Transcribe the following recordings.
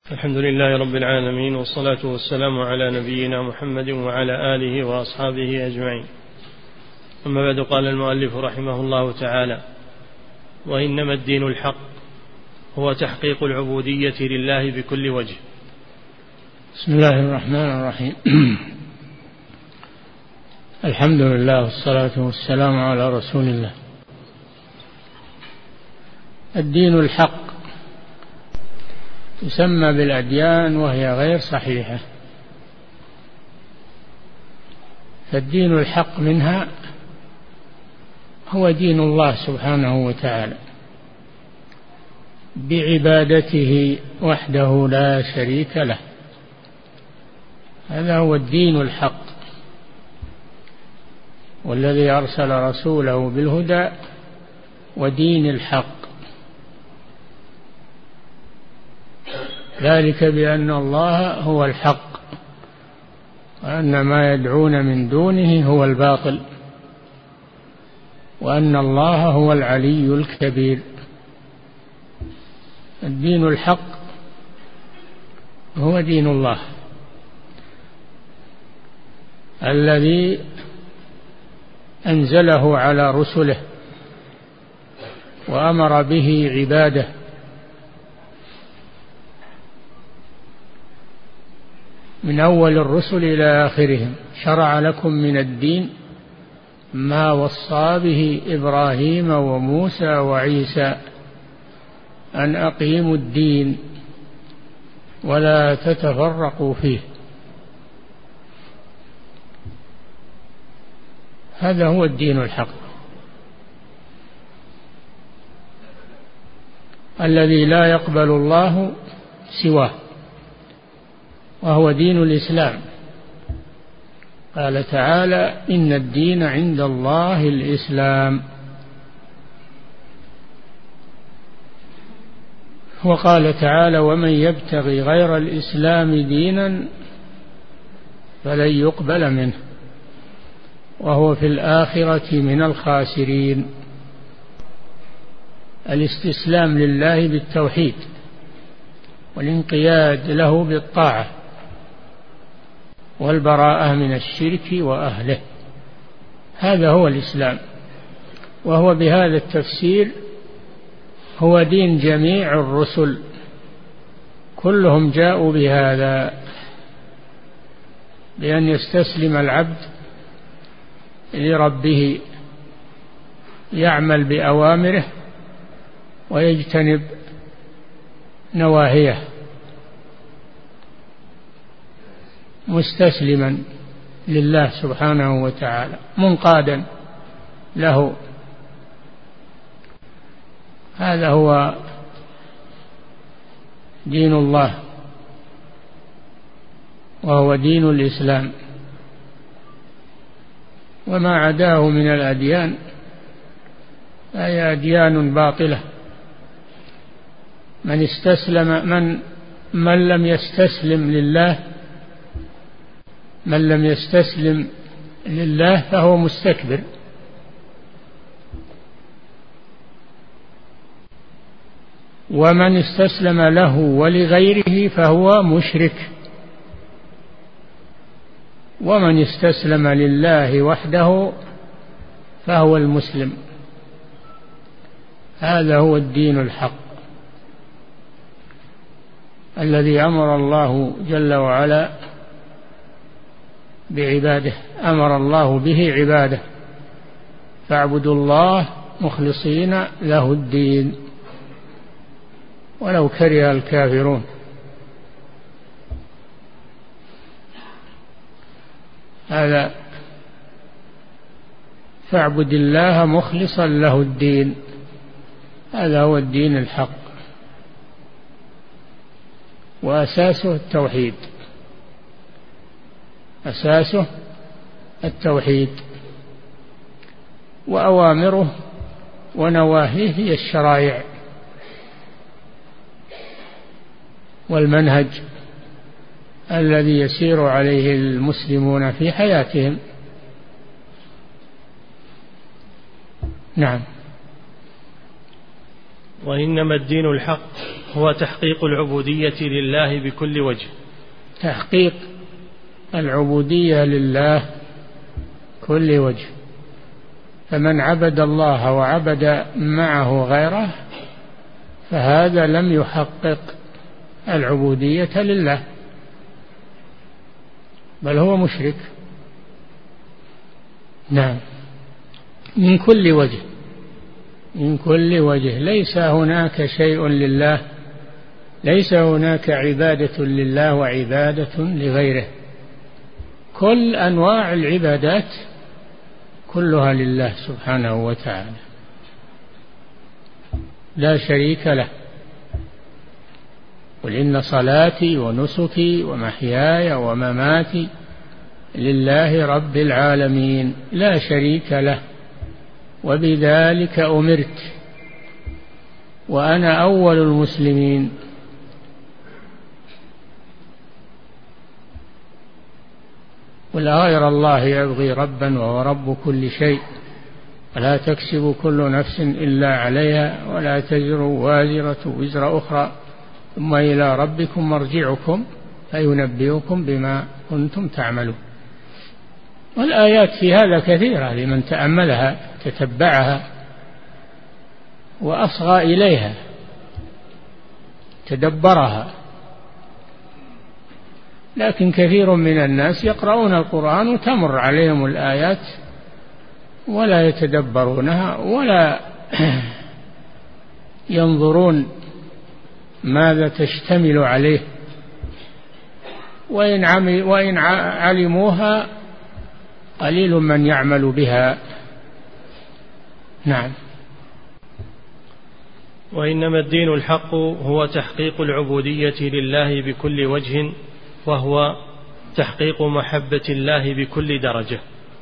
الحمد لله رب العالمين، والصلاة والسلام على نبينا محمد وعلى آله وأصحابه أجمعين. أما بعد، قال المؤلف رحمه الله تعالى: وإنما الدين الحق هو تحقيق العبودية لله بكل وجه. بسم الله الرحمن الرحيم. الحمد لله والصلاة والسلام على رسول الله. الدين الحق تسمى بالأديان وهي غير صحيحة، فالدين الحق منها هو دين الله سبحانه وتعالى بعبادته وحده لا شريك له، هذا هو الدين الحق، والذي أرسل رسوله بالهدى ودين الحق، ذلك بأن الله هو الحق وأن ما يدعون من دونه هو الباطل وأن الله هو العلي الكبير. الدين الحق هو دين الله الذي أنزله على رسله وأمر به عباده، من أول الرسل إلى آخرهم: شرع لكم من الدين ما وصى به إبراهيم وموسى وعيسى أن أقيموا الدين ولا تتفرقوا فيه. هذا هو الدين الحق الذي لا يقبل الله سواه، وهو دين الإسلام. قال تعالى: إن الدين عند الله الإسلام. وقال تعالى: ومن يبتغي غير الإسلام دينا فلن يقبل منه وهو في الآخرة من الخاسرين. الاستسلام لله بالتوحيد والانقياد له بالطاعة والبراءة من الشرك وأهله، هذا هو الإسلام، وهو بهذا التفسير هو دين جميع الرسل، كلهم جاءوا بهذا، بأن يستسلم العبد لربه، يعمل بأوامره ويجتنب نواهيه، مستسلما لله سبحانه وتعالى، منقادا له. هذا هو دين الله، وهو دين الإسلام. وما عداه من الأديان فهي أديان باطلة. من لم يستسلم لله، من لم يستسلم لله فهو مستكبر، ومن استسلم له ولغيره فهو مشرك، ومن استسلم لله وحده فهو المسلم. هذا هو الدين الحق الذي أمر الله جل وعلا بعباده، أمر الله به عباده: فاعبدوا الله مخلصين له الدين ولو كره الكافرون. هذا فاعبد الله مخلصا له الدين، هذا هو الدين الحق، وأساسه التوحيد، أساسه التوحيد، وأوامره ونواهيه هي الشرائع والمنهج الذي يسير عليه المسلمون في حياتهم. نعم. وإنما الدين الحق هو تحقيق العبودية لله بكل وجه. تحقيق العبودية لله كل وجه. فمن عبد الله وعبد معه غيره فهذا لم يحقق العبودية لله، بل هو مشرك. نعم، من كل وجه، من كل وجه. ليس هناك شيء لله، ليس هناك عبادة لله وعبادة لغيره. كل أنواع العبادات كلها لله سبحانه وتعالى لا شريك له. قل إن صلاتي ونسكي ومحياي ومماتي لله رب العالمين لا شريك له وبذلك أمرت وأنا أول المسلمين. قل غير الله يبغي ربا وهو رب كل شيء ولا تكسب كل نفس إلا عليها ولا تزر وازرة وزر أخرى ثم إلى ربكم مرجعكم فينبئكم بما كنتم تعملون. والآيات في هذا كثيرة لمن تأملها تتبعها وأصغى إليها تدبرها. لكن كثير من الناس يقرؤون القرآن وتمر عليهم الآيات ولا يتدبرونها ولا ينظرون ماذا تشتمل عليه، وإن علموها قليل من يعمل بها. نعم. وإنما الدين الحق هو تحقيق العبودية لله بكل وجه، وهو تحقيق محبة الله بكل درجة.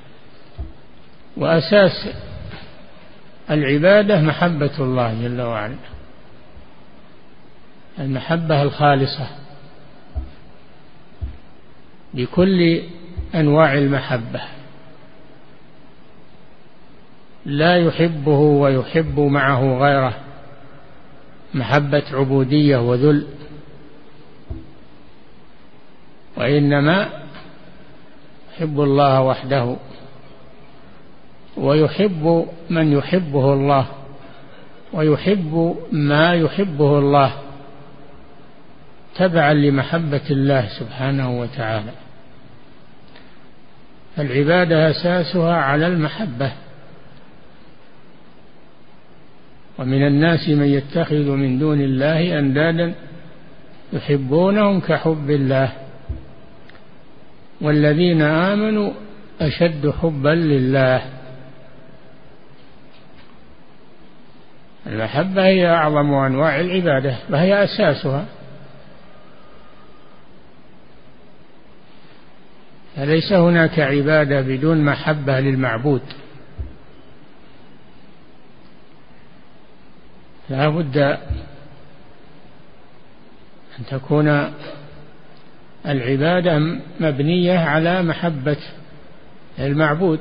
وأساس العبادة محبة الله جل وعلا، المحبة الخالصة بكل أنواع المحبة، لا يحبه ويحب معه غيره، محبة عبودية وذل. وإنما يحب الله وحده ويحب من يحبه الله ويحب ما يحبه الله تبعا لمحبة الله سبحانه وتعالى. العبادة أساسها على المحبة. ومن الناس من يتخذ من دون الله أندادا يحبونهم كحب الله والذين آمنوا أشد حبا لله. المحبة هي أعظم أنواع العبادة وهي أساسها، فليس هناك عبادة بدون محبة للمعبود. لا بد أن تكون العبادة مبنية على محبة المعبود،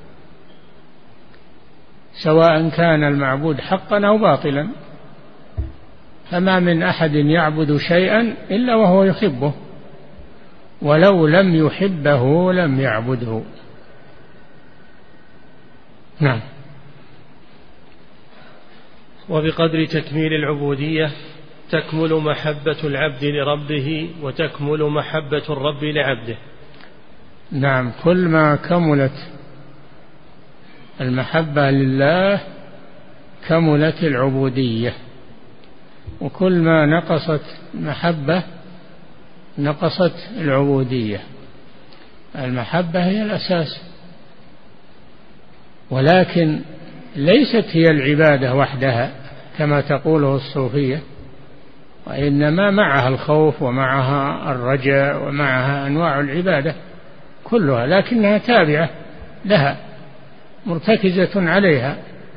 سواء كان المعبود حقا أو باطلا. فما من أحد يعبد شيئا إلا وهو يحبه، ولو لم يحبه لم يعبده. نعم. وبقدر تكميل العبودية تكمل محبة العبد لربه وتكمل محبة الرب لعبده. نعم، كل ما كملت المحبة لله كملت العبودية، وكل ما نقصت المحبة نقصت العبودية. المحبة هي الأساس، ولكن ليست هي العبادة وحدها كما تقوله الصوفية، وإنما معها الخوف ومعها الرجاء ومعها أنواع العبادة كلها، لكنها تابعة لها مرتكزة عليها،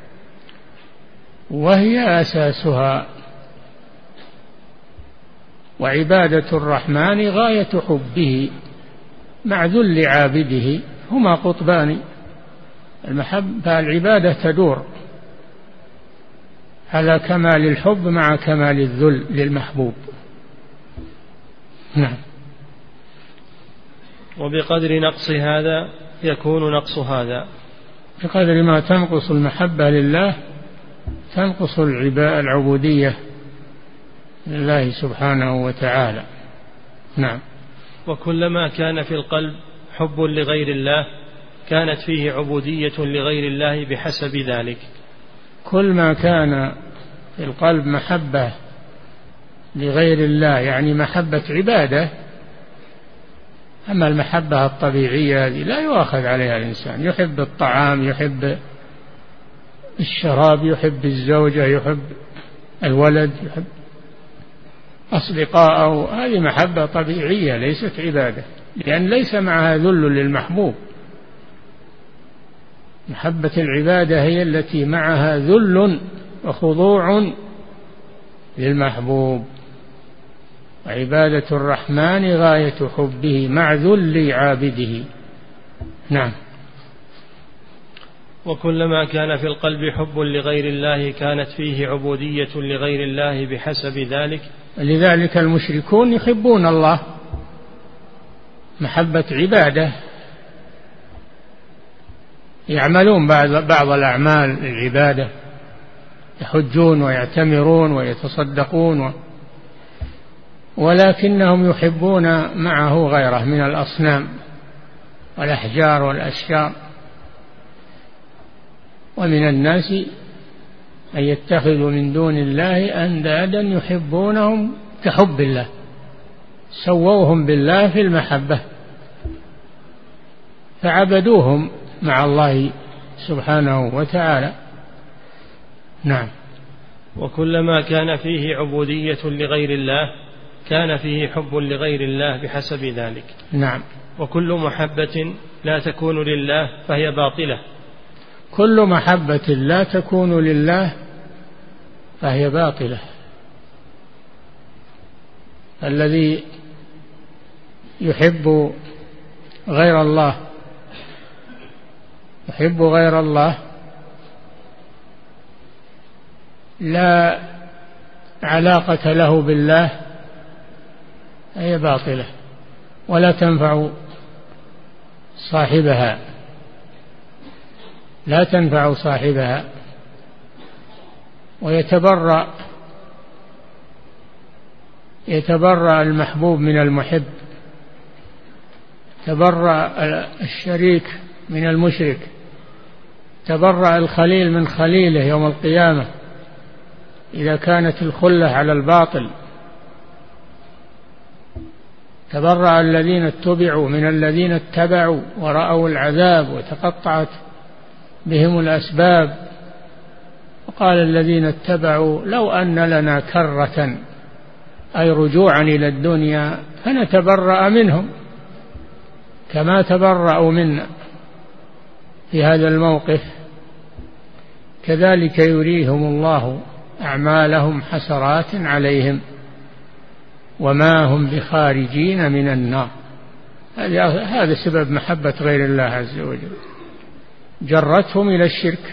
وهي أساسها. وعبادة الرحمن غاية حبه مع ذل عابده، هما قطبان. المحبة العبادة تدور هذا كمال الحب مع كمال الذل للمحبوب. نعم. وبقدر نقص هذا يكون نقص هذا. بقدر ما تنقص المحبة لله تنقص العبودية لله سبحانه وتعالى. نعم. وكلما كان في القلب حب لغير الله كانت فيه عبودية لغير الله بحسب ذلك. كل ما كان في القلب محبة لغير الله يعني محبة عبادة. أما المحبة الطبيعية هذه لا يؤاخذ عليها الإنسان، يحب الطعام، يحب الشراب، يحب الزوجة، يحب الولد، يحب أصدقاءه، هذه محبة طبيعية ليست عبادة، لأن ليس معها ذل للمحبوب. محبة العبادة هي التي معها ذل وخضوع للمحبوب. عبادة الرحمن غاية حبه مع ذل عابده. نعم. وكلما كان في القلب حب لغير الله كانت فيه عبودية لغير الله بحسب ذلك. لذلك المشركون يحبون الله محبة عبادة، يعملون بعض الأعمال العبادة، يحجون ويعتمرون ويتصدقون، ولكنهم يحبون معه غيره من الأصنام والأحجار والأشجار. ومن الناس أن يتخذوا من دون الله أندادا يحبونهم كحب الله، سووهم بالله في المحبة فعبدوهم مع الله سبحانه وتعالى. نعم. وكلما كان فيه عبودية لغير الله كان فيه حب لغير الله بحسب ذلك. نعم. وكل محبة لا تكون لله فهي باطلة. كل محبة لا تكون لله فهي باطلة. الذي يحب غير الله لا علاقة له بالله هي باطلة ولا تنفع صاحبها، لا تنفع صاحبها. يتبرأ المحبوب من المحب، تبرأ الشريك من المشرك، تبرأ الخليل من خليله يوم القيامة إذا كانت الخلة على الباطل، تبرأ الذين اتبعوا من الذين اتبعوا ورأوا العذاب وتقطعت بهم الأسباب. وقال الذين اتبعوا لو أن لنا كرة أي رجوعا إلى الدنيا فنتبرأ منهم كما تبرأوا منا في هذا الموقف. كذلك يريهم الله أعمالهم حسرات عليهم وما هم بخارجين من النار. هذا سبب محبة غير الله عز وجل، جرتهم إلى الشرك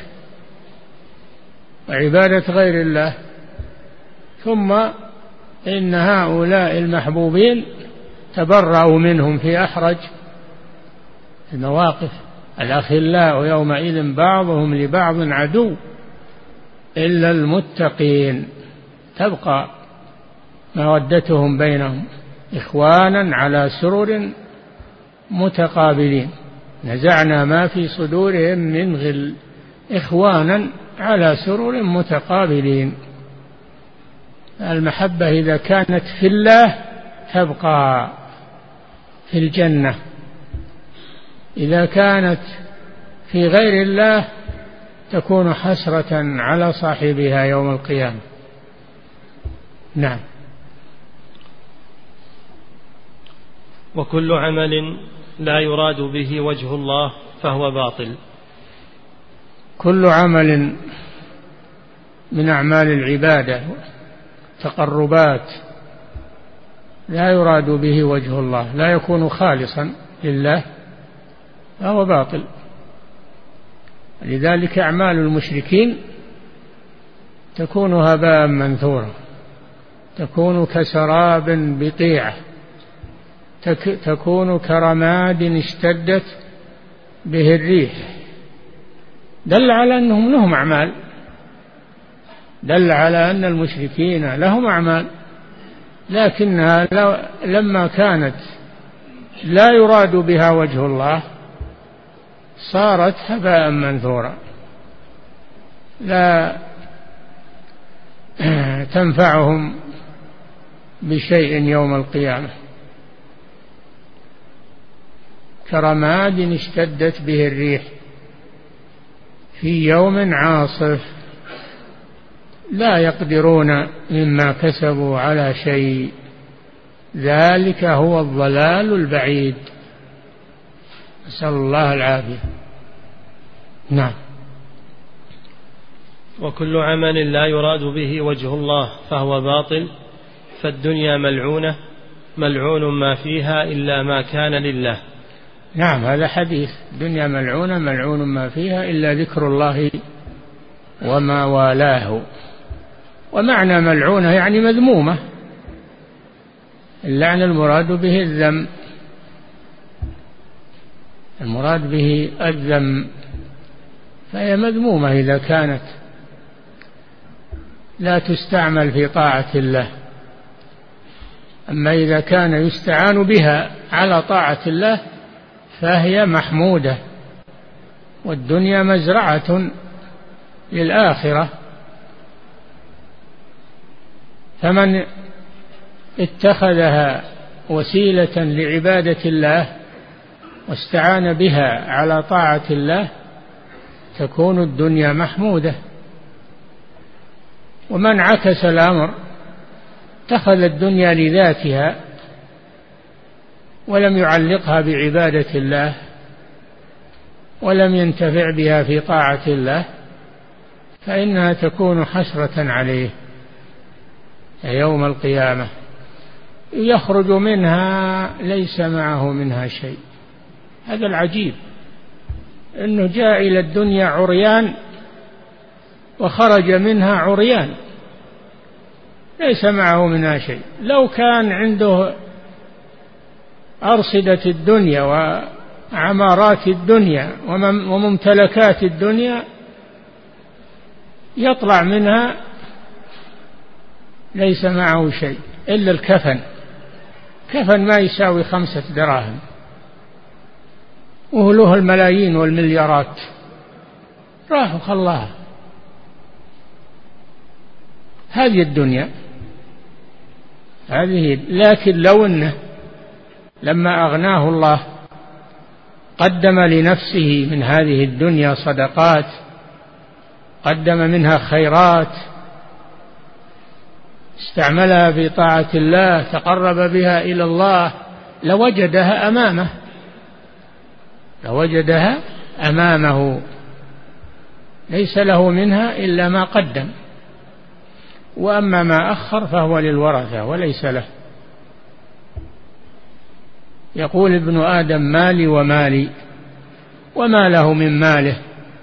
وعبادة غير الله. ثم إن هؤلاء المحبوبين تبرأوا منهم في أحرج المواقف. الأخلاء يومئذ بعضهم لبعض عدو إلا المتقين، تبقى مودتهم بينهم إخوانا على سرر متقابلين، نزعنا ما في صدورهم من غل إخوانا على سرر متقابلين. المحبة إذا كانت في الله تبقى في الجنة، إذا كانت في غير الله تكون حسرة على صاحبها يوم القيامة. نعم. وكل عمل لا يراد به وجه الله فهو باطل. كل عمل من أعمال العبادة تقربات لا يراد به وجه الله، لا يكون خالصا لله، فهو باطل. لذلك أعمال المشركين تكون هباء منثورا، تكون كسراب بقيعة، تكون كرماد اشتدت به الريح. دل على أنهم لهم أعمال، دل على أن المشركين لهم أعمال، لكنها لما كانت لا يراد بها وجه الله صارت هباء منثورا، لا تنفعهم بشيء يوم القيامة. كرماد اشتدت به الريح في يوم عاصف، لا يقدرون مما كسبوا على شيء، ذلك هو الضلال البعيد، نسأل الله العافية. نعم. وكل عمل لا يراد به وجه الله فهو باطل، فالدنيا ملعونة ملعون ما فيها إلا ما كان لله. نعم، هذا حديث، الدنيا ملعونة ملعون ما فيها إلا ذكر الله وما والاه. ومعنى ملعونة يعني مذمومة، اللعن المراد به الذم، المراد به الذم، فهي مذمومة إذا كانت لا تستعمل في طاعة الله. أما إذا كان يستعان بها على طاعة الله فهي محمودة، والدنيا مزرعة للآخرة، فمن اتخذها وسيلة لعبادة الله واستعان بها على طاعة الله تكون الدنيا محمودة. ومن عكس الأمر اتخذ الدنيا لذاتها ولم يعلقها بعبادة الله ولم ينتفع بها في طاعة الله فإنها تكون حسرة عليه يوم القيامة، يخرج منها ليس معه منها شيء. هذا العجيب، أنه جاء إلى الدنيا عريان وخرج منها عريان ليس معه منها شيء. لو كان عنده أرصدة الدنيا وعمارات الدنيا وممتلكات الدنيا يطلع منها ليس معه شيء إلا الكفن، كفن ما يساوي 5 دراهم وله الملايين والمليارات، راح وخلاها. هذه الدنيا هذه. لكن لو أنه لما أغناه الله قدم لنفسه من هذه الدنيا صدقات، قدم منها خيرات، استعملها في طاعة الله، تقرب بها إلى الله، لوجدها أمامه، لوجدها أمامه ليس له منها إلا ما قدم، وأما ما أخر فهو للورثة وليس له. يقول ابن آدم مالي ومالي، وما له من ماله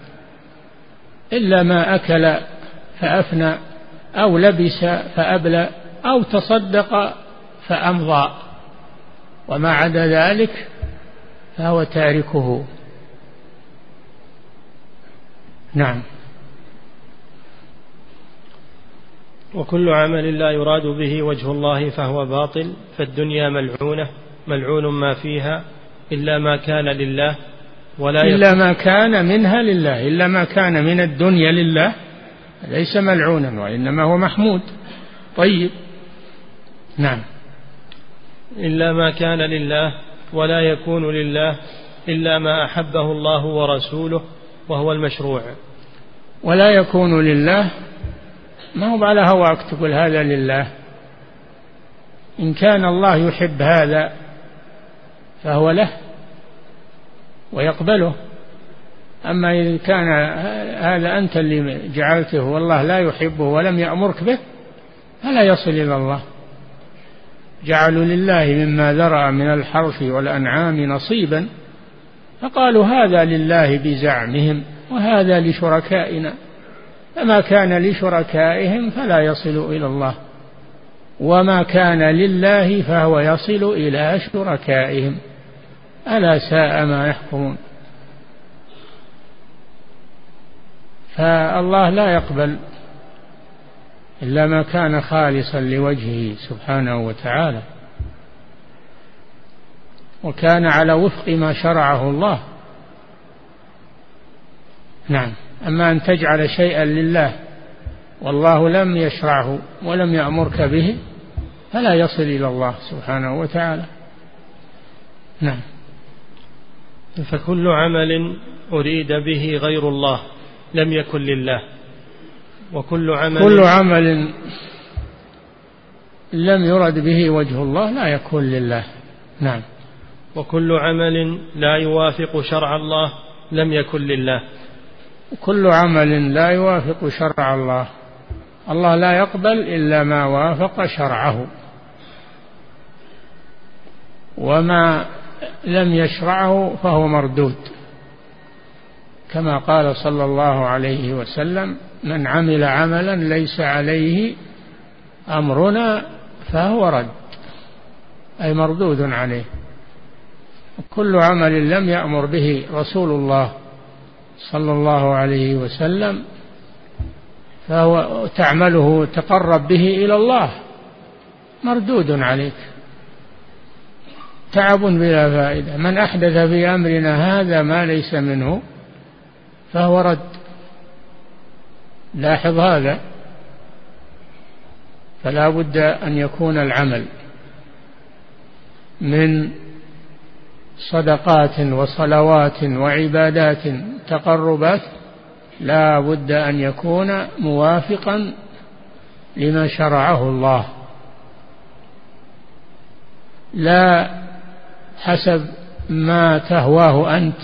إلا ما أكل فأفنى أو لبس فأبلى أو تصدق فأمضى، وما عدا ذلك فهو تاركه. نعم. وكل عمل لا يراد به وجه الله فهو باطل، فالدنيا ملعونة ملعون ما فيها إلا ما كان لله، ولا إلا ما كان منها لله، إلا ما كان من الدنيا لله ليس ملعونا وإنما هو محمود. طيب. نعم. إلا ما كان لله ولا يكون لله إلا ما أحبه الله ورسوله وهو المشروع. ولا يكون لله ما هو على هواك تقول هذا لله، إن كان الله يحب هذا فهو له ويقبله. أما إذا كان هذا أنت اللي جعلته والله لا يحبه ولم يأمرك به فلا يصل إلى الله. جعلوا لله مما ذرأ من الحرث والأنعام نصيبا فقالوا هذا لله بزعمهم وهذا لشركائنا فما كان لشركائهم فلا يصل إلى الله، وما كان لله فهو يصل إلى شركائهم، ألا ساء ما يحكمون. فالله لا يقبل إلا ما كان خالصا لوجهه سبحانه وتعالى، وكان على وفق ما شرعه الله. نعم. أما أن تجعل شيئا لله والله لم يشرعه ولم يأمرك به فلا يصل إلى الله سبحانه وتعالى. نعم. فكل عمل أريد به غير الله لم يكن لله، وكل عمل لم يرد به وجه الله لا يكون لله. نعم. وكل عمل لا يوافق شرع الله لم يكن لله. كل عمل لا يوافق شرع الله، الله لا يقبل إلا ما وافق شرعه، وما لم يشرعه فهو مردود، كما قال صلى الله عليه وسلم: من عمل عملا ليس عليه أمرنا فهو رد، أي مردود عليه. كل عمل لم يأمر به رسول الله صلى الله عليه وسلم فهو تعمله تقرب به إلى الله مردود عليك، تعب بلا فائدة. من أحدث في أمرنا هذا ما ليس منه فهو رد. لاحظ هذا. فلا بد أن يكون العمل من صدقات وصلوات وعبادات تقربات لا بد أن يكون موافقا لما شرعه الله، لا حسب ما تهواه أنت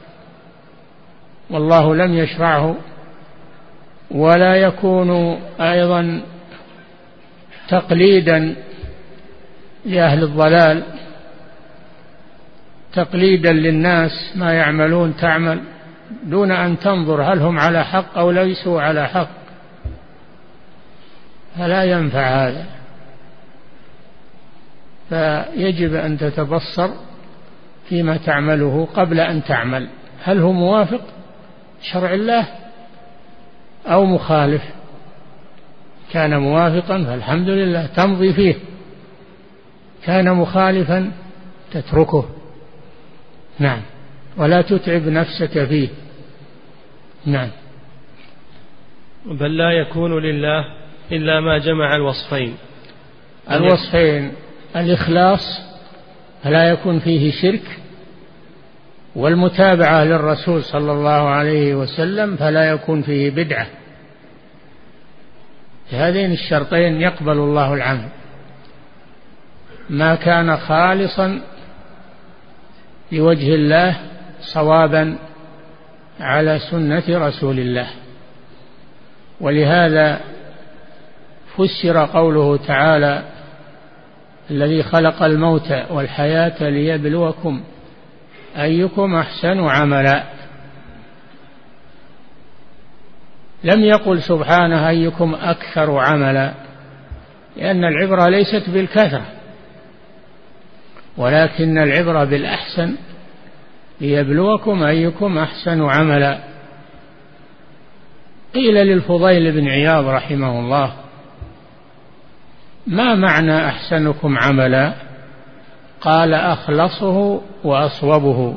والله لم يشرعه، ولا يكون أيضا تقليدا لأهل الضلال، تقليدا للناس ما يعملون تعمل دون أن تنظر هل هم على حق أو ليسوا على حق، فلا ينفع هذا. فيجب أن تتبصر فيما تعمله قبل أن تعمل، هل هو موافق شرع الله أو مخالف. كان موافقا فالحمد لله تمضي فيه، كان مخالفا تتركه. نعم. ولا تتعب نفسك فيه. نعم. بل لا يكون لله إلا ما جمع الوصفين. الإخلاص فلا يكون فيه شرك، والمتابعة للرسول صلى الله عليه وسلم فلا يكون فيه بدعة. بهذين الشرطين يقبل الله العمل، ما كان خالصا لوجه الله صوابا على سنة رسول الله. ولهذا فسر قوله تعالى: الذي خلق الموت والحياة ليبلوكم أيكم أحسن عملا. لم يقل سبحانه أيكم أكثر عملا، لأن العبرة ليست بالكثرة، ولكن العبرة بالأحسن، ليبلوكم أيكم أحسن عملا. قيل للفضيل بن عياض رحمه الله: ما معنى أحسنكم عملا؟ قال: أخلصه وأصوبه.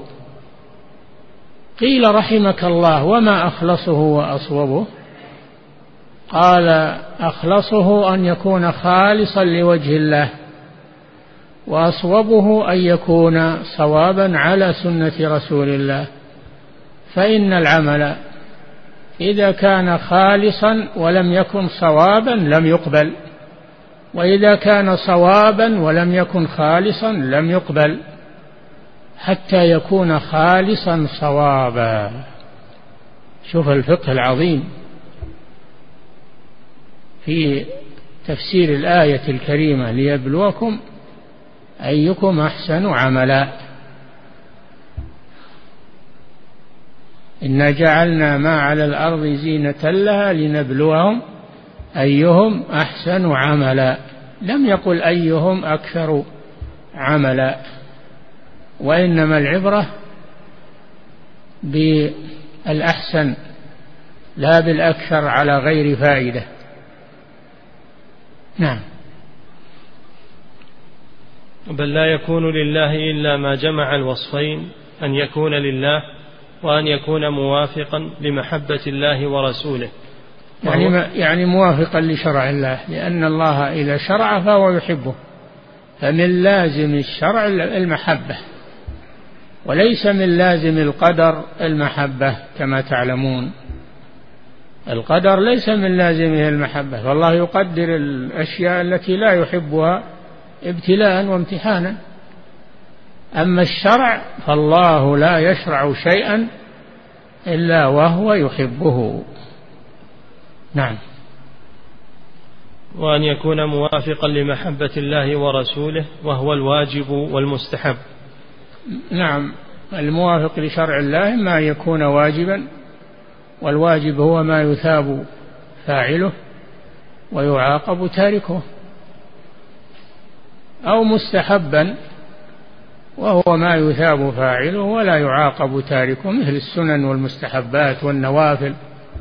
قيل: رحمك الله، وما أخلصه وأصوبه؟ قال: أخلصه أن يكون خالصا لوجه الله، وأصوبه أن يكون صوابا على سنة رسول الله. فإن العمل إذا كان خالصا ولم يكن صوابا لم يقبل، وإذا كان صوابا ولم يكن خالصا لم يقبل، حتى يكون خالصا صوابا. شوف الفقه العظيم في تفسير الآية الكريمة: ليبلوكم أيكم أحسن عملا. إنا جعلنا ما على الأرض زينة لها لنبلوهم أيهم أحسن عملا، لم يقل أيهم أكثر عملا، وإنما العبرة بالأحسن لا بالأكثر على غير فائدة. نعم. بل لا يكون لله إلا ما جمع الوصفين، أن يكون لله وأن يكون موافقا لمحبة الله ورسوله، يعني موافقا لشرع الله، لأن الله إذا شرع فهو يحبه، فمن لازم الشرع المحبة، وليس من لازم القدر المحبة كما تعلمون. القدر ليس من لازمه المحبة، فالله يقدر الأشياء التي لا يحبها ابتلاء وامتحانا. أما الشرع فالله لا يشرع شيئا إلا وهو يحبه. نعم. وأن يكون موافقا لمحبة الله ورسوله، وهو الواجب والمستحب. نعم، الموافق لشرع الله ما يكون واجبا، والواجب هو ما يثاب فاعله ويعاقب تاركه، أو مستحبا وهو ما يثاب فاعله ولا يعاقب تاركه، مثل السنن والمستحبات والنوافل.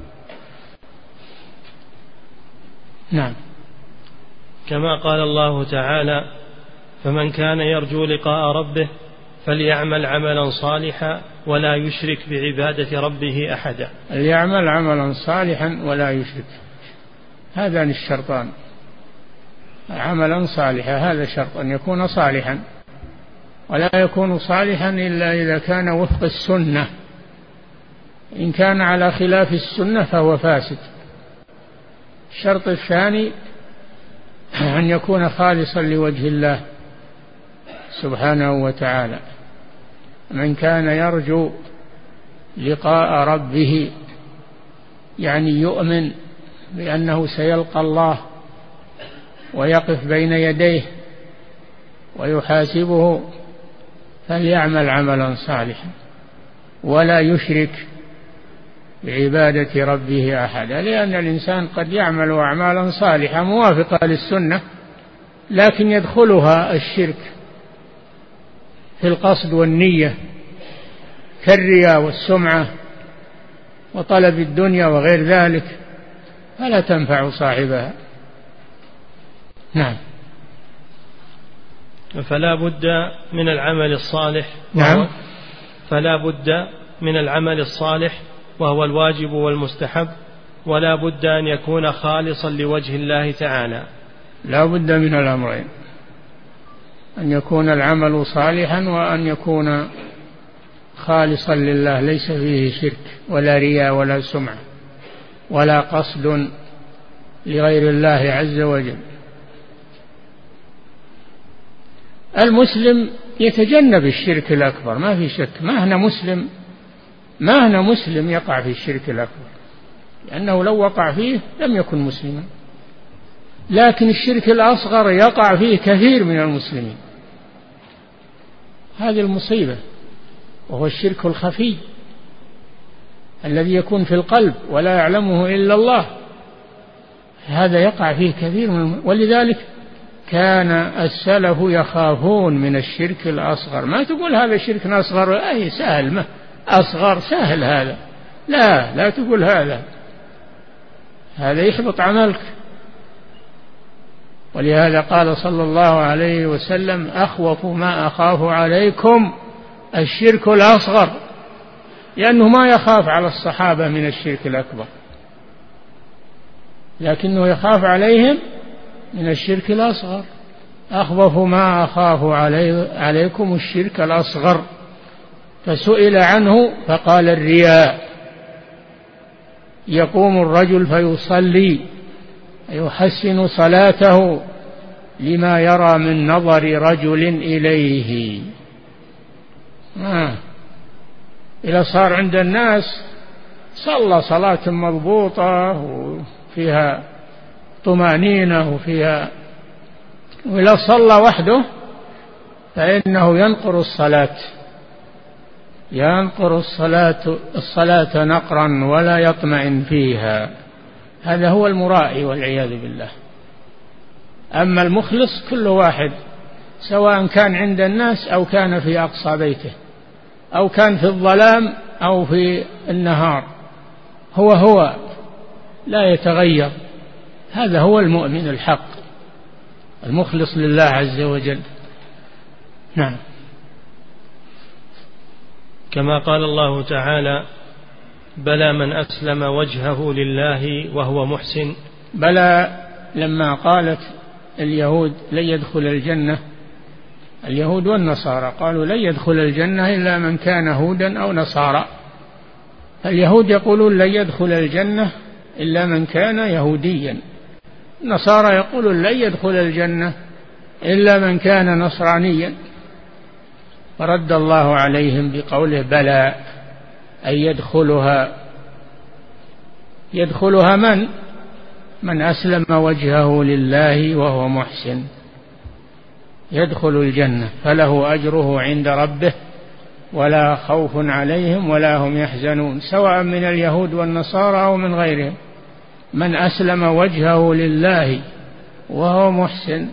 نعم. كما قال الله تعالى: فمن كان يرجو لقاء ربه فليعمل عملا صالحا ولا يشرك بعبادة ربه أحدا. ليعمل عملا صالحا ولا يشرك، هذان الشرطان. عملا صالحا هذا شرط، أن يكون صالحا، ولا يكون صالحا إلا إذا كان وفق السنة، إن كان على خلاف السنة فهو فاسد. الشرط الثاني أن يكون خالصا لوجه الله سبحانه وتعالى. من كان يرجو لقاء ربه يعني يؤمن بأنه سيلقى الله ويقف بين يديه ويحاسبه، فليعمل عملا صالحا ولا يشرك بعبادة ربه أحدا، لأن الإنسان قد يعمل أعمالا صالحة موافقة للسنة لكن يدخلها الشرك في القصد والنية، كالرياء والسمعة وطلب الدنيا وغير ذلك، فلا تنفع صاحبها. نعم. فلا بد من العمل الصالح. نعم. فلا بد من العمل الصالح وهو الواجب والمستحب، ولا بد أن يكون خالصا لوجه الله تعالى. لا بد من الأمرين، أن يكون العمل صالحا وأن يكون خالصا لله، ليس فيه شرك ولا رياء ولا سمعة ولا قصد لغير الله عز وجل. المسلم يتجنب الشرك الأكبر، ما في شك، ما هنا مسلم يقع في الشرك الأكبر، لأنه لو وقع فيه لم يكن مسلما. لكن الشرك الأصغر يقع فيه كثير من المسلمين، هذه المصيبة، وهو الشرك الخفي الذي يكون في القلب ولا يعلمه إلا الله، هذا يقع فيه كثير ولذلك كان السلف يخافون من الشرك الأصغر. ما تقول هذا شرك أصغر، أي سهل، ما أصغر سهل هذا، لا تقول هذا يحبط عملك. ولهذا قال صلى الله عليه وسلم: أخوف ما أخاف عليكم الشرك الأصغر، لأنه ما يخاف على الصحابة من الشرك الأكبر، لكنه يخاف عليهم من الشرك الأصغر. أخوف ما أخاف عليكم الشرك الأصغر. فسئل عنه فقال: الرياء، يقوم الرجل فيصلي يحسن صلاته لما يرى من نظر رجل إليه. إذا صار عند الناس صلى صلاة مضبوطة وفيها طمأنينة وإذا صلى وحده فإنه ينقر الصلاة ينقر الصلاة نقرا ولا يطمئن فيها، هذا هو المرائي والعياذ بالله. أما المخلص كل واحد سواء كان عند الناس أو كان في أقصى بيته أو كان في الظلام أو في النهار، هو لا يتغير، هذا هو المؤمن الحق المخلص لله عز وجل. نعم. كما قال الله تعالى: بلى من أسلم وجهه لله وهو محسن. بلى لما قالت اليهود لن يدخل الجنة، اليهود والنصارى قالوا لن يدخل الجنة إلا من كان هودا أو نصارى. اليهود يقولون لن يدخل الجنة إلا من كان يهوديا، النصارى يقولون لن يدخل الجنة إلا من كان نصرانيا. فرد الله عليهم بقوله بلى، أي يدخلها من أسلم وجهه لله وهو محسن، يدخل الجنة فله أجره عند ربه ولا خوف عليهم ولا هم يحزنون، سواء من اليهود والنصارى أو من غيرهم. من أسلم وجهه لله وهو محسن،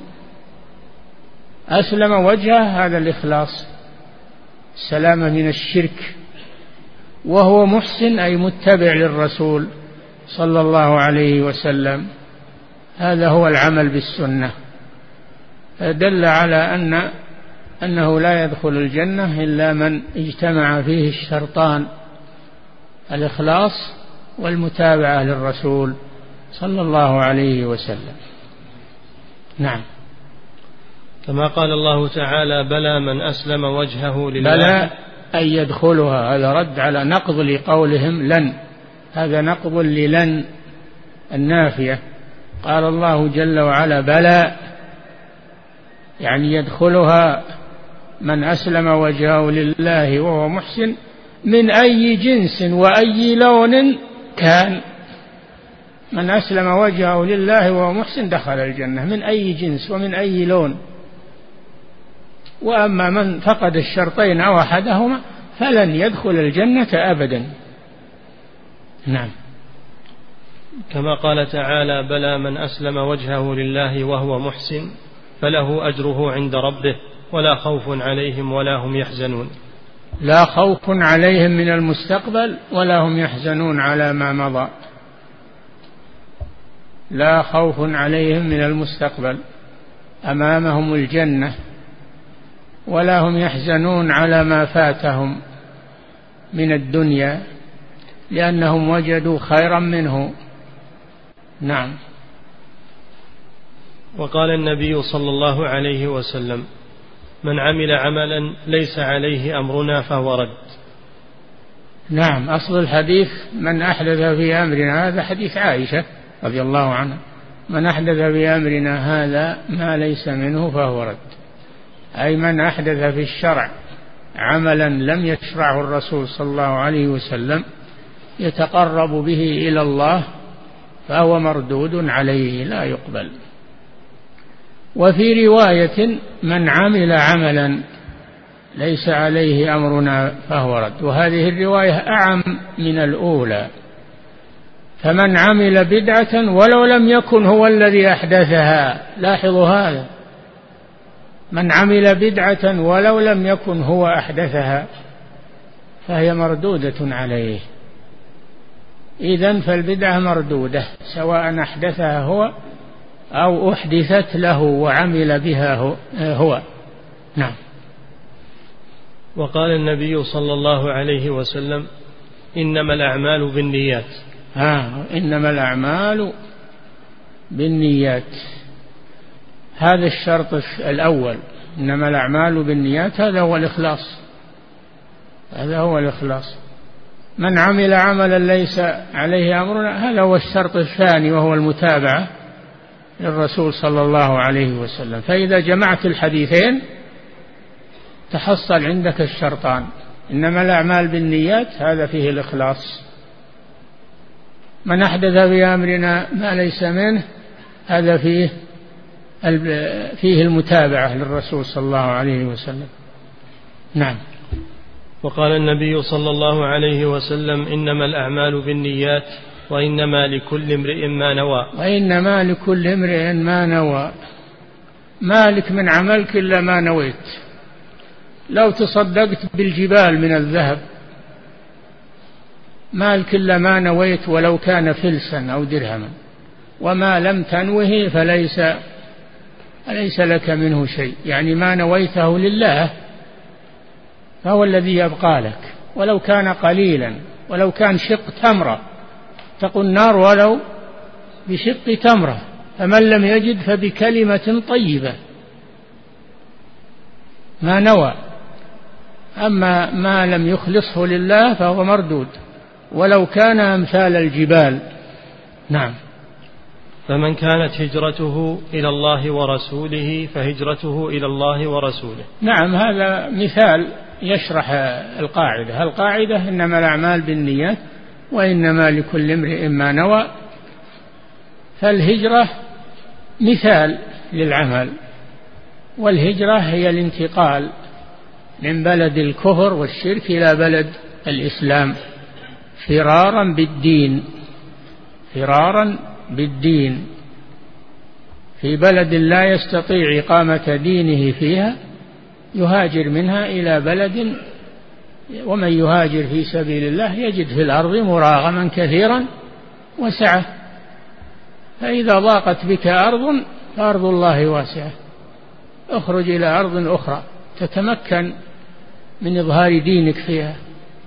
أسلم وجهه هذا الإخلاص، السلامة من الشرك، وهو محسن أي متبع للرسول صلى الله عليه وسلم، هذا هو العمل بالسنة. فدل على أنه لا يدخل الجنة إلا من اجتمع فيه الشرطان، الإخلاص والمتابعة للرسول صلى الله عليه وسلم. نعم. كما قال الله تعالى: بلى من أسلم وجهه لله. بلى أن يدخلها، هذا رد على نقض لقولهم لن، هذا نقض للن النافية. قال الله جل وعلا بلى، يعني يدخلها من أسلم وجهه لله وهو محسن من أي جنس وأي لون كان. من أسلم وجهه لله وهو محسن دخل الجنة من أي جنس ومن أي لون. وأما من فقد الشرطين أو أحدهما فلن يدخل الجنة أبدا. نعم. كما قال تعالى: بلى من أسلم وجهه لله وهو محسن فله أجره عند ربه ولا خوف عليهم ولا هم يحزنون. لا خوف عليهم من المستقبل ولا هم يحزنون على ما مضى. لا خوف عليهم من المستقبل، أمامهم الجنة، ولا هم يحزنون على ما فاتهم من الدنيا لأنهم وجدوا خيرا منه. نعم. وقال النبي صلى الله عليه وسلم: من عمل عملا ليس عليه أمرنا فهو رد. نعم. أصل الحديث من أحدث في أمرنا، هذا حديث عائشة رضي الله عنها، من أحدث في أمرنا هذا ما ليس منه فهو رد، أي من أحدث في الشرع عملا لم يشرعه الرسول صلى الله عليه وسلم يتقرب به إلى الله فهو مردود عليه لا يقبل. وفي رواية من عمل عملا ليس عليه أمرنا فهو رد، وهذه الرواية أعم من الأولى. فمن عمل بدعة ولو لم يكن هو الذي أحدثها، لاحظوا هذا، من عمل بدعة ولو لم يكن هو أحدثها فهي مردودة عليه. إذن فالبدعة مردودة سواء أحدثها هو أو أحدثت له وعمل بها هو. نعم. وقال النبي صلى الله عليه وسلم: إنما الأعمال بالنيات. إنما الأعمال بالنيات، هذا الشرط الأول، إنما الأعمال بالنيات، هذا هو الإخلاص، هذا هو الإخلاص. من عمل عملا ليس عليه أمرنا، هذا هو الشرط الثاني وهو المتابعة للرسول صلى الله عليه وسلم. فإذا جمعت الحديثين تحصل عندك الشرطان، إنما الأعمال بالنيات هذا فيه الإخلاص، من أحدث في أمرنا ما ليس منه هذا فيه المتابعة للرسول صلى الله عليه وسلم. نعم. وقال النبي صلى الله عليه وسلم: إنما الأعمال بالنيات وإنما لكل امرئ ما نوى. وإنما لكل امرئ ما نوى. مالك من عملك إلا ما نويت. لو تصدقت بالجبال من الذهب مالك إلا ما نويت ولو كان فلسا أو درهما، وما لم تنوه فليس لك منه شيء. يعني ما نويته لله فهو الذي يبقى لك، ولو كان قليلا، ولو كان شق تمرة، اتقوا النار ولو بشق تمرة، فمن لم يجد فبكلمة طيبة ما نوى. أما ما لم يخلصه لله فهو مردود ولو كان أمثال الجبال. نعم. فمن كانت هجرته إلى الله ورسوله فهجرته إلى الله ورسوله. نعم، هذا مثال يشرح القاعدة إنما الأعمال بالنيات وإنما لكل امرئ ما نوى. فالهجرة مثال للعمل، والهجرة هي الانتقال من بلد الكفر والشرك إلى بلد الإسلام فرارا بالدين في بلد لا يستطيع إقامة دينه فيها يهاجر منها إلى بلد. ومن يهاجر في سبيل الله يجد في الأرض مراغما كثيرا وسعة. فإذا ضاقت بك أرض فأرض الله واسعة، اخرج إلى أرض أخرى تتمكن من إظهار دينك فيها.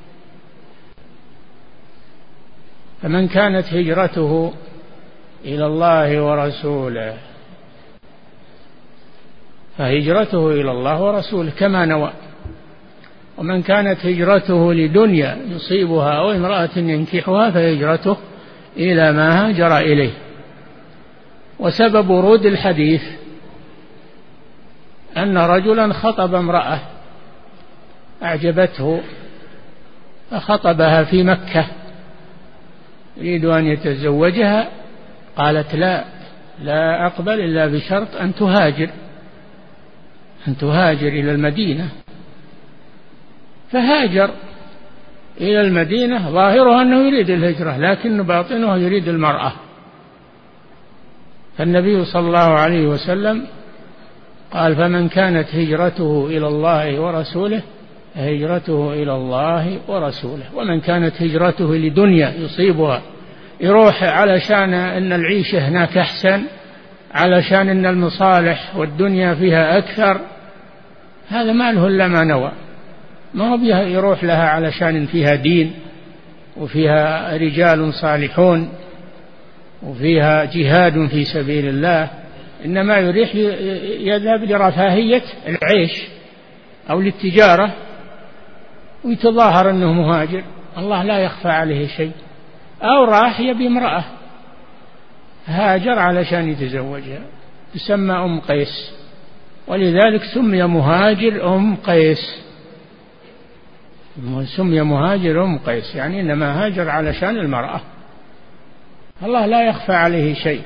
فمن كانت هجرته إلى الله ورسوله فهجرته إلى الله ورسوله كما نوى. ومن كانت هجرته لدنيا يصيبها أو امرأة ينكحها فهجرته إلى ما هاجر إليه. وسبب ورود الحديث أن رجلا خطب امرأة أعجبته فخطبها في مكة يريد أن يتزوجها، قالت: لا أقبل إلا بشرط أن تهاجر إلى المدينة. فهاجر إلى المدينة، ظاهره أنه يريد الهجرة لكن باطنه يريد المرأة. فالنبي صلى الله عليه وسلم قال: فمن كانت هجرته إلى الله ورسوله هجرته إلى الله ورسوله. ومن كانت هجرته لدنيا يصيبها، يروح علشان أن العيشة هناك أحسن، علشان أن المصالح والدنيا فيها أكثر، هذا ما له إلا ما نوى. ما هو يروح لها علشان فيها دين وفيها رجال صالحون وفيها جهاد في سبيل الله، إنما يريح يذهب لرفاهية العيش أو للتجارة ويتظاهر أنه مهاجر. الله لا يخفى عليه شيء. أو راح يبي امرأة هاجر علشان يتزوجها، تسمى أم قيس، ولذلك سمي مهاجر أم قيس. سمي مهاجر أم قيس، يعني إنما هاجر علشان المرأة. الله لا يخفى عليه شيء.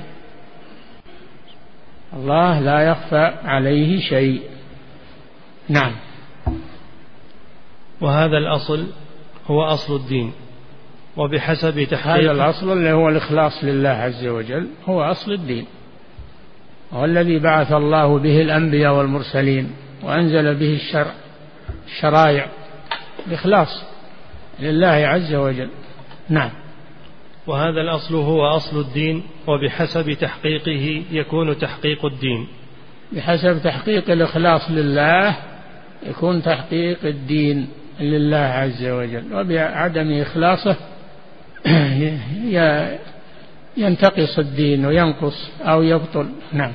الله لا يخفى عليه شيء. نعم. وهذا الأصل هو أصل الدين، وبحسب تحقيق هذا الأصل اللي هو الإخلاص لله عز وجل هو أصل الدين، هو الذي بعث الله به الأنبياء والمرسلين وأنزل به الشرائع، الإخلاص لله عز وجل. نعم. وهذا الأصل هو أصل الدين، وبحسب تحقيقه يكون تحقيق الدين. بحسب تحقيق الإخلاص لله يكون تحقيق الدين لله عز وجل، وبعدم إخلاصه ينتقص الدين وينقص أو يبطل. نعم.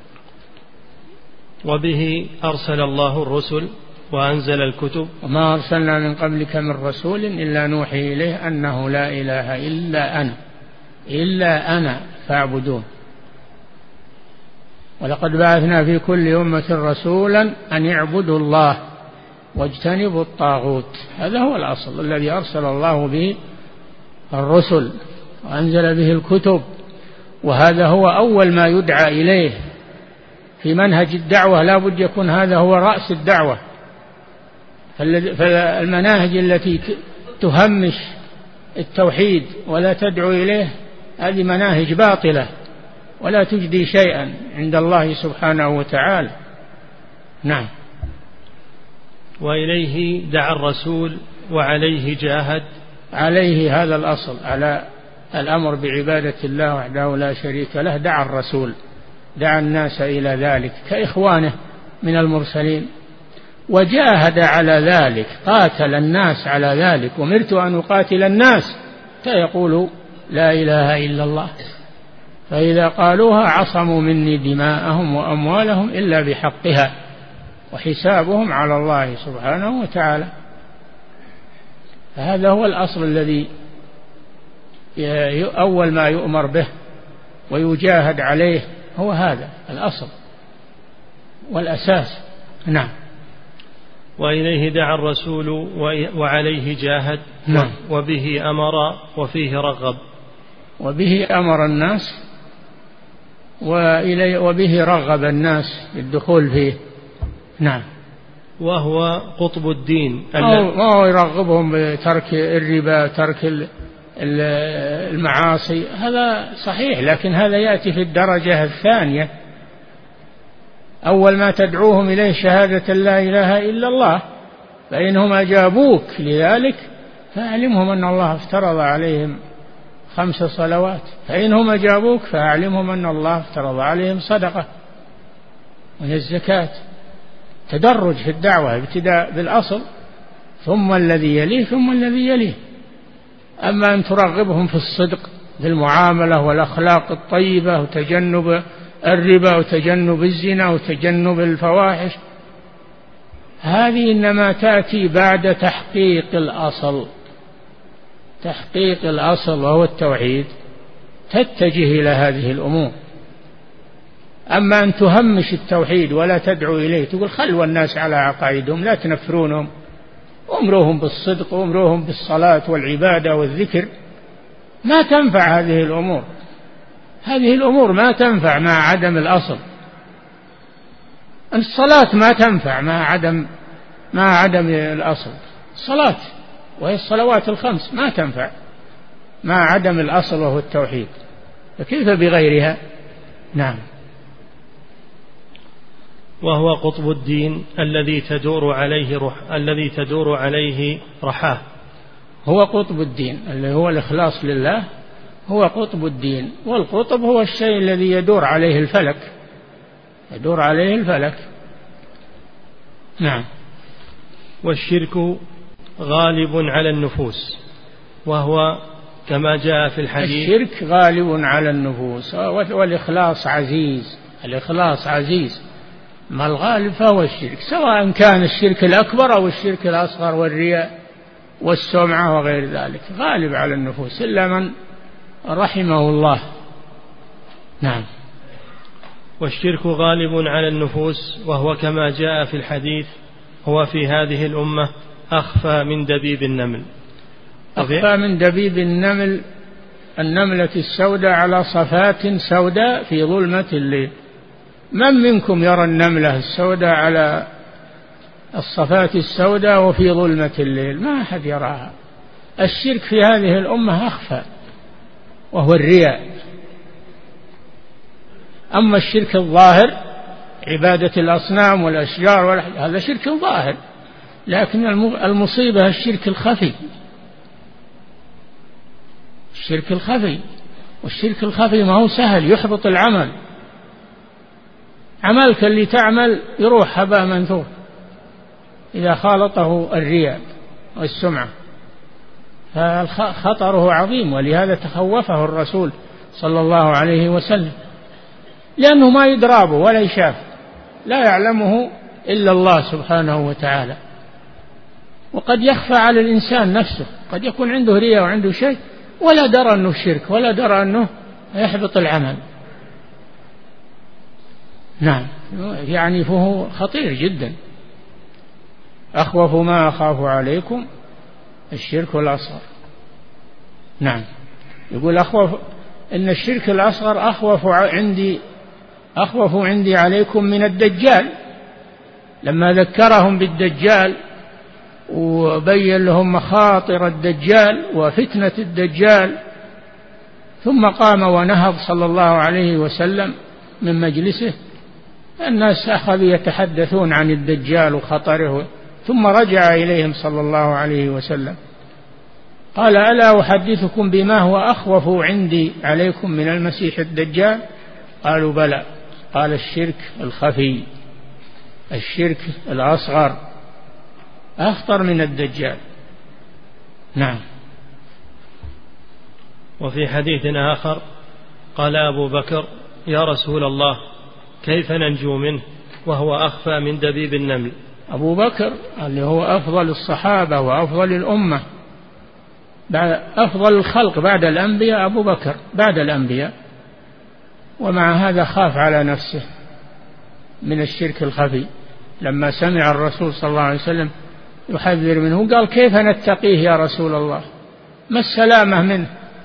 وبه أرسل الله الرسل وأنزل الكتب. وما أرسلنا من قبلك من رسول إلا نوحي إليه أنه لا إله إلا أنا فاعبدون. ولقد بعثنا في كل أمة رسولا أن يعبدوا الله واجتنبوا الطاغوت. هذا هو الأصل الذي أرسل الله به الرسل وأنزل به الكتب، وهذا هو أول ما يدعى إليه في منهج الدعوة. لا بد يكون هذا هو رأس الدعوة، فالمناهج التي تهمش التوحيد ولا تدعو إليه هذه مناهج باطلة ولا تجدي شيئا عند الله سبحانه وتعالى. نعم. وإليه دعا الرسول وعليه جاهد. عليه هذا الأصل، على الأمر بعبادة الله وحده لا شريك له، دعا الرسول، دعا الناس إلى ذلك كإخوانه من المرسلين، وجاهد على ذلك، قاتل الناس على ذلك. أمرت أن أقاتل الناس حتى يقولوا لا إله إلا الله، فإذا قالوها عصموا مني دماءهم وأموالهم إلا بحقها وحسابهم على الله سبحانه وتعالى. فهذا هو الأصل الذي أول ما يؤمر به ويجاهد عليه، هو هذا الأصل والأساس. نعم. وإليه دعا الرسول وعليه جاهد. نعم. وبه أمر وفيه رغب. وبه أمر الناس وبه رغب الناس بالدخول فيه. نعم. وهو قطب الدين. ما هو يرغبهم بترك الربا، ترك المعاصي، هذا صحيح، لكن هذا يأتي في الدرجة الثانية. أول ما تدعوهم إليه شهادة لا إله إلا الله، فإنهم أجابوك لذلك فأعلمهم أن الله افترض عليهم 5 صلوات، فإنهم أجابوك فأعلمهم أن الله افترض عليهم صدقة وهي الزكاة. تدرج في الدعوة، ابتداء بالأصل ثم الذي يليه ثم الذي يليه. أما أن ترغبهم في الصدق في المعاملة والأخلاق الطيبة وتجنب الربا وتجنب الزنا وتجنب الفواحش، هذه إنما تأتي بعد تحقيق الأصل. تحقيق الأصل وهو التوحيد تتجه إلى هذه الأمور. أما أن تهمش التوحيد ولا تدعو إليه، تقول خلوا الناس على عقائدهم، لا تنفرونهم، أمروهم بالصدق وأمروهم بالصلاة والعبادة والذكر، ما تنفع هذه الأمور. هذه الأمور ما تنفع مع عدم الأصل. الصلاة ما تنفع مع عدم الأصل. الصلاة وهي الصلوات ال5 ما تنفع مع عدم الأصل وهو التوحيد، فكيف بغيرها؟ نعم. وهو قطب الدين الذي تدور عليه رحاه. هو قطب الدين اللي هو الإخلاص لله، هو قطب الدين. والقطب هو الشيء الذي يدور عليه الفلك، يدور عليه الفلك. نعم. والشرك غالب على النفوس، وهو كما جاء في الحديث. الشرك غالب على النفوس، والإخلاص عزيز. الإخلاص عزيز، ما الغالب فهو الشرك، سواء كان الشرك الأكبر أو الشرك الأصغر والرياء والسمعة وغير ذلك، غالب على النفوس إلا من رحمه الله. نعم. والشرك غالب على النفوس، وهو كما جاء في الحديث هو في هذه الأمة أخفى من دبيب النمل. أخفى من دبيب النمل، النملة السوداء على صفات سوداء في ظلمة الليل. من منكم يرى النملة السوداء على الصفات السوداء وفي ظلمة الليل؟ ما أحد يراها. الشرك في هذه الأمة أخفى، وهو الرياء. أما الشرك الظاهر عبادة الأصنام والأشجار هذا شرك ظاهر، لكن المصيبة الشرك الخفي. الشرك الخفي، والشرك الخفي ما هو سهل، يحبط العمل. عملك اللي تعمل يروح هباء منثور إذا خالطه الرياء والسمعة، فخطره عظيم. ولهذا تخوفه الرسول صلى الله عليه وسلم، لأنه ما يدرابه ولا يشاف، لا يعلمه إلا الله سبحانه وتعالى. وقد يخفى على الإنسان نفسه، قد يكون عنده رياء وعنده شيء ولا درى أنه شرك ولا درى أنه يحبط العمل. نعم. يعني فهو خطير جدا. أخوف ما أخاف عليكم الشرك الأصغر. نعم. يقول إن الشرك الأصغر أخوف عندي عليكم من الدجال، لما ذكرهم بالدجال وبين لهم مخاطر الدجال وفتنة الدجال، ثم قام ونهض صلى الله عليه وسلم من مجلسه. الناس أخذوا يتحدثون عن الدجال وخطره، ثم رجع إليهم صلى الله عليه وسلم قال: ألا أحدثكم بما هو أخوف عندي عليكم من المسيح الدجال؟ قالوا: بلى. قال: الشرك الخفي، الشرك الأصغر أخطر من الدجال. نعم. وفي حديث آخر قال أبو بكر: يا رسول الله كيف ننجو منه وهو أخفى من دبيب النمل؟ أبو بكر اللي هو أفضل الصحابة وأفضل الأمة، أفضل الخلق بعد الأنبياء، أبو بكر بعد الأنبياء، ومع هذا خاف على نفسه من الشرك الخفي. لما سمع الرسول صلى الله عليه وسلم يحذر منه قال: كيف نتقيه يا رسول الله؟ ما السلامة منه؟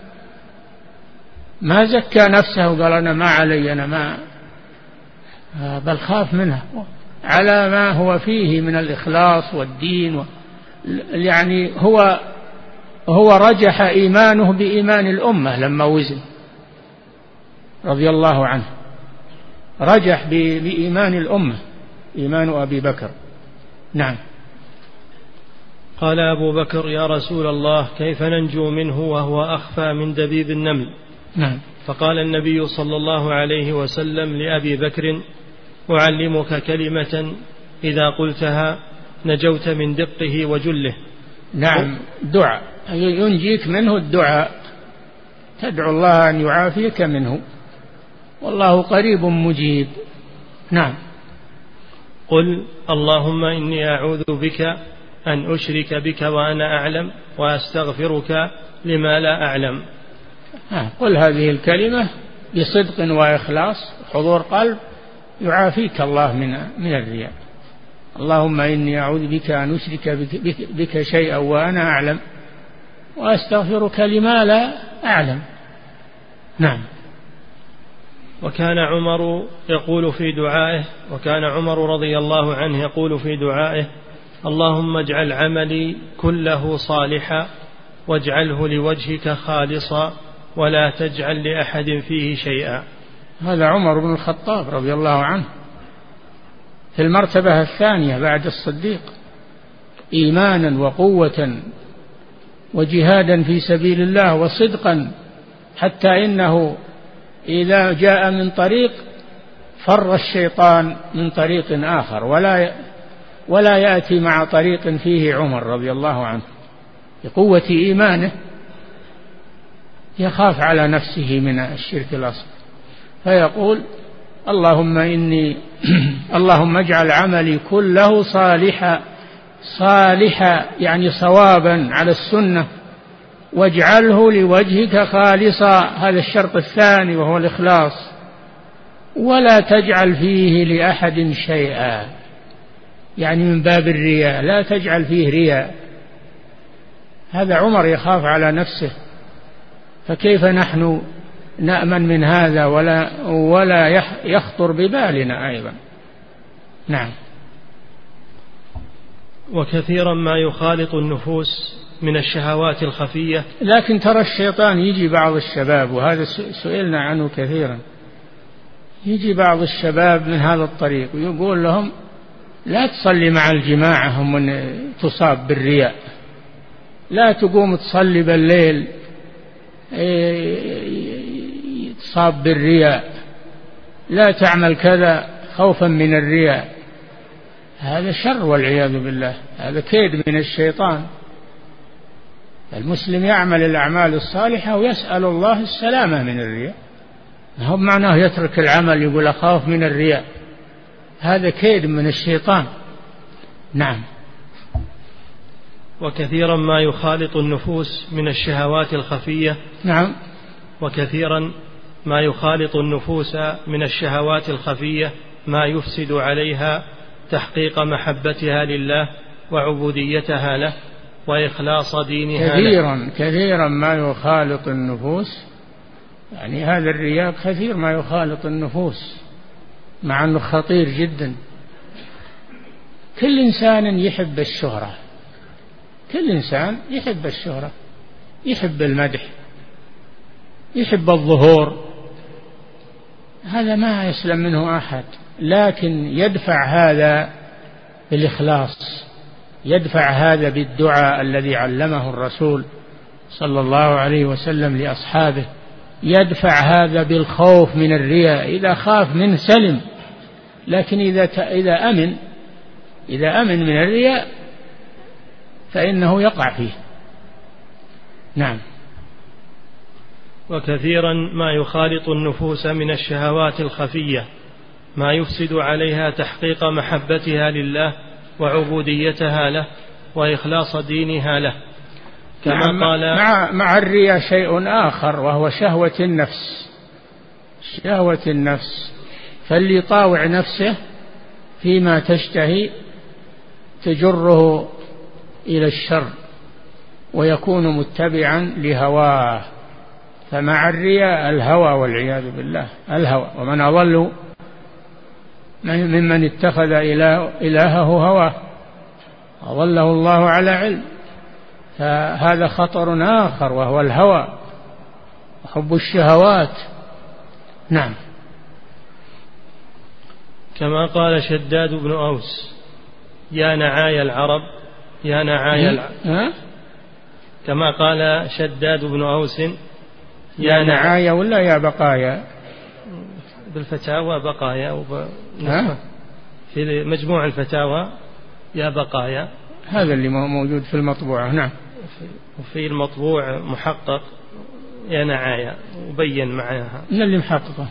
ما زكى نفسه وقال أنا ما علي، أنا ما، بل خاف منه على ما هو فيه من الإخلاص والدين يعني هو رجح إيمانه بإيمان الأمة لما وزن رضي الله عنه، رجح بإيمان الأمة، إيمان أبي بكر. نعم. قال أبو بكر: يا رسول الله كيف ننجو منه وهو أخفى من دبيب النمل؟ نعم. فقال النبي صلى الله عليه وسلم لأبي بكر: أعلمك كلمة إذا قلتها نجوت من دقه وجله. نعم. دعاء ينجيك منه، الدعاء تدعو الله أن يعافيك منه، والله قريب مجيب. نعم. قل: اللهم إني أعوذ بك أن أشرك بك وأنا أعلم وأستغفرك لما لا أعلم. قل هذه الكلمة بصدق وإخلاص حضور قلب، يعافيك الله من الرياء. اللهم إني أعوذ بك أن أشرك بك شيئا وأنا أعلم وأستغفرك لما لا أعلم. نعم. وكان عمر رضي الله عنه يقول في دعائه: اللهم اجعل عملي كله صالحا واجعله لوجهك خالصا ولا تجعل لأحد فيه شيئا. هذا عمر بن الخطاب رضي الله عنه في المرتبة الثانية بعد الصديق، إيمانا وقوة وجهادا في سبيل الله وصدقا، حتى إنه إذا جاء من طريق فر الشيطان من طريق آخر ولا يأتي مع طريق فيه عمر رضي الله عنه، بقوة إيمانه يخاف على نفسه من الشرك الأصغر، فيقول: اللهم اجعل عملي كله صالحا يعني صوابا على السنة، واجعله لوجهك خالصا، هذا الشرط الثاني وهو الإخلاص، ولا تجعل فيه لأحد شيئا، يعني من باب الرياء، لا تجعل فيه رياء. هذا عمر يخاف على نفسه، فكيف نحن نأمن من هذا ولا يخطر ببالنا أيضا. نعم. وكثيرا ما يخالط النفوس من الشهوات الخفية. لكن ترى الشيطان يجي بعض الشباب، وهذا سئلنا عنه كثيرا، يجي بعض الشباب من هذا الطريق ويقول لهم: لا تصلي مع الجماعة، هم تصاب بالرياء، لا تقوم تصلي بالليل تصاب بالرياء، لا تعمل كذا خوفا من الرياء. هذا شر والعياذ بالله، هذا كيد من الشيطان. المسلم يعمل الأعمال الصالحة ويسأل الله السلامة من الرياء، ما هو معناه يترك العمل يقول أخاف من الرياء، هذا كيد من الشيطان. نعم. وكثيرا ما يخالط النفوس من الشهوات الخفية. نعم. وكثيرا ما يخالط النفوس من الشهوات الخفية ما يفسد عليها تحقيق محبتها لله وعبوديتها له وإخلاص دينها له. كثيرا ما يخالط النفوس، يعني هذا الرياء كثير ما يخالط النفوس، مع أنه خطير جدا. كل إنسان يحب الشهرة، كل إنسان يحب الشهرة، يحب المدح، يحب الظهور، هذا ما يسلم منه أحد، لكن يدفع هذا بالإخلاص، يدفع هذا بالدعاء الذي علمه الرسول صلى الله عليه وسلم لأصحابه، يدفع هذا بالخوف من الرياء، إذا خاف منه سلم، لكن إذا أمن من الرياء فإنه يقع فيه. نعم. وكثيرا ما يخالط النفوس من الشهوات الخفية ما يفسد عليها تحقيق محبتها لله وعبوديتها له وإخلاص دينها له، كما قال مع الرياء شيء آخر وهو شهوة النفس، شهوة النفس، فاللي يطاوع نفسه فيما تشتهي تجره إلى الشر ويكون متبعا لهواه، فمع الرياء الهوى والعياذ بالله، الهوى، ومن أضل ممن اتخذ إلهه هواه أضله الله على علم، فهذا خطر آخر وهو الهوى وحب الشهوات. نعم. كما قال شداد بن أوس يا نعاي العرب يا نعاي كما قال شداد بن أوس يا نعاي ولا يا بقايا؟ بالفتاوى بقايا، في مجموع الفتاوى يا بقايا، هذا اللي موجود في المطبوعة. نعم. وفي المطبوع محقق يا نعايا وبين معناها. من اللي محققه؟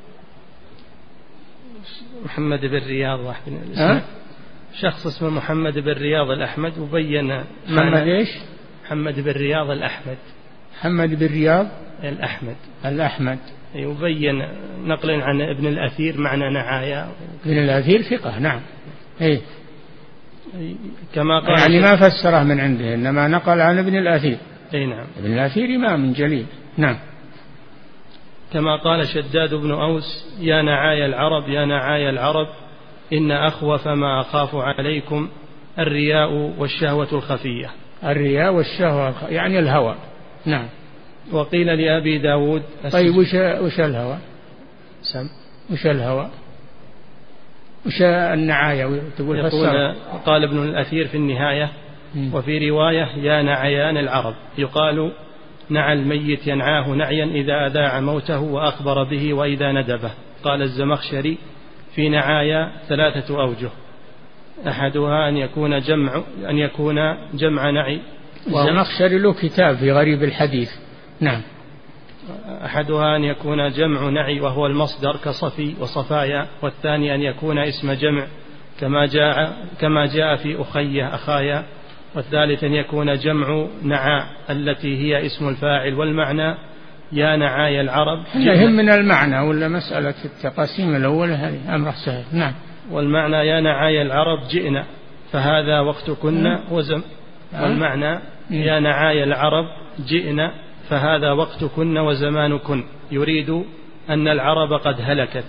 محمد بن رياض واحد من الاسم، شخص اسمه محمد بن رياض الأحمد، وبين محمد إيش؟ محمد بن رياض الأحمد. محمد بن رياض الأحمد يبين نقلا عن ابن الأثير معنى نعايا. ابن الأثير ثقة. نعم. إيه. كما قال يعني ما فسره من عنده، إنما نقل عن ابن الأثير. أي نعم. ابن الأثير إمام جليل. نعم. كما قال شداد بن أوس يا نعاي العرب يا نعاي العرب إن أخوف ما أخاف عليكم الرياء والشهوة الخفية. الرياء والشهوة يعني الهوى. نعم. وقيل لأبي داود طيب وش الهوى؟ وش الهوى؟ وش النعاية؟ يقول قال ابن الأثير في النهاية وفي رواية يا نعيان العرب، يقال نعى الميت ينعاه نعيا إذا أذاع موته وأخبر به وإذا ندبه. قال الزمخشري في نعايا 3 أوجه، أحدها أن يكون جمع نعي. الزمخشري له كتاب في غريب الحديث. نعم. أحدها أن يكون جمع نعي وهو المصدر كصفي وصفايا، والثاني أن يكون اسم جمع كما جاء في أخايا، والثالث أن يكون جمع نعاء التي هي اسم الفاعل، والمعنى يا نعاي العرب. يهم من المعنى ولا مسألة التقاسيم الأولى هذه أمر سهل. نعم. والمعنى يا نعاي العرب جئنا فهذا وقتكن والمعنى يا نعاي العرب جئنا فهذا وقتكن وزمانكن، يريد أن العرب قد هلكت.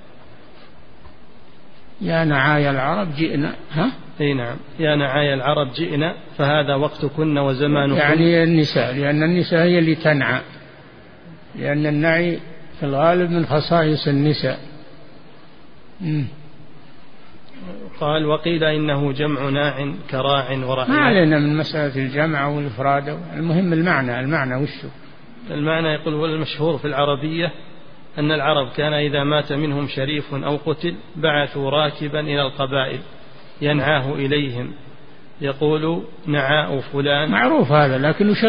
يا نعاي العرب جئنا. أي نعم. يا نعاي العرب جئنا فهذا وقتكن وزمانكن، يعني النساء، لأن النساء هي اللي تنعى، لأن النعي في الغالب من خصائص النساء. قال وقيل إنه جمع ناع كراع ورعي. ما علينا من مسألة الجمع والإفراد، المهم المعنى وشه. المعنى يقول والمشهور في العربية أن العرب كان إذا مات منهم شريف أو قتل بعثوا راكبا إلى القبائل ينعاه إليهم يقول نعاء فلان. معروف هذا، لكن وش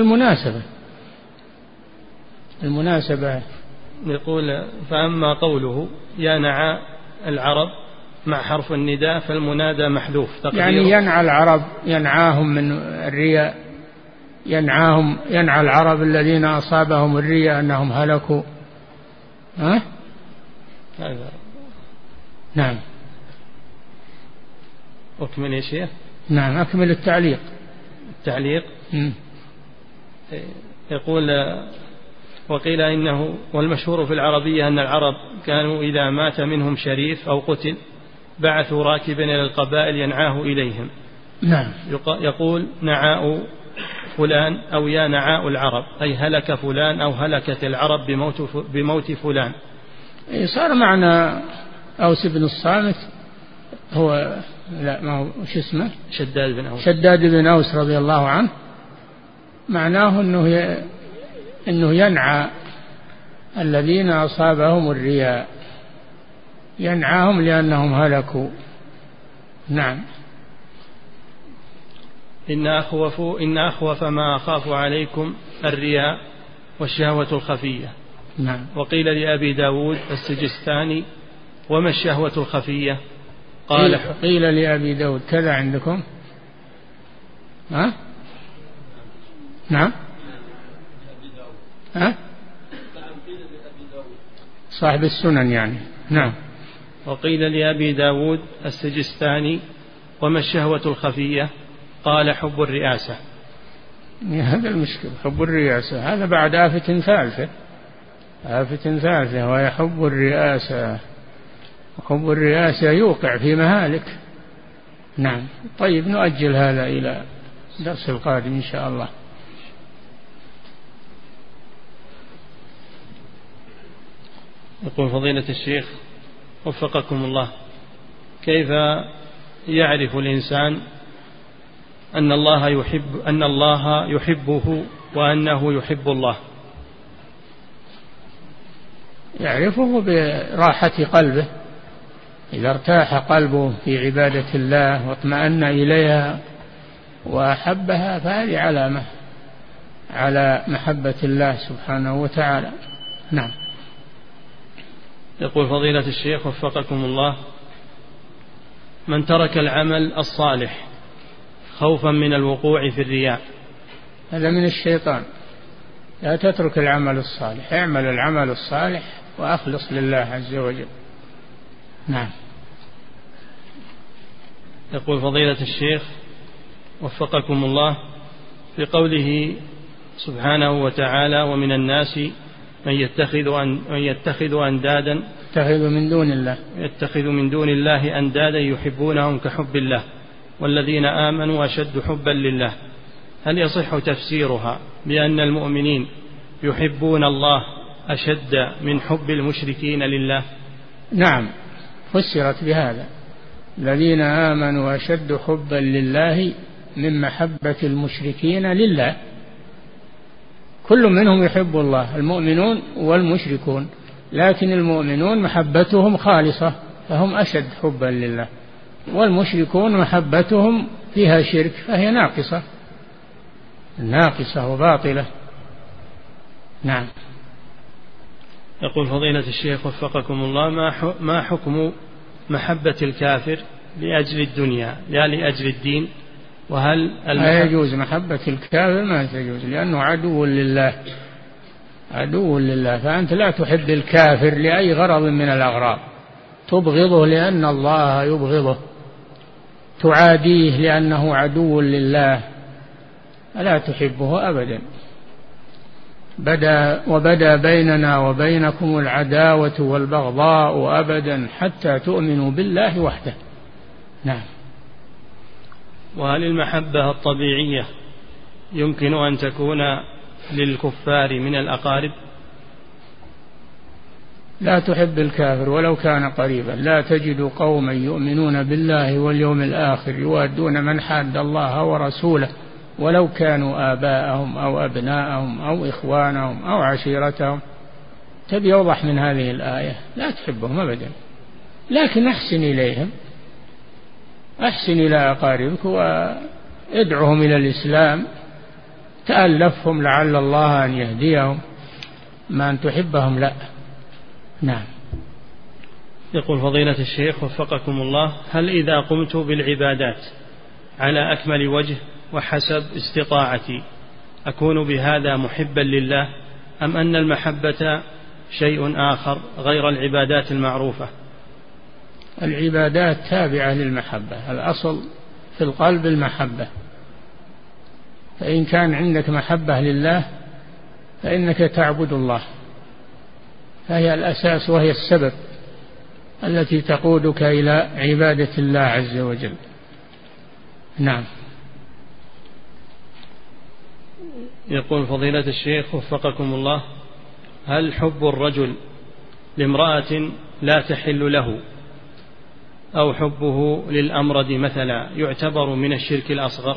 المناسبة؟ يقول فأما قوله يا نعاء العرب مع حرف النداء فالمنادى محذوف، يعني ينعى العرب، ينعاهم من الرياء، ينعى العرب الذين أصابهم الرياء أنهم هلكوا. هذا. نعم. أكمل يا شيخ. نعم أكمل التعليق. يقول وقيل إنه والمشهور في العربية أن العرب كانوا إذا مات منهم شريف أو قتل بعثوا راكبا إلى القبائل ينعاه إليهم، نعم. يقول نعاء فلان أو يا نعاء العرب، أي هلك فلان أو هلكت العرب بموت فلان. صار معنى أوس بن الصامت هو، لا ما هو شو اسمه، شداد بن أوس رضي الله عنه، معناه أنه ينعى الذين أصابهم الرياء، ينعاهم لأنهم هلكوا. نعم. إن أخوف ما أخاف عليكم الرياء والشهوة الخفية. نعم. وقيل لأبي داود السجستاني وما الشهوة الخفية؟ قيل لأبي داود كذا عندكم؟ ها؟ نعم. ها؟ صاحب السنن يعني. نعم. وقيل لأبي داود السجستاني وما الشهوة الخفية؟ قال حب الرئاسة. هذا المشكلة، حب الرئاسة هذا بعد آفة ثالثة وهي حب الرئاسة. حب الرئاسة يوقع في مهالك. نعم. طيب نؤجل هذا إلى الدرس القادم إن شاء الله. يقول فضيلة الشيخ وفقكم الله، كيف يعرف الإنسان أن الله يحبه وأنه يحب الله؟ يعرفه براحة قلبه، إذا ارتاح قلبه في عبادة الله واطمأن إليها وأحبها فهذه علامة على محبة الله سبحانه وتعالى. نعم. يقول فضيلة الشيخ وفقكم الله، من ترك العمل الصالح خوفا من الوقوع في الرياء، هذا من الشيطان. لا تترك العمل الصالح، اعمل العمل الصالح وأخلص لله عز وجل. نعم. يقول فضيلة الشيخ وفقكم الله، في قوله سبحانه وتعالى ومن الناس من يتخذ أندادا يتخذ من دون الله أندادا يحبونهم كحب الله والذين آمنوا أشد حبا لله، هل يصح تفسيرها بأن المؤمنين يحبون الله أشد من حب المشركين لله؟ نعم، فسرت بهذا، الذين آمنوا أشد حبا لله من محبة المشركين لله. كل منهم يحب الله، المؤمنون والمشركون، لكن المؤمنون محبتهم خالصة فهم أشد حبا لله، والمشركون محبتهم فيها شرك فهي ناقصة وباطلة. نعم. يقول فضيلة الشيخ وفقكم الله، ما حكم محبة الكافر لأجل الدنيا لا لأجل الدين؟ وهل لا يجوز محبة الكافر، ما تجوز، لأنه عدو لله، فأنت لا تحب الكافر لأي غرض من الأغراض، تبغضه لأن الله يبغضه، تعاديه لأنه عدو لله، لا تحبه أبدا. وبدا بيننا وبينكم العداوة والبغضاء أبدا حتى تؤمنوا بالله وحده. نعم. وهل المحبة الطبيعية يمكن أن تكون للكفار من الأقارب؟ لا تحب الكافر ولو كان قريبا، لا تجد قوما يؤمنون بالله واليوم الآخر يوادون من حاد الله ورسوله ولو كانوا آباءهم أو أبناءهم أو إخوانهم أو عشيرتهم. تبي يوضح من هذه الآية لا تحبهم أبدا، لكن أحسن إليهم، أحسن إلى أقاربك وادعهم إلى الإسلام، تألفهم لعل الله أن يهديهم، ما أن تحبهم لا. نعم. يقول فضيلة الشيخ وفقكم الله، هل إذا قمت بالعبادات على أكمل وجه وحسب استطاعتي أكون بهذا محبا لله، أم أن المحبة شيء آخر غير العبادات المعروفة؟ العبادات تابعة للمحبة، الأصل في القلب المحبة، فإن كان عندك محبة لله فإنك تعبد الله، فهي الأساس وهي السبب التي تقودك إلى عبادة الله عز وجل. نعم. يقول فضيلة الشيخ وفقكم الله: هل حب الرجل لامرأة لا تحل له أو حبه للأمرد مثلا يعتبر من الشرك الأصغر؟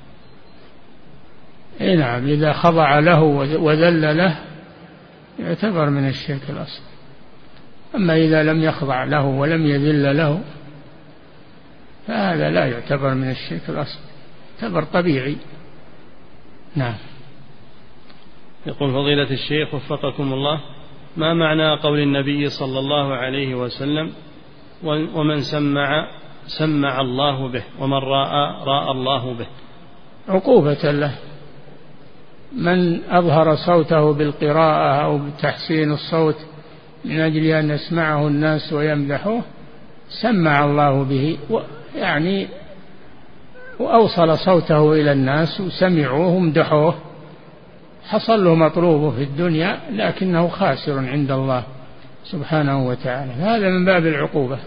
نعم، إذا خضع له وذل له يعتبر من الشرك الأصغر. أما إذا لم يخضع له ولم يذل له فهذا لا يعتبر من الشرك الأصغر، يعتبر طبيعي. نعم. يقول فضيلة الشيخ وفقكم الله: ما معنى قول النبي صلى الله عليه وسلم: ومن سمع الله به، ومن راى الله به؟ عقوبة له. من أظهر صوته بالقراءة أو بتحسين الصوت من أجل أن يسمعه الناس ويمدحوه سمع الله به، يعني وأوصل صوته إلى الناس وسمعوه ومدحوه، حصل له مطلوبه في الدنيا لكنه خاسر عند الله سبحانه وتعالى. هذا من باب العقوبة.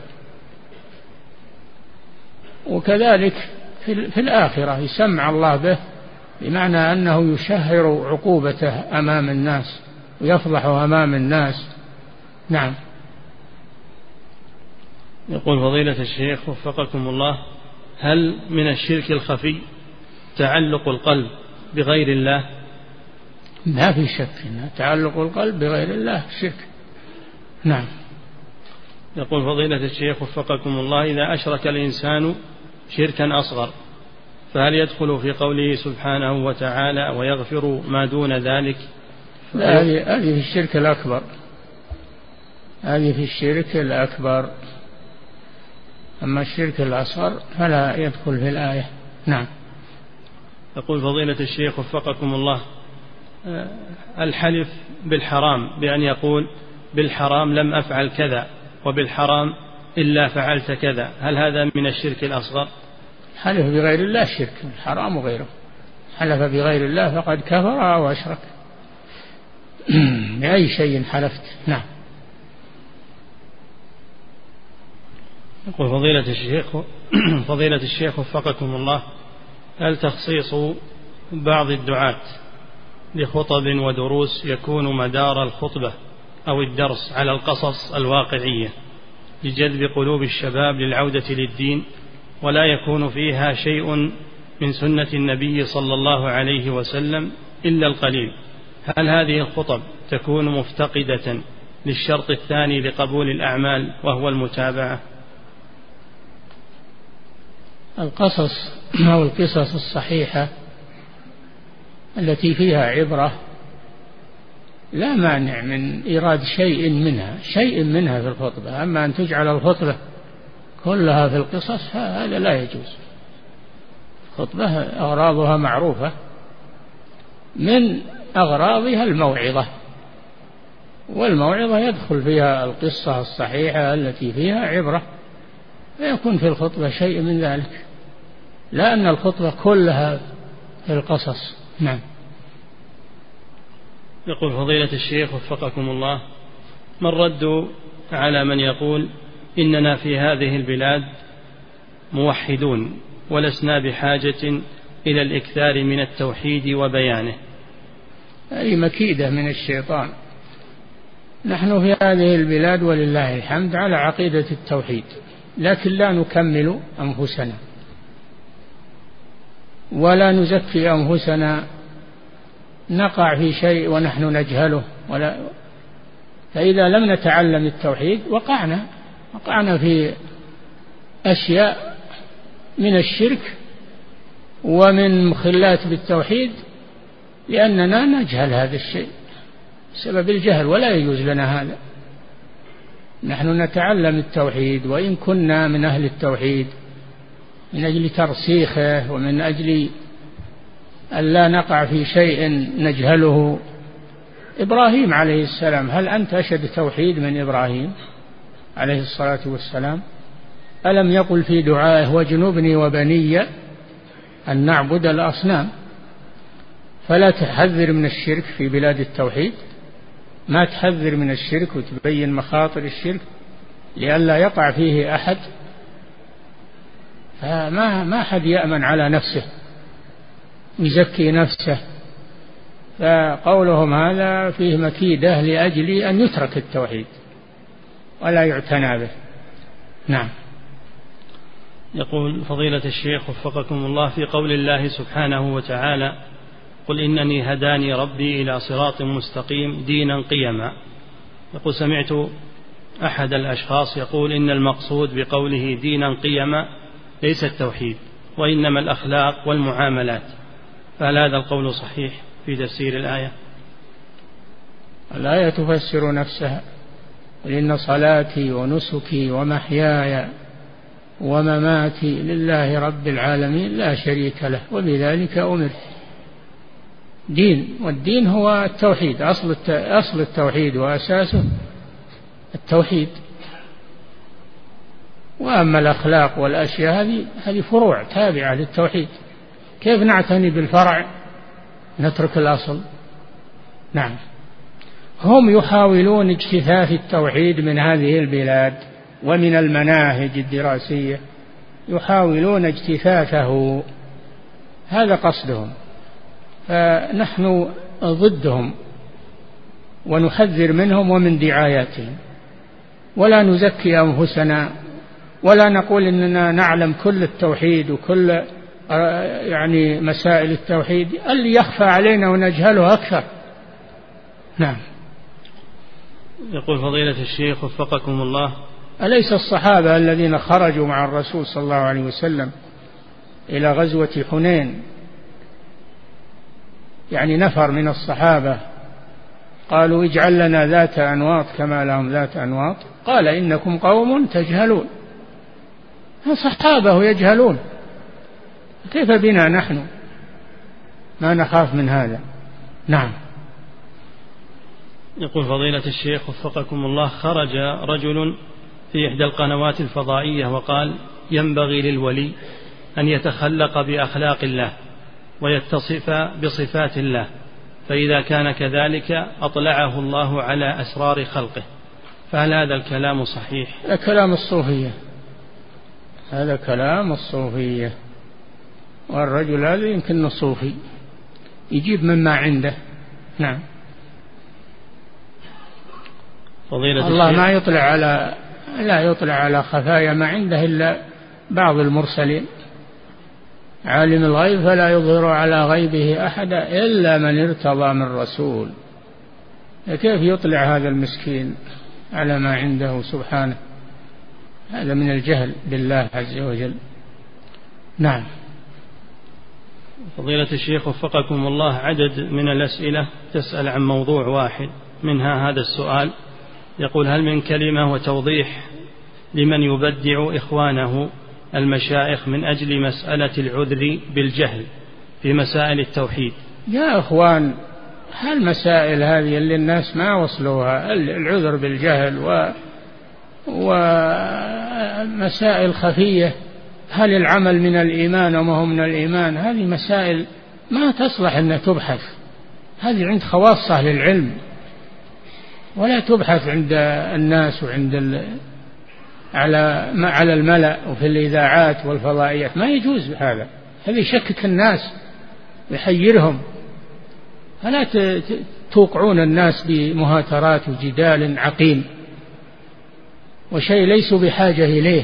وكذلك في الآخرة يسمع الله به، بمعنى أنه يشهر عقوبته أمام الناس ويفضحه أمام الناس. نعم. يقول فضيلة الشيخ وفقكم الله: هل من الشرك الخفي تعلق القلب بغير الله؟ ما في شك أن تعلق القلب بغير الله شرك. نعم. يقول فضيلة الشيخ وفقكم الله: إذا أشرك الإنسان شركا أصغر فهل يدخل في قوله سبحانه وتعالى: ويغفر ما دون ذلك؟ هذه في الشرك الأكبر، هذه في الشرك الأكبر. أما الشرك الأصغر فلا يدخل في الآية. نعم. يقول فضيلة الشيخ وفقكم الله: الحلف بالحرام بأن يقول: بالحرام لم أفعل كذا، وبالحرام إلا فعلت كذا، هل هذا من الشرك الأصغر؟ حلف بغير الله شرك، الحرام وغيره. حلف بغير الله فقد كفر أو أشرك بأي شيء حلفت. نعم. يقول فضيلة الشيخ وفقكم الله: هل تخصيص بعض الدعاة لخطب ودروس يكون مدار الخطبة أو الدرس على القصص الواقعية لجذب قلوب الشباب للعودة للدين، ولا يكون فيها شيء من سنة النبي صلى الله عليه وسلم إلا القليل، هل هذه الخطب تكون مفتقدة للشرط الثاني لقبول الأعمال وهو المتابعة؟ القصص أو القصص الصحيحة التي فيها عبرة لا مانع من إيراد شيء منها في الخطبة. أما أن تجعل الخطبة كلها في القصص هذا لا يجوز. الخطبة أغراضها معروفة، من أغراضها الموعظة، والموعظة يدخل فيها القصة الصحيحة التي فيها عبرة، فيكون في الخطبة شيء من ذلك، لا أن الخطبة كلها في القصص. نعم. يقول فضيلة الشيخ وفقكم الله: ما الرد على من يقول: إننا في هذه البلاد موحدون ولسنا بحاجة إلى الإكثار من التوحيد وبيانه؟ هذه مكيدة من الشيطان. نحن في هذه البلاد ولله الحمد على عقيدة التوحيد، لكن لا نكمل أنفسنا ولا نزكي أنفسنا، نقع في شيء ونحن نجهله، فإذا لم نتعلم التوحيد وقعنا في أشياء من الشرك ومن مخلات بالتوحيد، لأننا نجهل هذا الشيء بسبب الجهل، ولا يجوز لنا هذا. نحن نتعلم التوحيد وإن كنا من أهل التوحيد من أجل ترسيخه ومن أجل أن لا نقع في شيء نجهله. إبراهيم عليه السلام، هل أنت أشد توحيد من إبراهيم عليه الصلاة والسلام؟ ألم يقل في دعائه: واجنبني وبني أن نعبد الأصنام؟ فلا تحذر من الشرك في بلاد التوحيد، ما تحذر من الشرك وتبين مخاطر الشرك لئلا يقع فيه أحد. ما حد يأمن على نفسه يزكي نفسه. فقولهم هذا فيه مكيدة لأجل أن يترك التوحيد ولا يعتنى به. نعم. يقول فضيلة الشيخ وفقكم الله، في قول الله سبحانه وتعالى: قل إنني هداني ربي إلى صراط مستقيم دينا قيما، يقول سمعت أحد الأشخاص يقول إن المقصود بقوله دينا قيما ليس التوحيد وإنما الأخلاق والمعاملات، فهل هذا القول صحيح في تفسير الآية؟ الآية تفسر نفسها: قل إن صلاتي ونسكي ومحياي ومماتي لله رب العالمين لا شريك له وبذلك أمرت. دين، والدين هو التوحيد، أصل التوحيد وأساسه التوحيد. وأما الأخلاق والأشياء هذه فروع تابعة للتوحيد. كيف نعتني بالفرع نترك الأصل؟ نعم. هم يحاولون اجتثاث التوحيد من هذه البلاد ومن المناهج الدراسية، يحاولون اجتثاثه، هذا قصدهم. فنحن ضدهم ونحذر منهم ومن دعاياتهم، ولا نزكي أنفسنا ولا نقول إننا نعلم كل التوحيد وكل مسائل التوحيد، اللي يخفى علينا ونجهله أكثر. نعم. يقول فضيلة الشيخ وفقكم الله: أليس الصحابة الذين خرجوا مع الرسول صلى الله عليه وسلم إلى غزوة حنين، نفر من الصحابة قالوا: اجعل لنا ذات أنواط كما لهم ذات أنواط، قال: إنكم قوم تجهلون. صحابه يجهلون، كيف بنا نحن؟ ما نخاف من هذا. نعم. يقول فضيلة الشيخ وفقكم الله: خرج رجل في إحدى القنوات الفضائية وقال: ينبغي للولي أن يتخلق بأخلاق الله ويتصف بصفات الله، فإذا كان كذلك أطلعه الله على أسرار خلقه، فهل هذا الكلام صحيح؟ هذا كلام الصوفية، هذا كلام الصوفية. والرجل هذا يمكن صوفي يجيب مما عنده. نعم. الله لا يطلع على خفايا ما عنده إلا بعض المرسلين. عالم الغيب فلا يظهر على غيبه أحدا إلا من ارتضى من رسول. كيف يطلع هذا المسكين على ما عنده سبحانه؟ هذا من الجهل بالله عز وجل. نعم. فضيلة الشيخ وفقكم الله، عدد من الأسئلة تسأل عن موضوع واحد، منها هذا السؤال يقول: هل من كلمة وتوضيح لمن يبدع إخوانه المشايخ من أجل مسألة العذر بالجهل في مسائل التوحيد؟ يا أخوان، هالمسائل هذه اللي الناس ما وصلوها، العذر بالجهل ومسائل خفية، هل العمل من الإيمان وما هو من الإيمان، هذه مسائل ما تصلح أن تبحث، هذه عند خواص أهل العلم، ولا تبحث عند الناس وعند على الملأ وفي الإذاعات والفضائيات. ما يجوز هذا يشكك الناس ويحيرهم. فلا توقعون الناس بمهاترات وجدال عقيم وشيء ليسوا بحاجة إليه.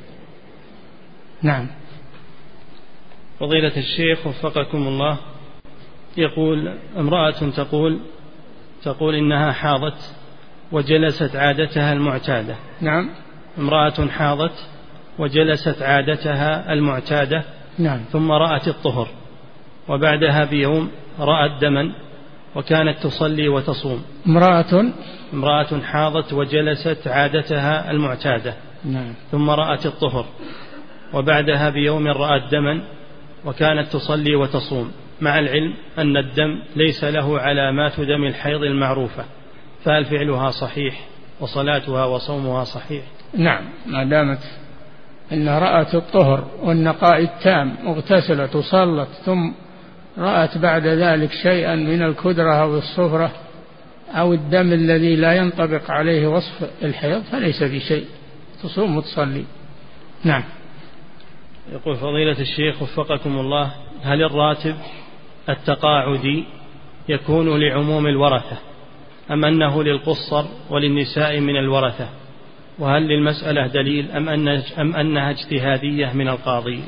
نعم. فضيلة الشيخ وفقكم الله، يقول امرأة تقول إنها حاضت وجلست عادتها المعتادة. نعم. امرأة حاضت وجلست عادتها المعتادة. نعم. ثم رأت الطهر، وبعدها بيوم رأت دما، وكانت تصلي وتصوم. امرأة حاضت وجلست عادتها المعتادة. نعم. ثم رأت الطهر، وبعدها بيوم رأت دما، وكانت تصلي وتصوم، مع العلم أن الدم ليس له علامات دم الحيض المعروفة، فهل فعلها صحيح وصلاتها وصومها صحيح؟ نعم، ما دامت إنها رأت الطهر والنقاء التام، اغتسلت وصلت، ثم رأت بعد ذلك شيئا من الكدرة أو الصفرة أو الدم الذي لا ينطبق عليه وصف الحيض، فليس بشيء، تصوم وتصلي. نعم. يقول فضيلة الشيخ وفقكم الله: هل الراتب التقاعدي يكون لعموم الورثة أم أنه للقصر وللنساء من الورثة؟ وهل للمسألة دليل أم أنها اجتهادية من القاضي؟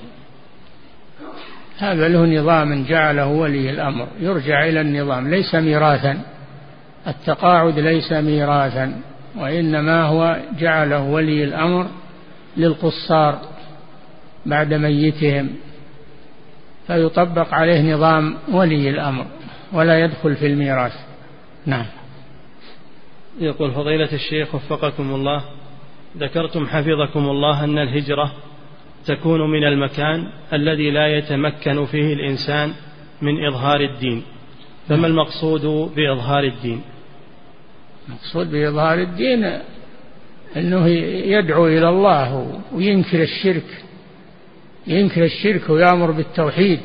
هذا له نظام جعله ولي الأمر، يرجع إلى النظام، ليس ميراثا. التقاعد ليس ميراثا، وإنما هو جعله ولي الأمر للقصار بعد ميتهم، فيطبق عليه نظام ولي الأمر ولا يدخل في الميراث. نعم. يقول فضيلة الشيخ وفقكم الله: ذكرتم حفظكم الله أن الهجرة تكون من المكان الذي لا يتمكن فيه الإنسان من إظهار الدين، فما المقصود بإظهار الدين؟ المقصود بإظهار الدين أنه يدعو إلى الله وينكر الشرك، ينكر الشرك ويأمر بالتوحيد،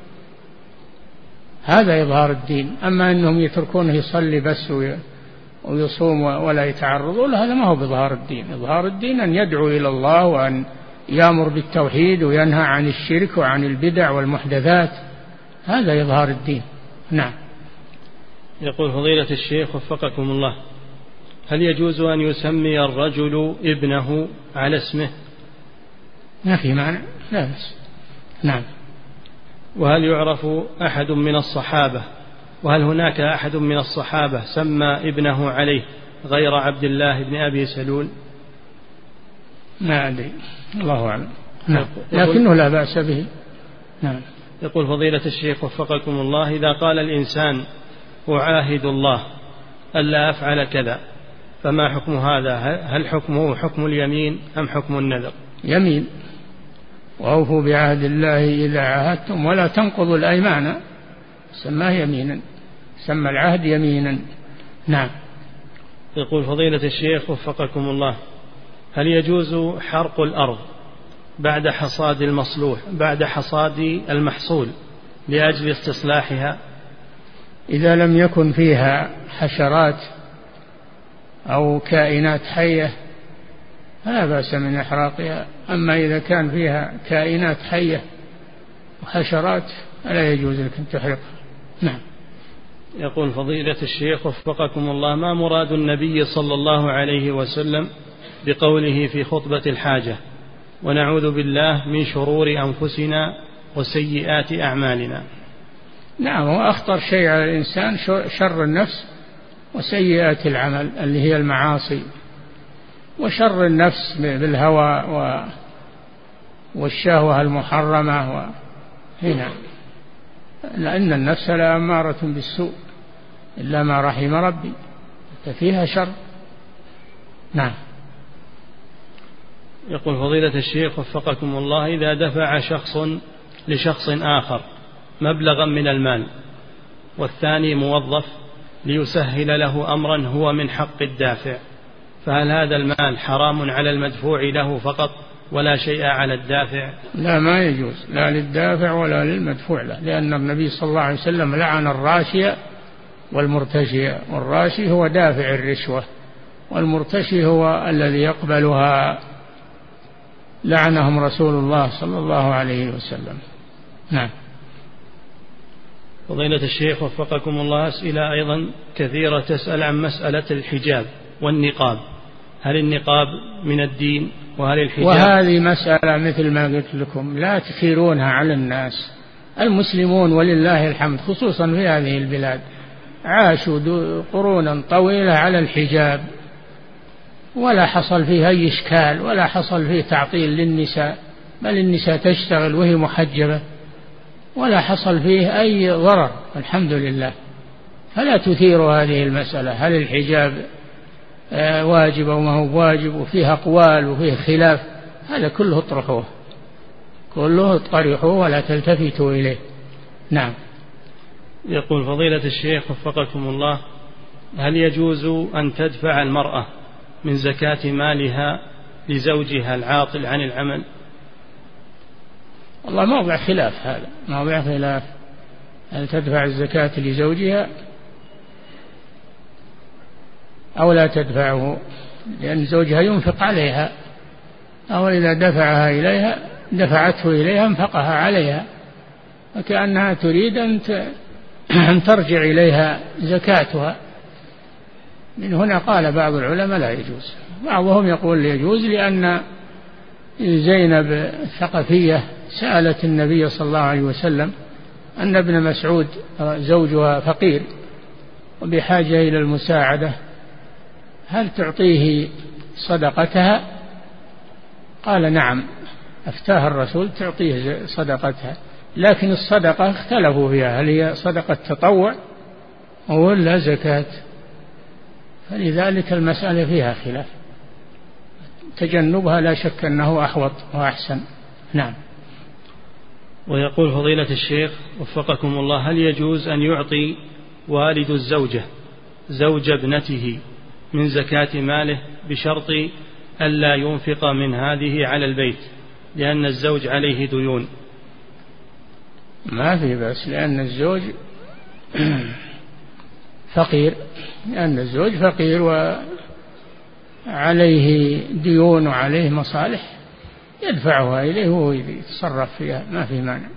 هذا إظهار الدين. أما أنهم يتركونه يصلي بس ويصوم ولا يتعرضوا له، هذا ما هو بإظهار الدين. إظهار الدين أن يدعو إلى الله وأن يأمر بالتوحيد وينهى عن الشرك وعن البدع والمحدثات، هذا إظهار الدين. نعم. يقول فضيلة الشيخ وفقكم الله: هل يجوز أن يسمي الرجل ابنه على اسمه؟ ما في معنى، لا بس. نعم. وهل يعرف أحد من الصحابة، وهل هناك أحد من الصحابة سمى ابنه عليه غير عبد الله بن أبي سلول؟ ما أدري، الله أعلم. نعم. لكنه لا بأس به. نعم. يقول فضيلة الشيخ وفقكم الله: إذا قال الإنسان أعاهد الله ألا أفعل كذا، فما حكم هذا؟ هل حكمه حكم اليمين أم حكم النذر؟ يمين، وأوفوا بعهد الله إذا عاهدتم ولا تنقضوا الأيمان، سماه يمينا، سمى العهد يمينا. نعم. يقول فضيلة الشيخ وفقكم الله: هل يجوز حرق الأرض بعد حصاد المصلوح بعد حصاد المحصول لأجل استصلاحها؟ إذا لم يكن فيها حشرات أو كائنات حية فلا بأس من إحراقها، أما إذا كان فيها كائنات حية وحشرات فلا يجوز لك أن تحرقها. نعم. يقول فضيلة الشيخ وفقكم الله: ما مراد النبي صلى الله عليه وسلم بقوله في خطبة الحاجة: ونعوذ بالله من شرور أنفسنا وسيئات أعمالنا؟ نعم، وأخطر شيء على الإنسان شر النفس وسيئات العمل اللي هي المعاصي، وشر النفس بالهوى والشهوة المحرمة هنا، لأن النفس لأمارة بالسوء إلا ما رحم ربي، ففيها شر. نعم. يقول فضيلة الشيخ وفقكم الله: إذا دفع شخص لشخص آخر مبلغا من المال والثاني موظف ليسهل له أمرا هو من حق الدافع، فهل هذا المال حرام على المدفوع له فقط ولا شيء على الدافع؟ لا، ما يجوز، لا للدافع ولا للمدفوع له، لأن النبي صلى الله عليه وسلم لعن الراشي والمرتشي، والراشي هو دافع الرشوة والمرتشي هو الذي يقبلها، لعنهم رسول الله صلى الله عليه وسلم. نعم. فضيلة الشيخ وفقكم الله: أسئلة أيضا كثيرة تسأل عن مسألة الحجاب والنقاب، هل النقاب من الدين؟ وهل الحجاب؟ وهذه مسألة مثل ما قلت لكم لا تثيرونها على الناس. المسلمون ولله الحمد خصوصا في هذه البلاد عاشوا قرونا طويلة على الحجاب، ولا حصل فيه أي إشكال ولا حصل فيه تعطيل للنساء، بل النساء تشتغل وهي محجبة ولا حصل فيه أي ضرر، الحمد لله. فلا تثيروا هذه المسألة، هل الحجاب واجب أو ما هو واجب، وفيه أقوال وفيه خلاف، هذا كله اطرحوه، كله اطرحوه ولا تلتفتوا إليه. نعم. يقول فضيلة الشيخ وفقكم الله: هل يجوز أن تدفع المرأة من زكاة مالها لزوجها العاطل عن العمل؟ والله موضع خلاف، هذا موضع خلاف، هل تدفع الزكاة لزوجها أو لا تدفعه، لأن زوجها ينفق عليها، أو إذا دفعها إليها دفعته إليها انفقها عليها، وكأنها تريد أن ترجع إليها زكاتها. من هنا قال بعض العلماء لا يجوز، بعضهم يقول يجوز لأن زينب الثقفية سألت النبي صلى الله عليه وسلم أن ابن مسعود زوجها فقير وبحاجة إلى المساعدة، هل تعطيه صدقتها؟ قال نعم، أفتاها الرسول تعطيه صدقتها، لكن الصدقة اختلفوا فيها، هل هي صدقة تطوع ولا زكاة، فلذلك المسألة فيها خلاف، تجنبها لا شك أنه أحوط وأحسن. نعم. ويقول فضيلة الشيخ وفقكم الله: هل يجوز أن يعطي والد الزوجة زوج ابنته من زكاة ماله بشرط ألا ينفق من هذه على البيت لأن الزوج عليه ديون؟ ما في بأس، لأن الزوج فقير، لأن الزوج فقير وعليه ديون وعليه مصالح يدفعها إليه وهو يتصرف فيها، ما في مانع.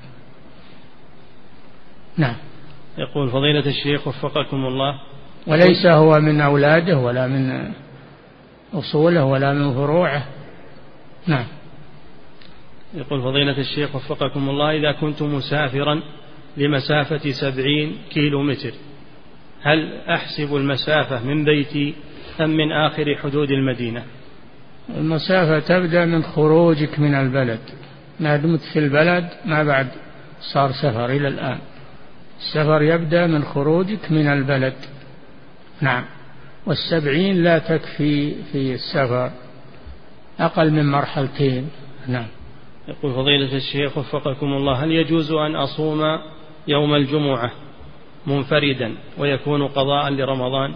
نعم. يقول فضيلة الشيخ وفقكم الله: وليس هو من أولاده ولا من أصوله ولا من فروعه. نعم. يقول فضيلة الشيخ وفقكم الله: إذا كنت مسافرا لمسافة 70 كيلو متر، هل أحسب المسافة من بيتي أم من آخر حدود المدينة؟ المسافة تبدأ من خروجك من البلد، ما دمت في البلد ما بعد صار سفر إلى الآن، السفر يبدأ من خروجك من البلد. نعم. 70 لا تكفي في السفر، أقل من مرحلتين. نعم. يقول فضيلة الشيخ وفقكم الله: هل يجوز أن أصوم يوم الجمعة منفردا ويكون قضاء لرمضان؟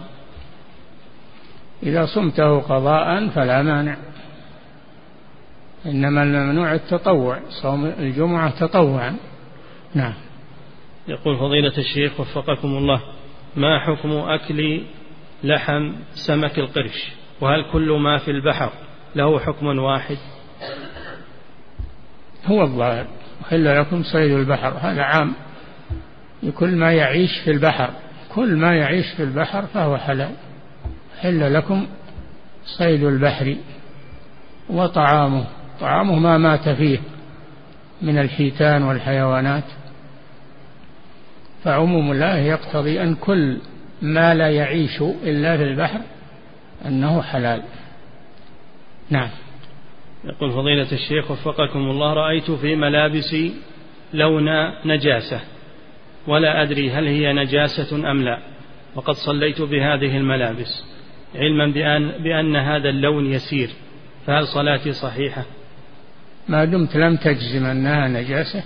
إذا صمته قضاء فلا مانع، إنما الممنوع التطوع، صوم الجمعة تطوعا. نعم. يقول فضيلة الشيخ وفقكم الله: ما حكم أكل لحم سمك القرش، وهل كل ما في البحر له حكم واحد؟ هو الظاهر أحل لكم صيد البحر، هذا عام لكل ما يعيش في البحر، كل ما يعيش في البحر فهو حلال، حل لكم صيد البحر وطعامه، طعامه ما مات فيه من الحيتان والحيوانات، فعموم الله يقتضي أن كل ما لا يعيش إلا في البحر أنه حلال. نعم. يقول فضيلة الشيخ وفقكم الله: رأيت في ملابسي لون نجاسة ولا أدري هل هي نجاسة أم لا، وقد صليت بهذه الملابس علما بأن هذا اللون يسير، فهل صلاتي صحيحة؟ ما دمت لم تجزم أنها نجاسة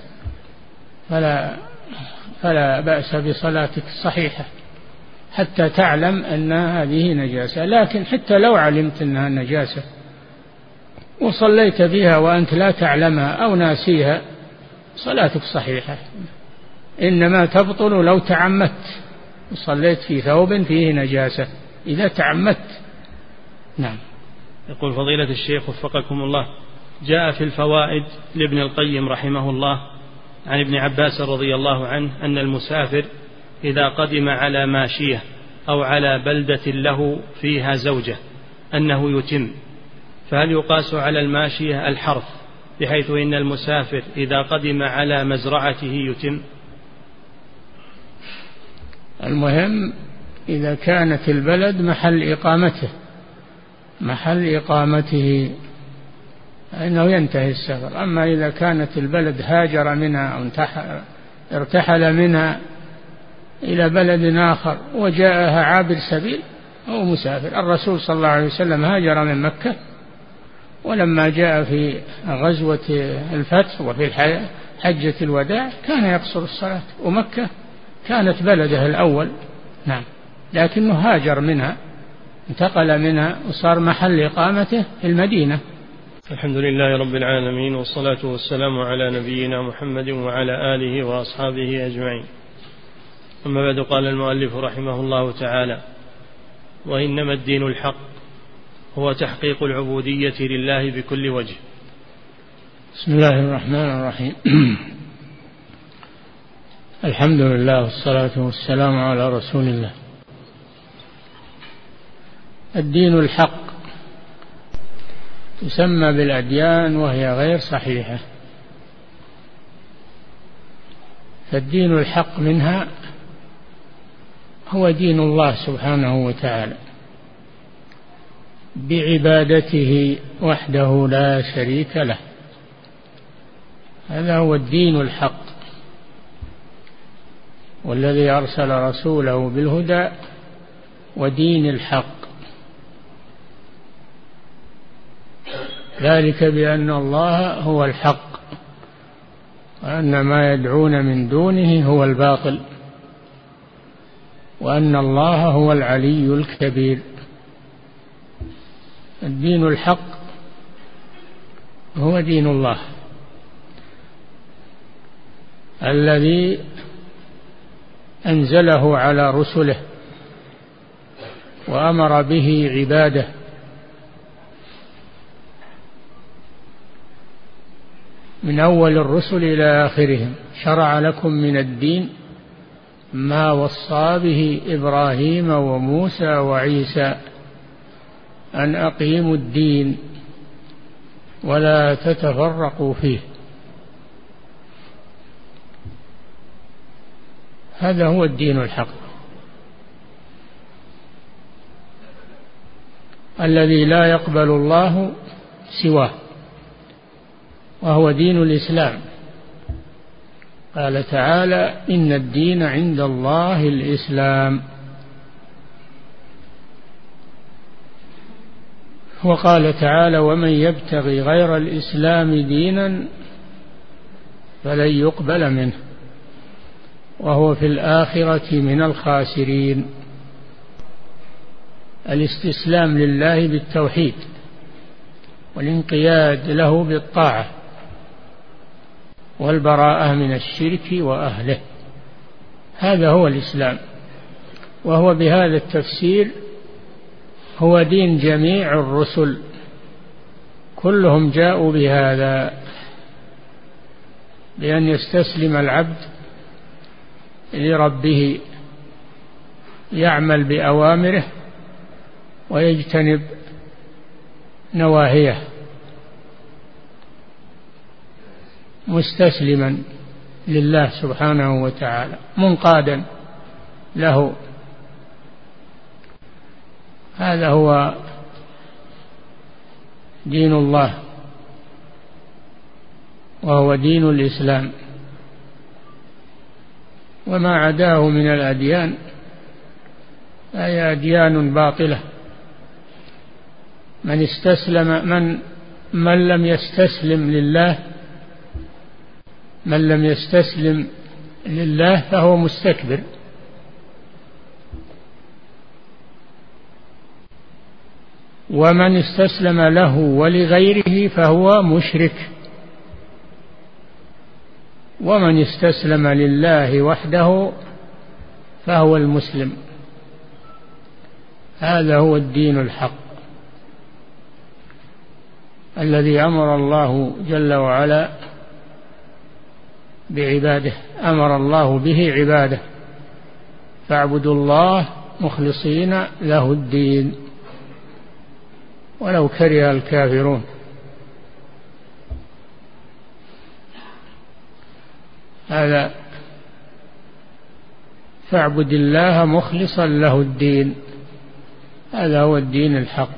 فلا بأس بصلاتك صحيحة حتى تعلم أن هذه نجاسة، لكن حتى لو علمت أنها نجاسة وصليت بها وأنت لا تعلمها أو ناسيها صلاتك صحيحة، إنما تبطل لو تعمدت وصليت في ثوب فيه نجاسة إذا تعمدت. نعم. يقول فضيلة الشيخ وفقكم الله: جاء في الفوائد لابن القيم رحمه الله عن ابن عباس رضي الله عنه أن المسافر إذا قدم على ماشية أو على بلدة له فيها زوجة أنه يتم، فهل يقاس على الماشية الحرث بحيث إن المسافر إذا قدم على مزرعته يتم؟ المهم إذا كانت البلد محل إقامته أنه ينتهي السفر، أما إذا كانت البلد هاجر منها أو ارتحل منها إلى بلد آخر وجاءها عابر سبيل أو مسافر. الرسول صلى الله عليه وسلم هاجر من مكة، ولما جاء في غزوة الفتح وفي حجة الوداع كان يقصر الصلاة، ومكة كانت بلده الأول. نعم. لكنه هاجر منها، انتقل منها وصار محل إقامته في المدينة. الحمد لله رب العالمين، والصلاة والسلام على نبينا محمد وعلى آله وأصحابه أجمعين. أما بعد، قال المؤلف رحمه الله تعالى: وإنما الدين الحق هو تحقيق العبودية لله بكل وجه، بسم الله الرحمن الرحيم. الحمد لله والصلاة والسلام على رسول الله. الدين الحق تسمى بالأديان وهي غير صحيحة، فالدين الحق منها هو دين الله سبحانه وتعالى بعبادته وحده لا شريك له، هذا هو الدين الحق، والذي أرسل رسوله بالهدى ودين الحق، ذلك بأن الله هو الحق وأن ما يدعون من دونه هو الباطل، وأن الله هو العلي الكبير. الدين الحق هو دين الله الذي أنزله على رسله وأمر به عباده، من أول الرسل إلى آخرهم. شرع لكم من الدين ما وصى به إبراهيم وموسى وعيسى أن أقيموا الدين ولا تتفرقوا فيه، هذا هو الدين الحق الذي لا يقبل الله سواه، وهو دين الإسلام. قال تعالى: إن الدين عند الله الإسلام. وقال تعالى: ومن يبتغي غير الإسلام دينا فلن يقبل منه وهو في الآخرة من الخاسرين. الاستسلام لله بالتوحيد والانقياد له بالطاعة والبراءة من الشرك وأهله، هذا هو الإسلام، وهو بهذا التفسير هو دين جميع الرسل، كلهم جاءوا بهذا، بأن يستسلم العبد لربه، يعمل بأوامره ويجتنب نواهيه، مستسلما لله سبحانه وتعالى، منقادا له. هذا هو دين الله، وهو دين الإسلام. وما عداه من الأديان أي أديان باطلة. من لم يستسلم لله، من لم يستسلم لله فهو مستكبر، ومن استسلم له ولغيره فهو مشرك، ومن استسلم لله وحده فهو المسلم. هذا هو الدين الحق الذي أمر الله جل وعلا بعباده، أمر الله به عباده، فاعبدوا الله مخلصين له الدين ولو كره الكافرون. هذا فاعبد الله مخلصا له الدين، هذا هو الدين الحق،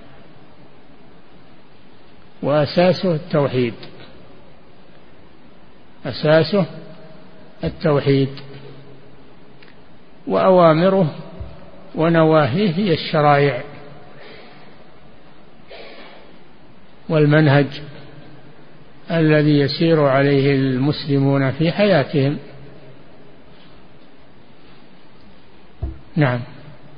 وأساسه التوحيد، أساسه التوحيد، وأوامره ونواهيه هي الشرائع والمنهج الذي يسير عليه المسلمون في حياتهم. نعم.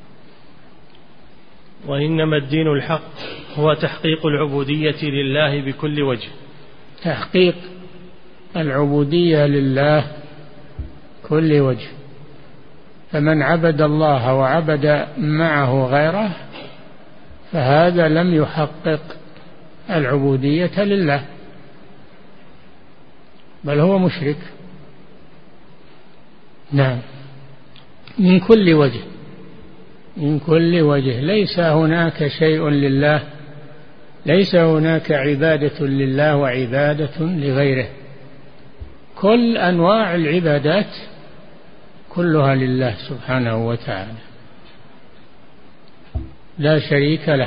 وإنما الدين الحق هو تحقيق العبودية لله بكل وجه، تحقيق العبودية لله كل وجه، فمن عبد الله وعبد معه غيره فهذا لم يحقق العبودية لله، بل هو مشرك. نعم، من كل وجه، من كل وجه. ليس هناك شيء لله، ليس هناك عبادة لله وعبادة لغيره. كل أنواع العبادات كلها لله سبحانه وتعالى لا شريك له.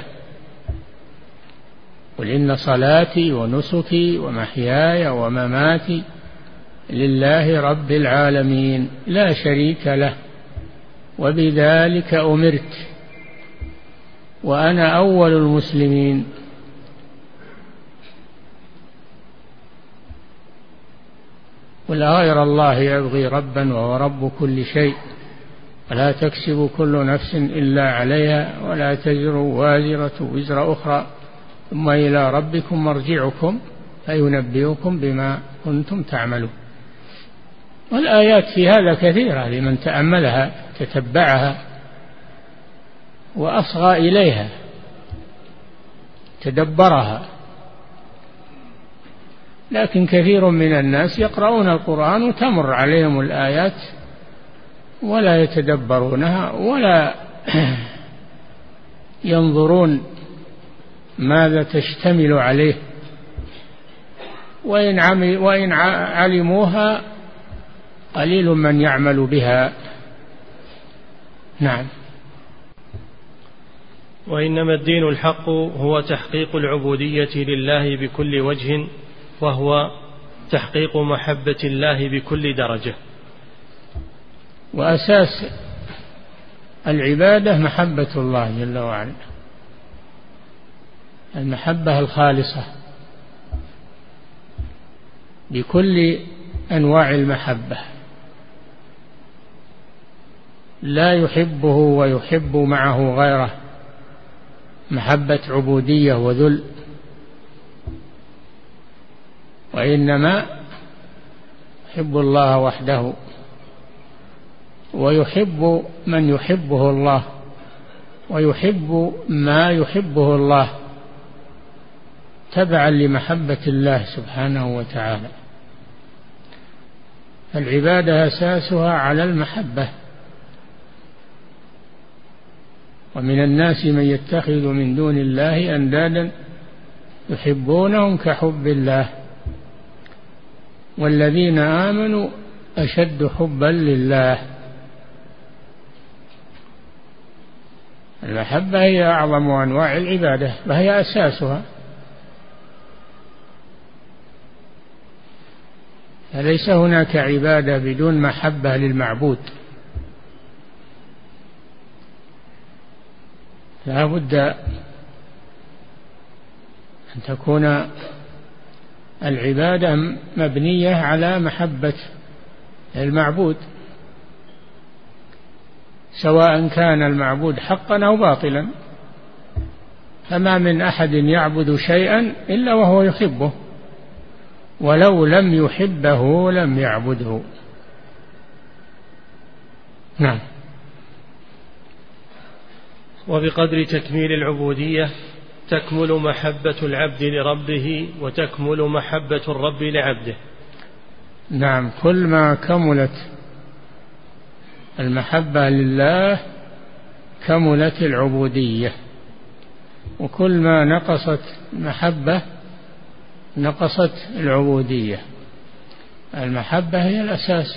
قل إن صلاتي ونسكي ومحياي ومماتي لله رب العالمين لا شريك له وبذلك أمرت وأنا أول المسلمين. قل غير الله يبغي ربا وهو رب كل شيء ولا تكسب كل نفس إلا عليها ولا تزر وازرة وزر أخرى ثم إلى ربكم مرجعكم فينبئكم بما كنتم تعملون. والآيات في هذا كثيرة لمن تأملها تتبعها وأصغى إليها تدبرها. لكن كثير من الناس يقرؤون القرآن وتمر عليهم الآيات ولا يتدبرونها ولا ينظرون ماذا تشتمل عليه، وإن علموها قليل من يعمل بها. نعم. وإنما الدين الحق هو تحقيق العبودية لله بكل وجه، وهو تحقيق محبة الله بكل درجة. وأساس العبادة محبة الله جل وعلا، المحبة الخالصة بكل أنواع المحبة، لا يحبه ويحب معه غيره، محبة عبودية وذل، وإنما يحب الله وحده ويحب من يحبه الله ويحب ما يحبه الله تبعا لمحبة الله سبحانه وتعالى. العبادة أساسها على المحبة. ومن الناس من يتخذ من دون الله أندادا يحبونهم كحب الله والذين آمنوا أشد حبا لله. المحبة هي أعظم أنواع العبادة وهي أساسها، فليس هناك عبادة بدون محبة للمعبود. لا بد أن تكون العبادة مبنية على محبة المعبود، سواء كان المعبود حقا أو باطلا. فما من أحد يعبد شيئا إلا وهو يحبه، ولو لم يحبه لم يعبده. نعم. وبقدر تكميل العبودية تكمل محبة العبد لربه وتكمل محبة الرب لعبده. نعم، كل ما كملت المحبة لله كملت العبودية، وكل ما نقصت المحبة نقصت العبودية. المحبة هي الأساس،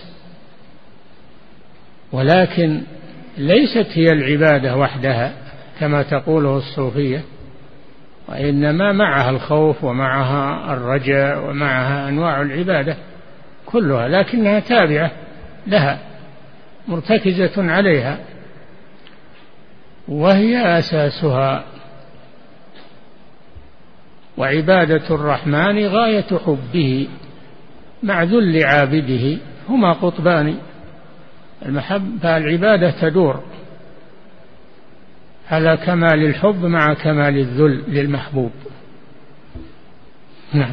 ولكن ليست هي العبادة وحدها كما تقوله الصوفية، وإنما معها الخوف ومعها الرجاء ومعها أنواع العبادة كلها، لكنها تابعة لها مرتكزة عليها وهي أساسها. وعبادة الرحمن غاية حبه مع ذل عابده، هما قطبان. المحبة العبادة تدور على كمال الحب مع كمال الذل للمحبوب. نعم.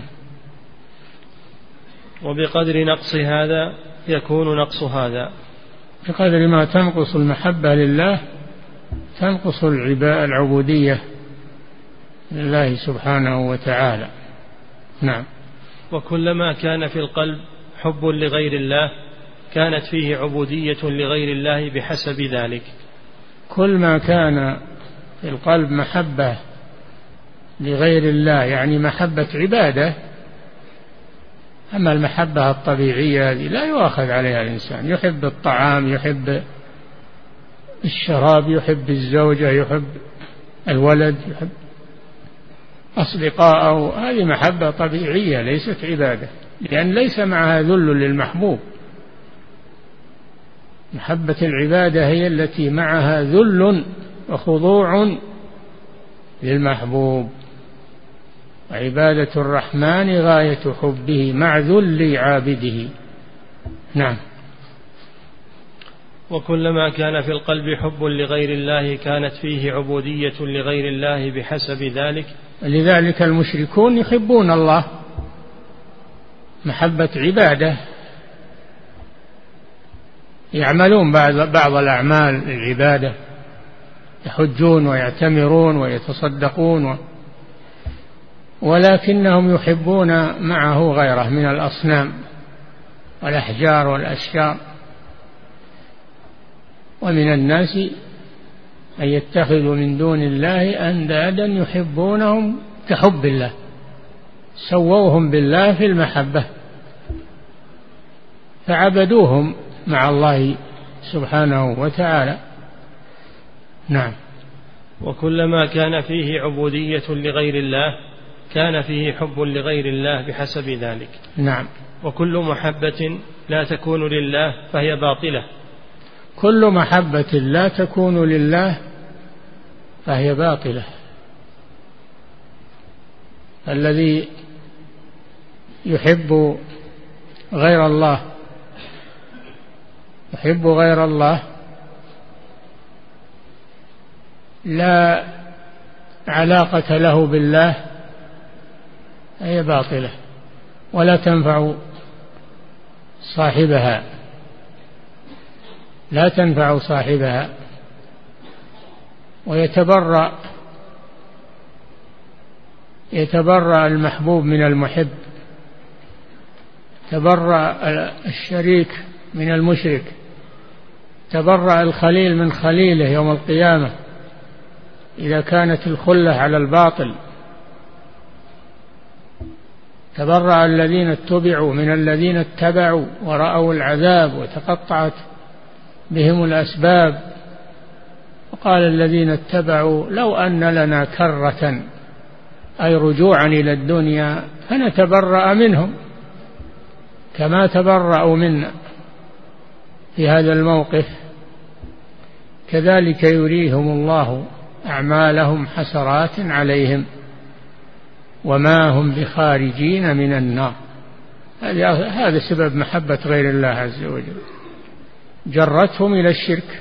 وبقدر نقص هذا يكون نقص هذا. بقدر ما تنقص المحبة لله تنقص العبودية لله سبحانه وتعالى. نعم. وكلما كان في القلب حب لغير الله كانت فيه عبودية لغير الله بحسب ذلك. كل ما كان في القلب محبة لغير الله يعني محبة عبادة. أما المحبة الطبيعية هذه لا يؤاخذ عليها الإنسان، يحب الطعام، يحب الشراب، يحب الزوجة، يحب الولد، يحب أصدقاءه، هذه محبة طبيعية ليست عبادة، لأن ليس معها ذل للمحبوب. محبة العبادة هي التي معها ذل وخضوع للمحبوب. عبادة الرحمن غاية حبه مع ذل عابده. نعم. وكلما كان في القلب حب لغير الله كانت فيه عبودية لغير الله بحسب ذلك. لذلك المشركون يحبون الله محبة عبادة، يعملون بعض الأعمال العبادة، يحجون ويعتمرون ويتصدقون، ولكنهم يحبون معه غيره من الأصنام والأحجار والأشجار. ومن الناس أن يتخذوا من دون الله أندادا يحبونهم كحب الله، سووهم بالله في المحبة فعبدوهم مع الله سبحانه وتعالى. نعم. وكلما كان فيه عبودية لغير الله كان فيه حب لغير الله بحسب ذلك. نعم. وكل محبة لا تكون لله فهي باطلة. كل محبة لا تكون لله فهي باطلة. الذي يحب غير الله لا علاقة له بالله هي باطلة ولا تنفع صاحبها، لا تنفع صاحبها. يتبرأ المحبوب من المحب، تبرأ الشريك من المشرك، تبرأ الخليل من خليله يوم القيامة إذا كانت الخلة على الباطل. تبرأ الذين اتبعوا من الذين اتبعوا ورأوا العذاب وتقطعت بهم الأسباب. وقال الذين اتبعوا لو أن لنا كرة أي رجوعا إلى الدنيا فنتبرأ منهم كما تبرأوا منا في هذا الموقف. كذلك يريهم الله أعمالهم حسرات عليهم وما هم بخارجين من النار. هذا سبب محبة غير الله عز وجل، جرتهم إلى الشرك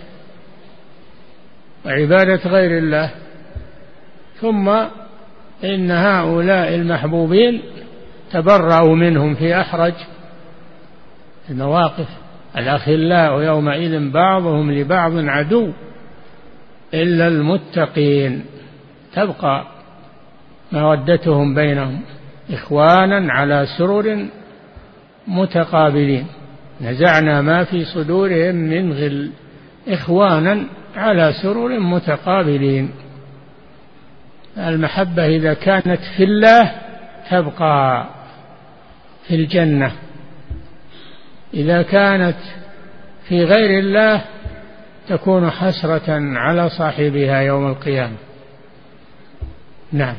وعبادة غير الله. ثم إن هؤلاء المحبوبين تبرأوا منهم في أحرج المواقف. الأخلاء يومئذ بعضهم لبعض عدو إلا المتقين، تبقى مودتهم بينهم إخوانا على سرر متقابلين، نزعنا ما في صدورهم من غل إخوانا على سرر متقابلين. المحبة إذا كانت في الله تبقى في الجنة، إذا كانت في غير الله تكون حسرة على صاحبها يوم القيامة. نعم.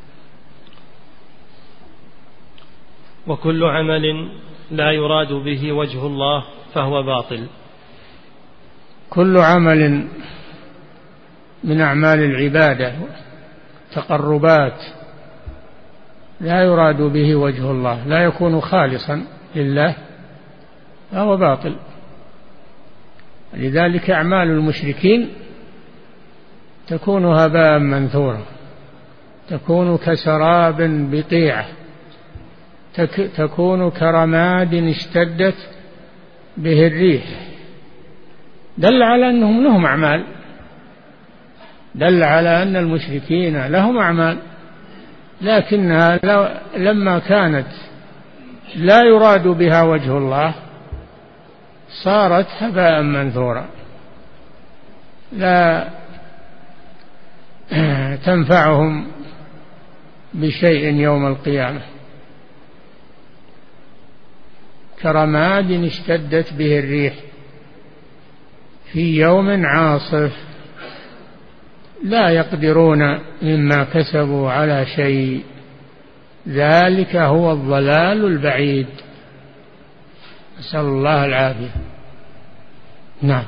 وكل عمل لا يراد به وجه الله فهو باطل. كل عمل من أعمال العبادة تقربات لا يراد به وجه الله، لا يكون خالصا لله، فهو باطل. لذلك أعمال المشركين تكون هباء منثورا، تكون كسراب بقيعة، تكون كرماد اشتدت به الريح. دل على أنهم لهم أعمال، دل على أن المشركين لهم أعمال، لكنها لما كانت لا يراد بها وجه الله صارت هباء منثورا لا تنفعهم بشيء يوم القيامة، كرماد اشتدت به الريح في يوم عاصف لا يقدرون مما كسبوا على شيء، ذلك هو الضلال البعيد، نسأل الله العافية. نعم.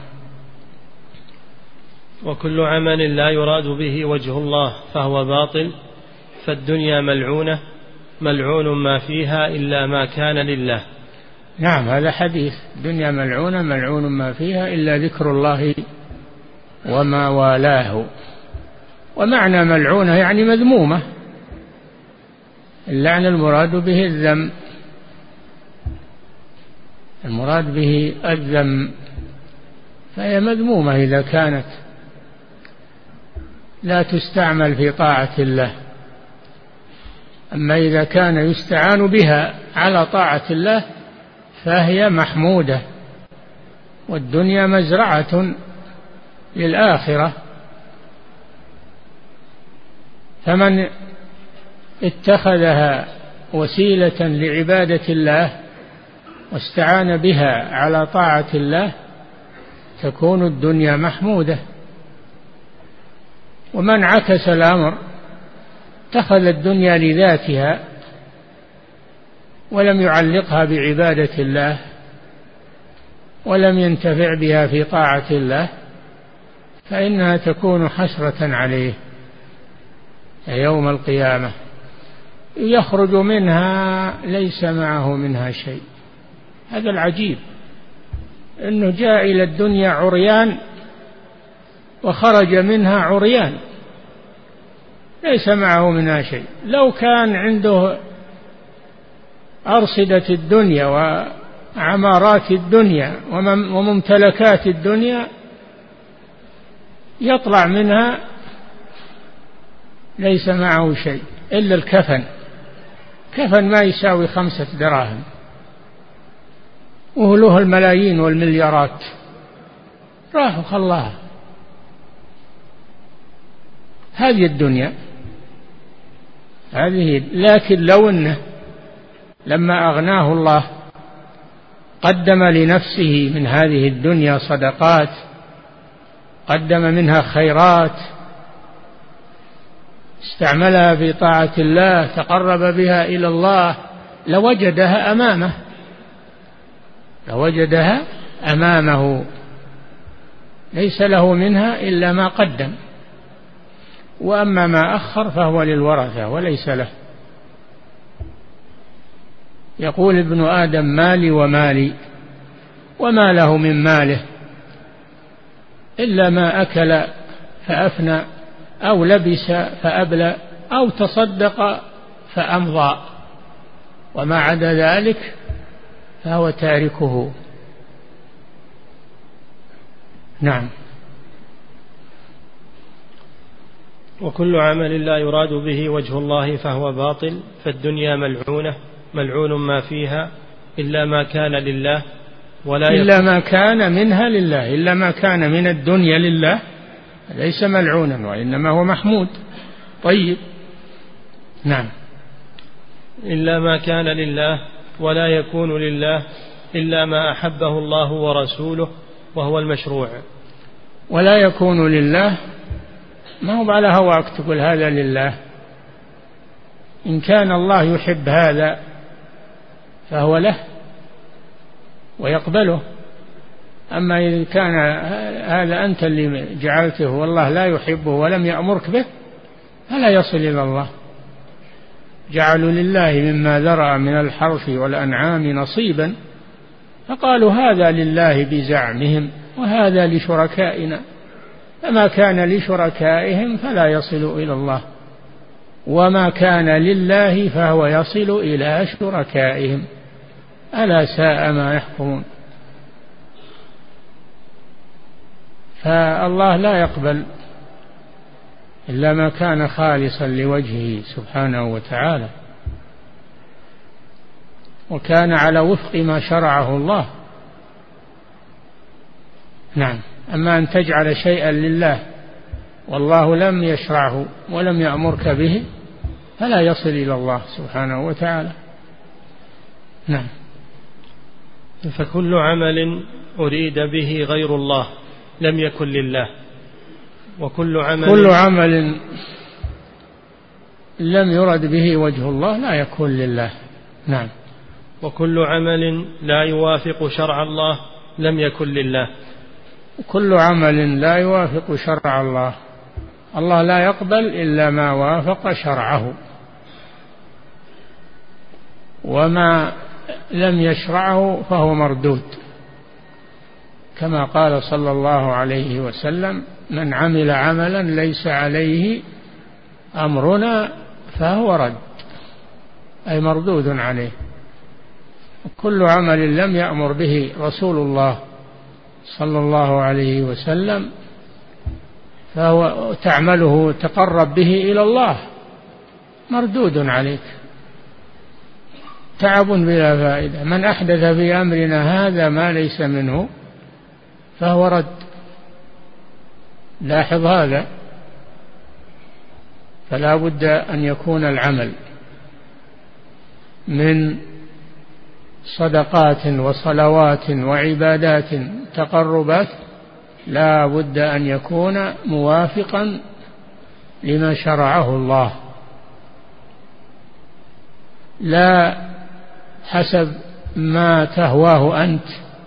وكل عمل لا يراد به وجه الله فهو باطل، فالدنيا ملعونة ملعون ما فيها إلا ما كان لله. نعم، هذا حديث، الدنيا ملعونة ملعون ما فيها إلا ذكر الله وما والاه. ومعنى ملعونة يعني مذمومة، اللعن المراد به الذم، المراد به الذم، فهي مذمومة إذا كانت لا تستعمل في طاعة الله. أما إذا كان يستعان بها على طاعة الله فهي محمودة، والدنيا مزرعة للآخرة، فمن اتخذها وسيلة لعبادة الله واستعان بها على طاعة الله تكون الدنيا محمودة. ومن عكس الأمر اتخذ الدنيا لذاتها ولم يعلقها بعبادة الله ولم ينتفع بها في طاعة الله فإنها تكون حسرة عليه يوم القيامة، يخرج منها ليس معه منها شيء. هذا العجيب، أنه جاء إلى الدنيا عريان وخرج منها عريان ليس معه منها شيء. لو كان عنده أرصدة الدنيا وعمارات الدنيا وممتلكات الدنيا يطلع منها ليس معه شيء إلا الكفن، كفن ما يساوي 5 دراهم وله الملايين والمليارات، راحوا خلاها. هذه الدنيا هذه. لكن لو أنه لما أغناه الله قدم لنفسه من هذه الدنيا صدقات، قدم منها خيرات، استعملها في طاعة الله، تقرب بها إلى الله، لوجدها أمامه، لوجدها أمامه ليس له منها إلا ما قدم، وأما ما أخر فهو للورثة وليس له. يقول ابن آدم مالي ومالي، وما له من ماله إلا ما أكل فأفنى أو لبس فأبلى أو تصدق فأمضى، وما عدا ذلك فهو تاركه. نعم. وكل عمل لا يراد به وجه الله فهو باطل، فالدنيا ملعونة ملعون ما فيها إلا ما كان لله إلا ما كان منها لله، إلا ما كان من الدنيا لله ليس ملعونا وإنما هو محمود طيب. نعم. إلا ما كان لله ولا يكون لله إلا ما أحبه الله ورسوله وهو المشروع. ولا يكون لله ما هو على هواك تقول هذا لله، إن كان الله يحب هذا فهو له ويقبله، أما إذا كان هذا أنت اللي جعلته والله لا يحبه ولم يأمرك به فلا يصل إلى الله. جعلوا لله مما ذرأ من الحرث والأنعام نصيبا فقالوا هذا لله بزعمهم وهذا لشركائنا، فما كان لشركائهم فلا يصل إلى الله، وما كان لله فهو يصل إلى شركائهم، ألا ساء ما يحكمون. فالله لا يقبل إلا ما كان خالصا لوجهه سبحانه وتعالى. وكان على وفق ما شرعه الله. نعم. أما أن تجعل شيئا لله والله لم يشرعه ولم يأمرك به فلا يصل إلى الله سبحانه وتعالى. نعم. فكل عمل أريد به غير الله لم يكن لله، وكل عمل لم يرد به وجه الله لا يكون لله. نعم. وكل عمل لا يوافق شرع الله لم يكن لله. كل عمل لا يوافق شرع الله، الله لا يقبل إلا ما وافق شرعه، وما لم يشرعه فهو مردود، كما قال صلى الله عليه وسلم: من عمل عملا ليس عليه أمرنا فهو رد، أي مردود عليه. كل عمل لم يأمر به رسول الله صلى الله عليه وسلم فهو تعمله تقرب به إلى الله مردود عليك، تعب بلا فائدة. من أحدث في أمرنا هذا ما ليس منه فهو رد. لاحظ هذا. فلا بد أن يكون العمل من صدقات وصلوات وعبادات تقربات لا بد أن يكون موافقا لما شرعه الله، لا حسب ما تهواه أنت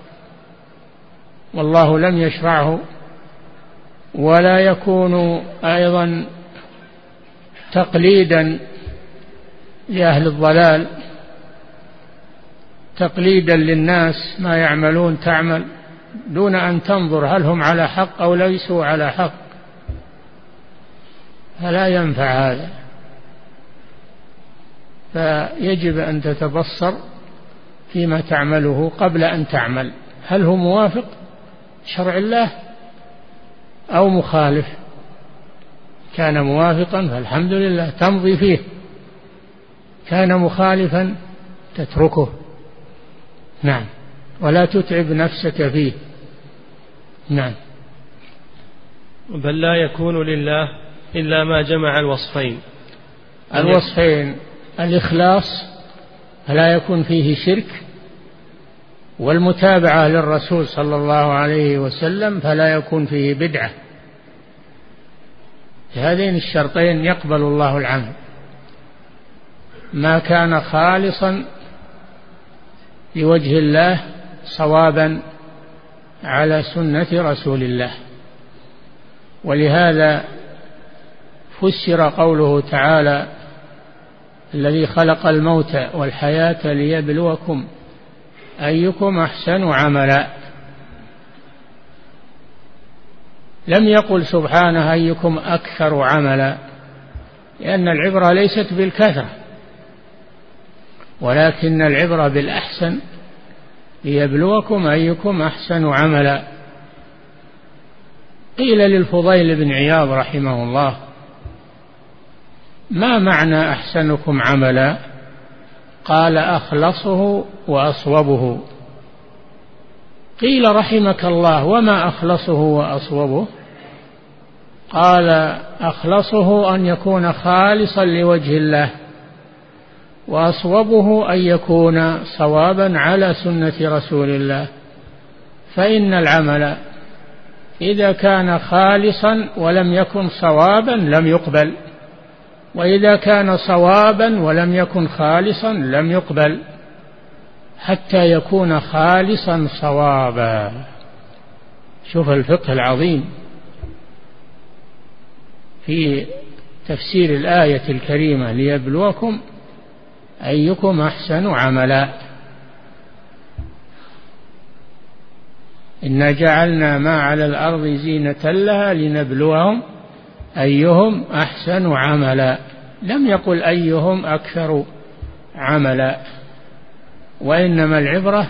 والله لم يشرعه، ولا يكون أيضا تقليدا لأهل الضلال، تقليدا للناس ما يعملون تعمل دون أن تنظر هل هم على حق أو ليسوا على حق، فلا ينفع هذا. فيجب أن تتبصر فيما تعمله قبل أن تعمل، هل هو موافق شرع الله أو مخالف. كان موافقا فالحمد لله تمضي فيه، كان مخالفا تتركه. نعم. ولا تتعب نفسك فيه. نعم. بل لا يكون لله إلا ما جمع الوصفين. الوصفين: الإخلاص فلا يكون فيه شرك، والمتابعة للرسول صلى الله عليه وسلم فلا يكون فيه بدعة. هذين الشرطين يقبل الله العمل ما كان خالصا لوجه الله صوابا على سنة رسول الله. ولهذا فسر قوله تعالى: الذي خلق الموت والحياة ليبلوكم أيكم أحسن عملا. لم يقل سبحانه أيكم أكثر عملا، لأن العبرة ليست بالكثرة، ولكن العبرة بالأحسن، ليبلوكم أيكم أحسن عملا. قيل للفضيل بن عياض رحمه الله: ما معنى أحسنكم عملا؟ قال: أخلصه وأصوبه. قيل: رحمك الله، وما أخلصه وأصوبه؟ قال: أخلصه أن يكون خالصا لوجه الله، وأصوبه أن يكون صوابا على سنة رسول الله. فإن العمل إذا كان خالصا ولم يكن صوابا لم يقبل، وإذا كان صوابا ولم يكن خالصا لم يقبل، حتى يكون خالصا صوابا. شوف الفقه العظيم في تفسير الآية الكريمة: ليبلوكم أيكم أحسن عملا. إنا جعلنا ما على الأرض زينة لها لنبلوهم أيهم أحسن عملا. لم يقل أيهم أكثر عملا، وإنما العبرة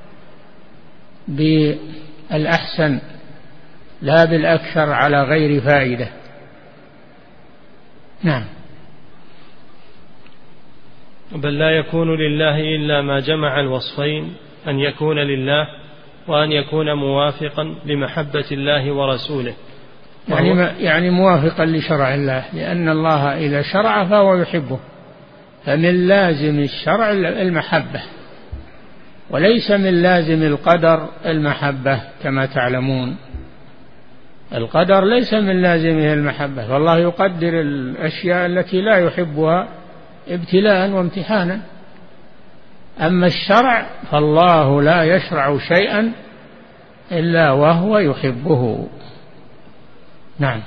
بالأحسن لا بالأكثر على غير فائدة. نعم. بل لا يكون لله إلا ما جمع الوصفين، أن يكون لله وأن يكون موافقا لمحبة الله ورسوله. يعني موافقا لشرع الله، لأن الله إذا شرع فهو يحبه، فمن لازم الشرع المحبة، وليس من لازم القدر المحبة كما تعلمون. القدر ليس من لازمه المحبة، فالله يقدر الأشياء التي لا يحبها ابتلاء وامتحانا. أما الشرع فالله لا يشرع شيئا إلا وهو يحبه. نعم.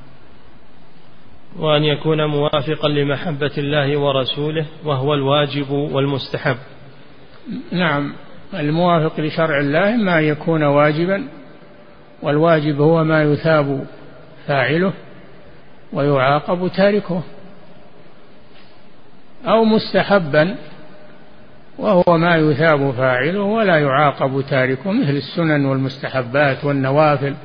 وأن يكون موافقا لمحبة الله ورسوله، وهو الواجب والمستحب. نعم، الموافق لشرع الله ما يكون واجبا، والواجب هو ما يثاب فاعله ويعاقب تاركه، أو مستحبا وهو ما يثاب فاعله ولا يعاقب تاركه، مثل السنن والمستحبات والنوافل.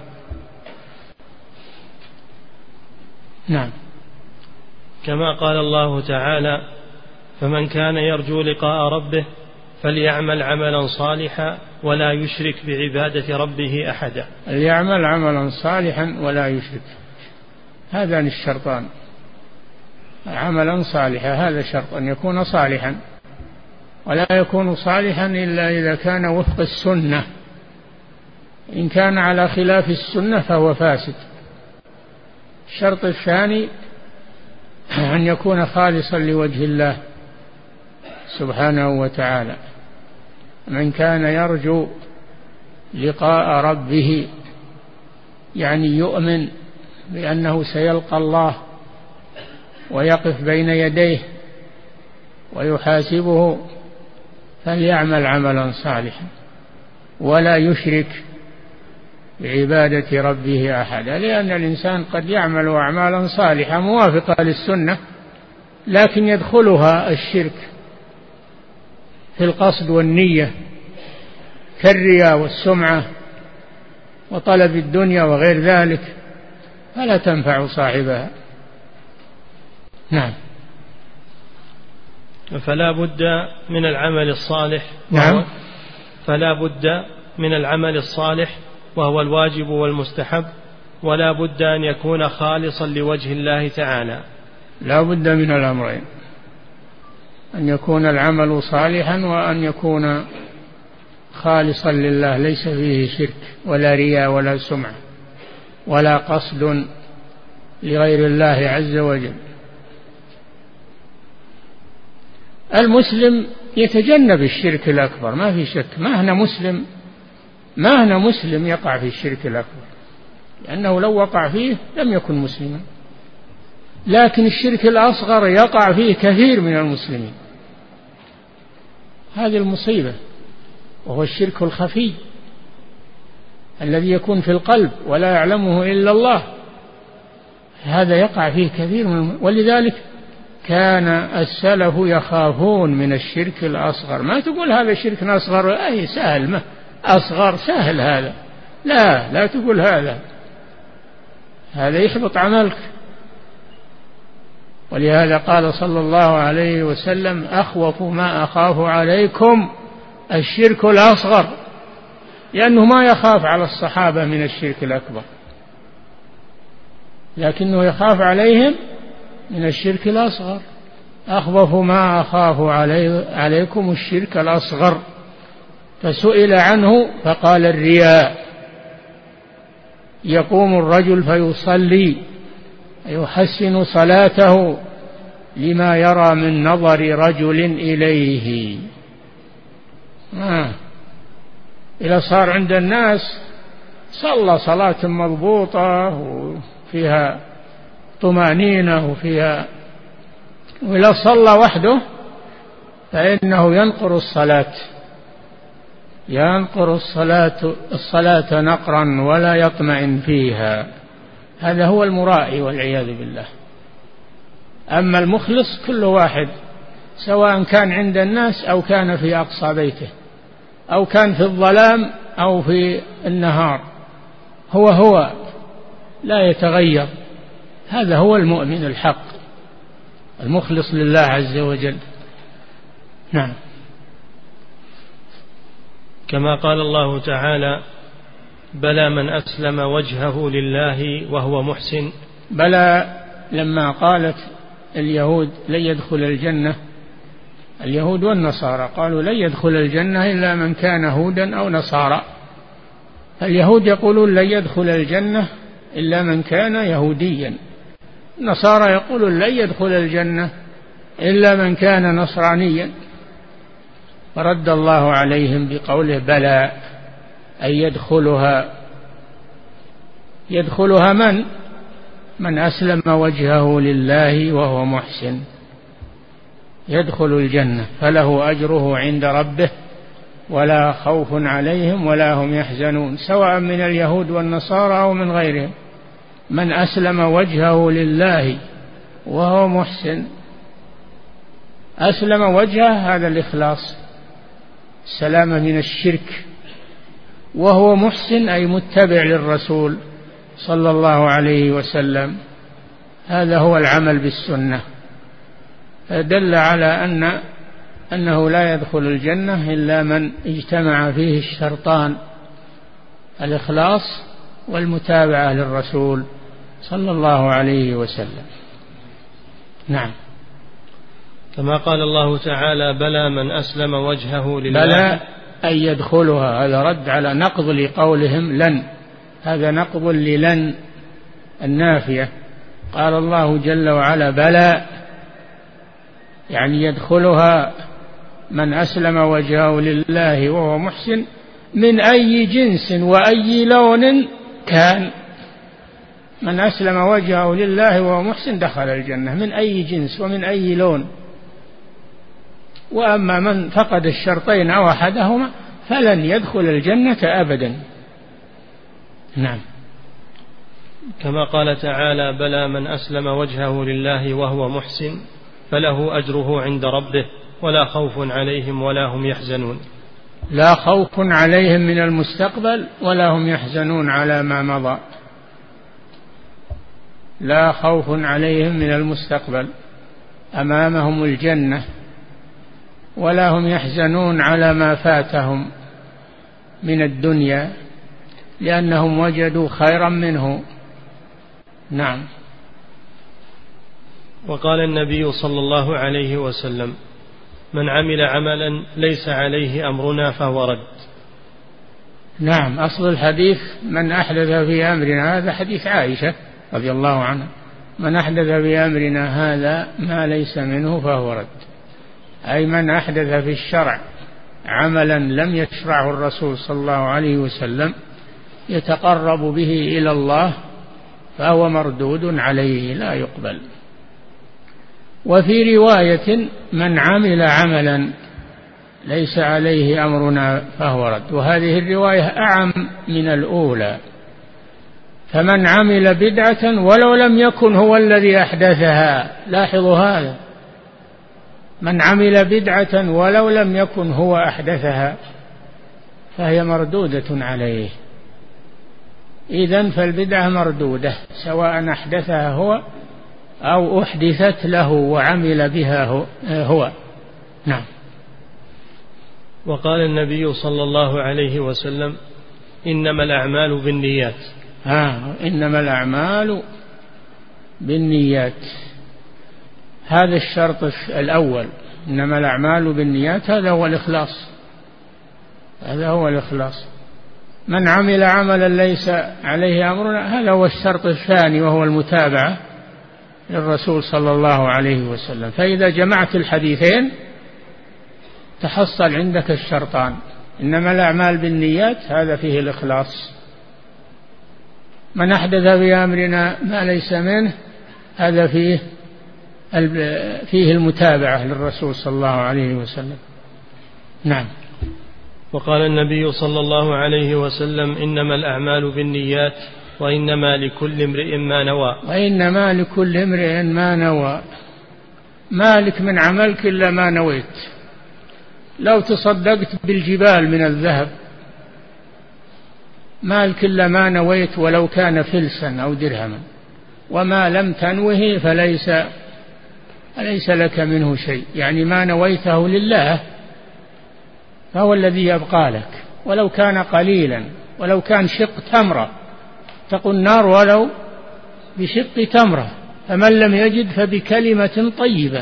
نعم. كما قال الله تعالى: فمن كان يرجو لقاء ربه فليعمل عملا صالحا ولا يشرك بعبادة ربه أحدا. ليعمل عملا صالحا ولا يشرك، هذان الشرطان. عملا صالحا هذا شرط، أن يكون صالحا، ولا يكون صالحا إلا إذا كان وفق السنة. إن كان على خلاف السنة فهو فاسد. الشرط الثاني أن يكون خالصا لوجه الله سبحانه وتعالى. من كان يرجو لقاء ربه، يعني يؤمن بأنه سيلقى الله ويقف بين يديه ويحاسبه، فليعمل عملا صالحا ولا يشرك بعبادة ربه أحدا. لأن الإنسان قد يعمل أعمالا صالحة موافقة للسنة، لكن يدخلها الشرك في القصد والنية، كالرياء والسمعة وطلب الدنيا وغير ذلك، فلا تنفع صاحبها. نعم. فلا بد من العمل الصالح. نعم. فلا بد من العمل الصالح وهو الواجب والمستحب، ولا بد أن يكون خالصا لوجه الله تعالى. لا بد من الأمرين، أن يكون العمل صالحا وأن يكون خالصا لله، ليس فيه شرك ولا رياء ولا سمعة ولا قصد لغير الله عز وجل. المسلم يتجنب الشرك الأكبر، ما في شك. ما هنا مسلم يقع في الشرك الأكبر، لأنه لو وقع فيه لم يكن مسلما. لكن الشرك الأصغر يقع فيه كثير من المسلمين، هذه المصيبة، وهو الشرك الخفي الذي يكون في القلب ولا يعلمه إلا الله. هذا يقع فيه كثير ولذلك كان السلف يخافون من الشرك الأصغر. ما تقول هذا شرك أصغر، أي سهل، ما أصغر سهل هذا، لا تقول هذا يحبط عملك. ولهذا قال صلى الله عليه وسلم: أخوف ما أخاف عليكم الشرك الأصغر، لأنه ما يخاف على الصحابة من الشرك الأكبر، لكنه يخاف عليهم من الشرك الأصغر. أخوف ما أخاف عليكم الشرك الأصغر. فسئل عنه فقال: الرياء. يقوم الرجل فيصلي يحسن صلاته لما يرى من نظر رجل إليه. إذا صار عند الناس صلى صلاة مضبوطة وفيها طمأنينة وإذا صلى وحده فإنه ينقر الصلاة نقرا ولا يطمئن فيها. هذا هو المرائي والعياذ بالله. أما المخلص كل واحد، سواء كان عند الناس أو كان في أقصى بيته أو كان في الظلام أو في النهار، هو لا يتغير. هذا هو المؤمن الحق المخلص لله عز وجل. نعم. كما قال الله تعالى: بلى من أسلم وجهه لله وهو محسن. بلى لما قالت اليهود لن يدخل الجنة، اليهود والنصارى قالوا لن يدخل الجنة إلا من كان هودا أو نصارى. اليهود يقولون لن يدخل الجنة إلا من كان يهوديا، النصارى يقولون لن يدخل الجنة إلا من كان نصرانيا. فرد الله عليهم بقوله: بلى، أي يدخلها من أسلم وجهه لله وهو محسن، يدخل الجنة فله أجره عند ربه ولا خوف عليهم ولا هم يحزنون، سواء من اليهود والنصارى أو من غيرهم. من أسلم وجهه لله وهو محسن، أسلم وجهه هذا الإخلاص، السلامة من الشرك، وهو محسن أي متبع للرسول صلى الله عليه وسلم، هذا هو العمل بالسنة. فدل على أنه لا يدخل الجنة إلا من اجتمع فيه الشرطان: الإخلاص والمتابعة للرسول صلى الله عليه وسلم. نعم. كما قال الله تعالى: بلى من أسلم وجهه لله. بلى أن يدخلها، هذا رد على نقض لقولهم لن، هذا نقض للن النافية. قال الله جل وعلا: بلى، يعني يدخلها من أسلم وجهه لله وهو محسن من أي جنس وأي لون كان. من أسلم وجهه لله وهو محسن دخل الجنة من أي جنس ومن أي لون. وأما من فقد الشرطين أو أحدهما فلن يدخل الجنة أبدا. نعم. كما قال تعالى: بلى من أسلم وجهه لله وهو محسن فله أجره عند ربه ولا خوف عليهم ولا هم يحزنون. لا خوف عليهم من المستقبل ولا هم يحزنون على ما مضى. لا خوف عليهم من المستقبل، أمامهم الجنة، ولا هم يحزنون على ما فاتهم من الدنيا لأنهم وجدوا خيرا منه. نعم. وقال النبي صلى الله عليه وسلم: من عمل عملا ليس عليه أمرنا فهو رد. نعم. أصل الحديث من أحدث في أمرنا، هذا حديث عائشة رضي الله عنها: من أحدث في أمرنا هذا ما ليس منه فهو رد، أي من أحدث في الشرع عملا لم يشرعه الرسول صلى الله عليه وسلم يتقرب به إلى الله فهو مردود عليه لا يقبل. وفي رواية: من عمل عملا ليس عليه أمرنا فهو رد، وهذه الرواية أعم من الأولى. فمن عمل بدعة ولو لم يكن هو الذي أحدثها، لاحظوا هذا، من عمل بدعة ولو لم يكن هو أحدثها فهي مردودة عليه. إذن فالبدعة مردودة سواء أحدثها هو أو أحدثت له وعمل بها هو. نعم. وقال النبي صلى الله عليه وسلم: إنما الأعمال بالنيات. إنما الأعمال بالنيات، هذا الشرط الأول، إنما الأعمال بالنيات، هذا هو الإخلاص، هذا هو الإخلاص. من عمل عملا ليس عليه أمرنا، هذا هو الشرط الثاني وهو المتابعة للرسول صلى الله عليه وسلم. فإذا جمعت الحديثين تحصل عندك الشرطان: إنما الأعمال بالنيات، هذا فيه الإخلاص. من أحدث في أمرنا ما ليس منه، هذا فيه المتابعة للرسول صلى الله عليه وسلم. نعم. وقال النبي صلى الله عليه وسلم: إنما الأعمال بالنيات وإنما لكل امرئ ما نوى. وإنما لكل امرئ ما نوى، مالك من عملك إلا ما نويت. لو تصدقت بالجبال من الذهب مالك إلا ما نويت ولو كان فلسا أو درهما، وما لم تنوه فليس أليس لك منه شيء؟ يعني ما نويته لله فهو الذي يبقى لك، ولو كان قليلا، ولو كان شق تمرة، اتقوا النار ولو بشق تمرة، فمن لم يجد فبكلمة طيبة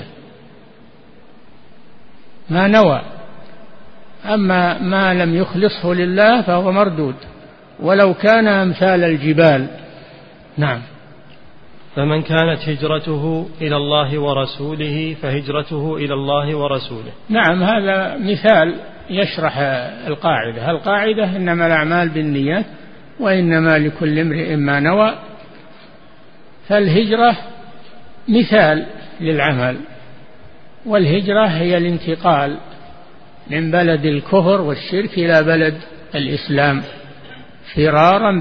ما نوى. أما ما لم يخلصه لله فهو مردود ولو كان أمثال الجبال. نعم. فمن كانت هجرته إلى الله ورسوله فهجرته إلى الله ورسوله. نعم، هذا مثال يشرح القاعدة إنما الأعمال بالنيات وإنما لكل امرئ ما نوى. فالهجرة مثال للعمل، والهجرة هي الانتقال من بلد الكفر والشرك إلى بلد الإسلام فرارا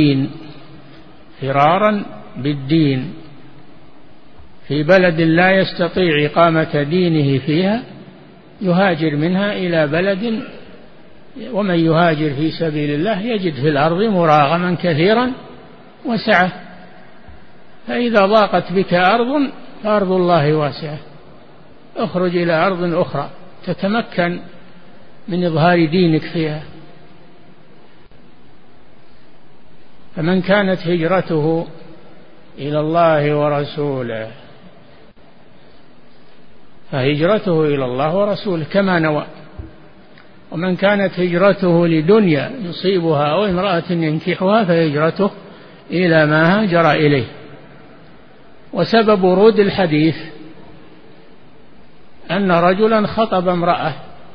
بالدين في بلد لا يستطيع إقامة دينه فيها يهاجر منها إلى بلد، ومن يهاجر في سبيل الله يجد في الأرض مراغما كثيرا وسعة، فإذا ضاقت بك أرض فأرض الله واسعة، اخرج إلى أرض أخرى تتمكن من إظهار دينك فيها. فمن كانت هجرته إلى الله ورسوله فهجرته إلى الله ورسوله كما نوى. ومن كانت هجرته لدنيا يصيبها أو امرأة ينكحها فهجرته إلى ما هاجر إليه. وسبب ورود الحديث أن رجلا خطب امرأة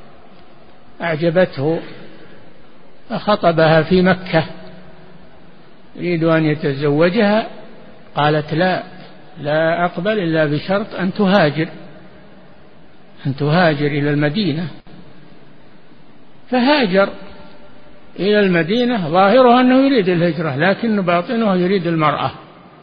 أعجبته فخطبها في مكة يريد أن يتزوجها، قالت لا أقبل إلا بشرط أن تهاجر إلى المدينة. فهاجر إلى المدينة ظاهره أنه يريد الهجرة لكن باطنه يريد المرأة.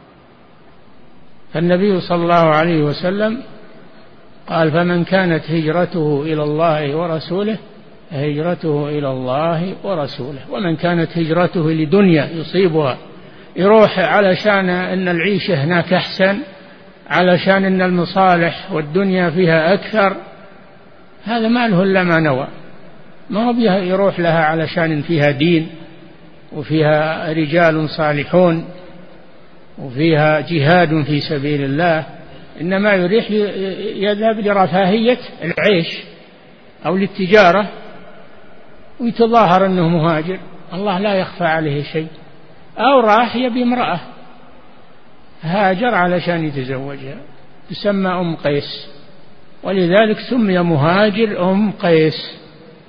فالنبي صلى الله عليه وسلم قال فمن كانت هجرته إلى الله ورسوله هجرته إلى الله ورسوله. ومن كانت هجرته لدنيا يصيبها، يروح علشان أن العيشة هناك أحسن، علشان أن المصالح والدنيا فيها أكثر، هذا ما له إلا ما نوى، ما هو يروح لها علشان فيها دين وفيها رجال صالحون وفيها جهاد في سبيل الله، إنما يذهب لرفاهية العيش أو للتجارة ويتظاهر أنه مهاجر. الله لا يخفى عليه شيء. أو راح يبي امرأة هاجر علشان يتزوجها تسمى أم قيس، ولذلك سمي مهاجر أم قيس،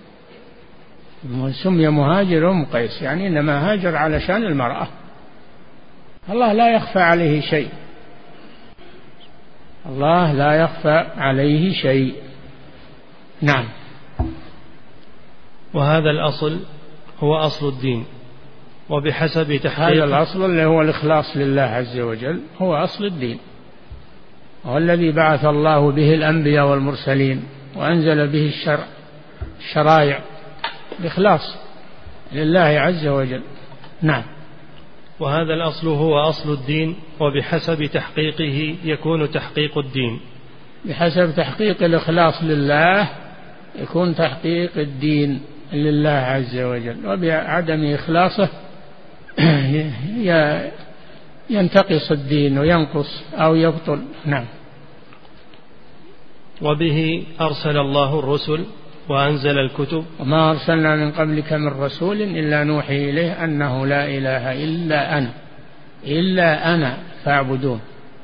سمي مهاجر أم قيس، يعني إنما هاجر علشان المرأة. الله لا يخفى عليه شيء، الله لا يخفى عليه شيء. نعم. وهذا الأصل هو أصل الدين، وبحسب تحقيق هذا الأصل اللي هو الإخلاص لله عز وجل هو أصل الدين، هو الذي بعث الله به الأنبياء والمرسلين وأنزل به الشرائع بإخلاص لله عز وجل. نعم. وهذا الأصل هو أصل الدين، وبحسب تحقيقه يكون تحقيق الدين. بحسب تحقيق الإخلاص لله يكون تحقيق الدين لله عز وجل، وبعدم إخلاصه ينتقص الدين وينقص أو يبطل. نعم. وبه أرسل الله الرسل وأنزل الكتب. وما أرسلنا من قبلك من رسول إلا نوحي إليه أنه لا إله إلا أنا فاعبدون.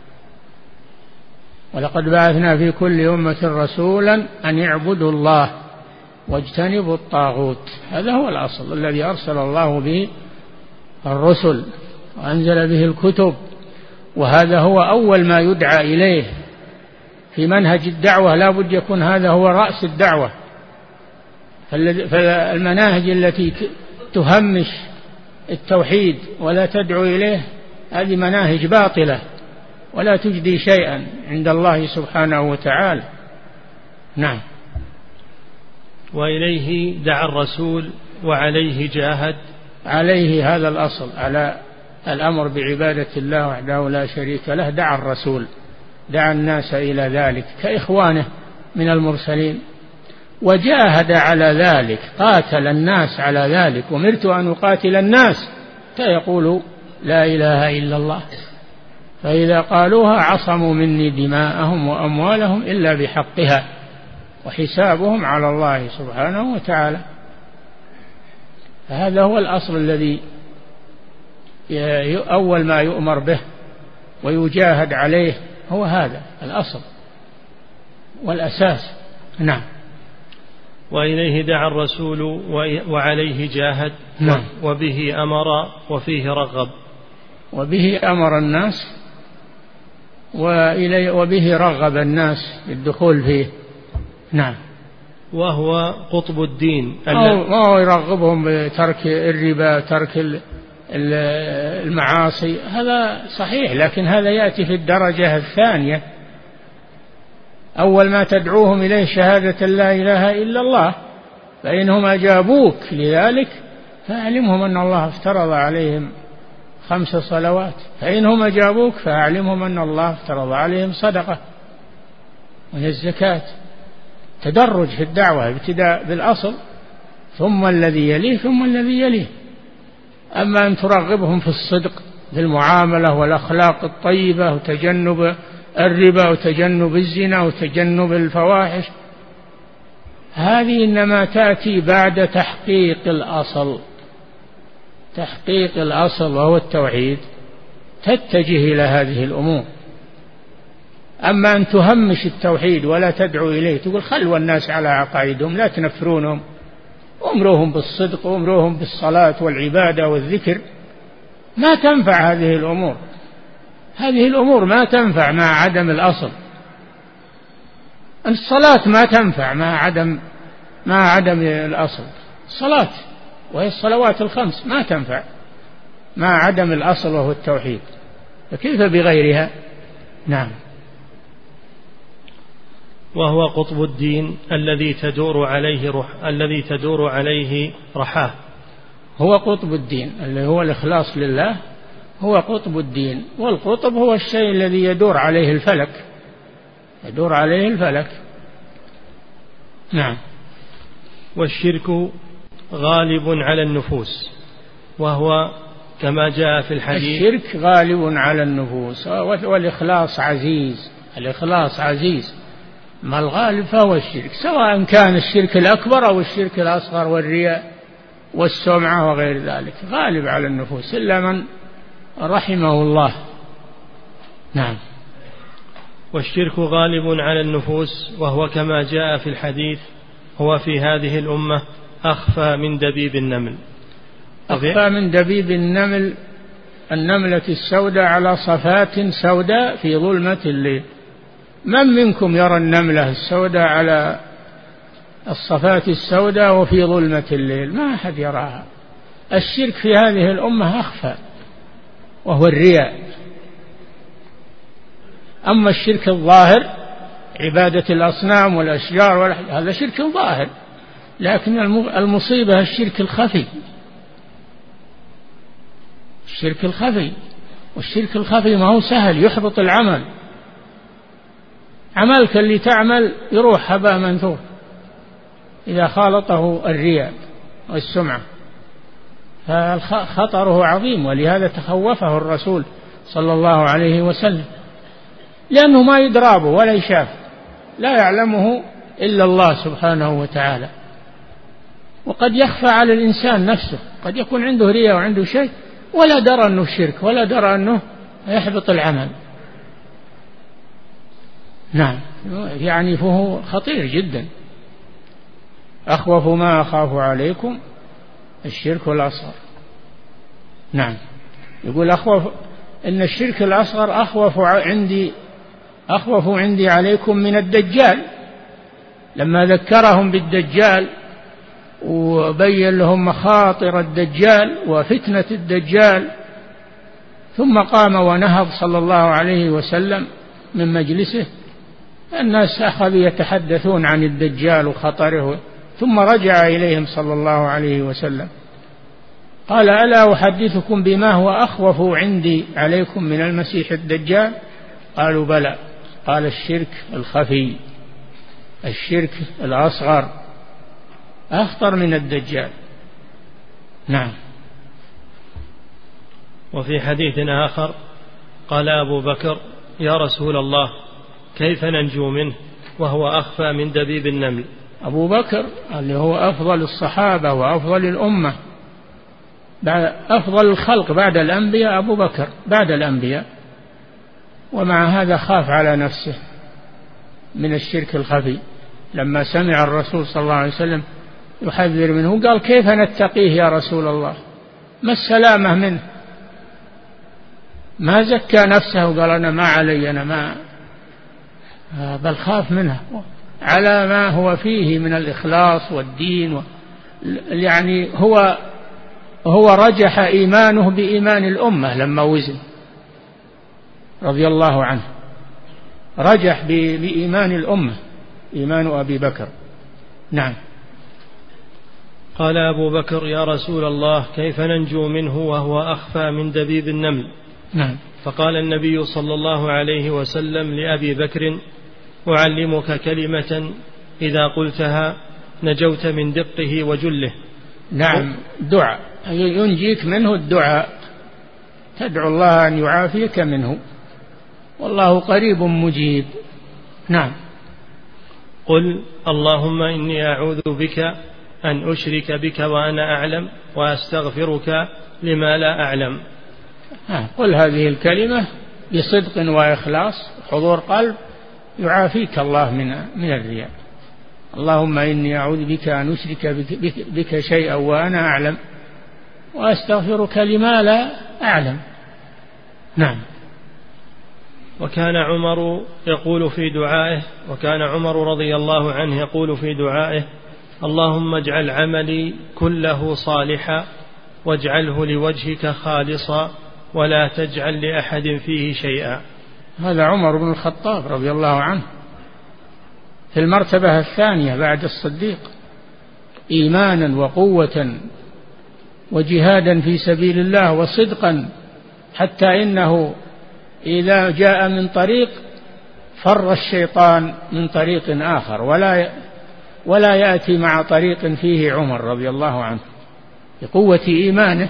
ولقد بعثنا في كل أمة رسولا أن يعبدوا الله واجتنبوا الطاغوت. هذا هو الأصل الذي أرسل الله به الرسل وأنزل به الكتب، وهذا هو أول ما يدعى إليه في منهج الدعوة. لا بد يكون هذا هو رأس الدعوة. فالمناهج التي تهمش التوحيد ولا تدعو إليه هذه مناهج باطلة ولا تجدي شيئا عند الله سبحانه وتعالى. نعم. وإليه دعا الرسول وعليه جاهد. عليه هذا الأصل، على الأمر بعبادة الله وحده لا شريك له دعا الرسول دعا الناس إلى ذلك كإخوانه من المرسلين، وجاهد على ذلك، قاتل الناس على ذلك. أمرت أن أقاتل الناس حتى يقولوا لا إله إلا الله، فإذا قالوها عصموا مني دماءهم وأموالهم إلا بحقها، وحسابهم على الله سبحانه وتعالى. فهذا هو الأصل الذي أول ما يؤمر به ويجاهد عليه، هو هذا الأصل والأساس. نعم. وإليه دعا الرسول وعليه جاهد. نعم. وبه أمر وفيه رغب. وبه أمر الناس وبه رغب الناس بالدخول فيه. نعم. وهو قطب الدين. ما هو يرغبهم بترك الربا، ترك المعاصي، هذا صحيح، لكن هذا يأتي في الدرجة الثانية. أول ما تدعوهم إليه شهادة لا إله إلا الله، فإنهم أجابوك لذلك فأعلمهم أن الله افترض عليهم 5 صلوات، فإنهم أجابوك فأعلمهم أن الله افترض عليهم صدقة وهي الزكاة. تدرج في الدعوة، ابتداء بالأصل ثم الذي يليه ثم الذي يليه. أما أن ترغبهم في الصدق في المعاملة والأخلاق الطيبة وتجنب الربا وتجنب الزنا وتجنب الفواحش، هذه إنما تأتي بعد تحقيق الأصل، تحقيق الأصل وهو التوحيد، تتجه إلى هذه الأمور. أما أن تهمش التوحيد ولا تدعو إليه، تقول خلوا الناس على عقائدهم، لا تنفرونهم، أمروهم بالصدق وأمروهم بالصلاة والعبادة والذكر، ما تنفع هذه الأمور. هذه الأمور ما تنفع مع عدم الأصل. الصلاة ما تنفع مع عدم الأصل. الصلاة وهي الصلوات ال5 ما تنفع مع عدم الأصل وهو التوحيد، فكيف بغيرها؟ نعم. وهو قطب الدين الذي تدور عليه رحاه. هو قطب الدين اللي هو الإخلاص لله، هو قطب الدين. والقطب هو الشيء الذي يدور عليه الفلك، يدور عليه الفلك. نعم. والشرك غالب على النفوس، وهو كما جاء في الحديث. الشرك غالب على النفوس، والإخلاص عزيز. الإخلاص عزيز، ما الغالب فهو الشرك، سواء كان الشرك الأكبر أو الشرك الأصغر والرياء والسمعة وغير ذلك، غالب على النفوس إلا من رحمه الله. نعم. والشرك غالب على النفوس، وهو كما جاء في الحديث هو في هذه الأمة أخفى من دبيب النمل. أخفى من دبيب النمل، النملة السوداء على صفات سوداء في ظلمة الليل. من منكم يرى النملة السوداء على الصفات السوداء وفي ظلمة الليل؟ ما أحد يراها. الشرك في هذه الأمة أخفى، وهو الرياء. أما الشرك الظاهر، عبادة الأصنام والأشجار هذا شرك ظاهر، لكن المصيبة الشرك الخفي، الشرك الخفي. والشرك الخفي ما هو سهل، يحبط العمل. عملك اللي تعمل يروح هباء منثور إذا خالطه الرياء والسمعة، فخطره عظيم. ولهذا تخوفه الرسول صلى الله عليه وسلم، لأنه ما يدرابه ولا يشاف، لا يعلمه إلا الله سبحانه وتعالى. وقد يخفى على الإنسان نفسه، قد يكون عنده رياء وعنده شيء ولا درى أنه شرك ولا درى أنه يحبط العمل. نعم. يعني فهو خطير جدا. أخوف ما أخاف عليكم الشرك الأصغر. نعم. يقول إن الشرك الأصغر أخوف عندي عليكم من الدجال. لما ذكرهم بالدجال وبين لهم مخاطر الدجال وفتنة الدجال، ثم قام ونهض صلى الله عليه وسلم من مجلسه، الناس أخذوا يتحدثون عن الدجال وخطره، ثم رجع إليهم صلى الله عليه وسلم قال: ألا أحدثكم بما هو أخوف عندي عليكم من المسيح الدجال؟ قالوا: بلى. قال الشرك الخفي، الشرك الأصغر أخطر من الدجال. نعم. وفي حديث آخر قال أبو بكر: يا رسول الله كيف ننجو منه وهو أخفى من دبيب النمل؟ أبو بكر اللي هو أفضل الصحابة وأفضل الأمة، أفضل الخلق بعد الأنبياء، أبو بكر بعد الأنبياء، ومع هذا خاف على نفسه من الشرك الخفي لما سمع الرسول صلى الله عليه وسلم يحذر منه، قال: كيف نتقيه يا رسول الله؟ ما السلامة منه؟ ما زكى نفسه وقال أنا ما علي، أنا ما، بل خاف منه على ما هو فيه من الإخلاص والدين يعني هو رجح إيمانه بإيمان الأمة لما وزن رضي الله عنه، رجح بإيمان الأمة إيمان أبي بكر. نعم. قال أبو بكر: يا رسول الله كيف ننجو منه وهو أخفى من دبيب النمل؟ نعم. فقال النبي صلى الله عليه وسلم لأبي بكر: أعلمك كلمة إذا قلتها نجوت من دقه وجله. نعم. دعاء ينجيك منه، الدعاء تدعو الله أن يعافيك منه، والله قريب مجيب. نعم. قل: اللهم إني أعوذ بك أن أشرك بك وأنا أعلم وأستغفرك لما لا أعلم. قل هذه الكلمة بصدق وإخلاص حضور قلب، يعافيك الله من الرياء. اللهم إني أعوذ بك أن أشرك بك شيئا وأنا أعلم وأستغفرك لما لا أعلم. نعم. وكان عمر رضي الله عنه يقول في دعائه: اللهم اجعل عملي كله صالحا واجعله لوجهك خالصا ولا تجعل لأحد فيه شيئا. هذا عمر بن الخطاب رضي الله عنه في المرتبة الثانية بعد الصديق، إيمانا وقوة وجهادا في سبيل الله وصدقا، حتى إنه إذا جاء من طريق فر الشيطان من طريق آخر ولا يأتي مع طريق فيه عمر رضي الله عنه، بقوة إيمانه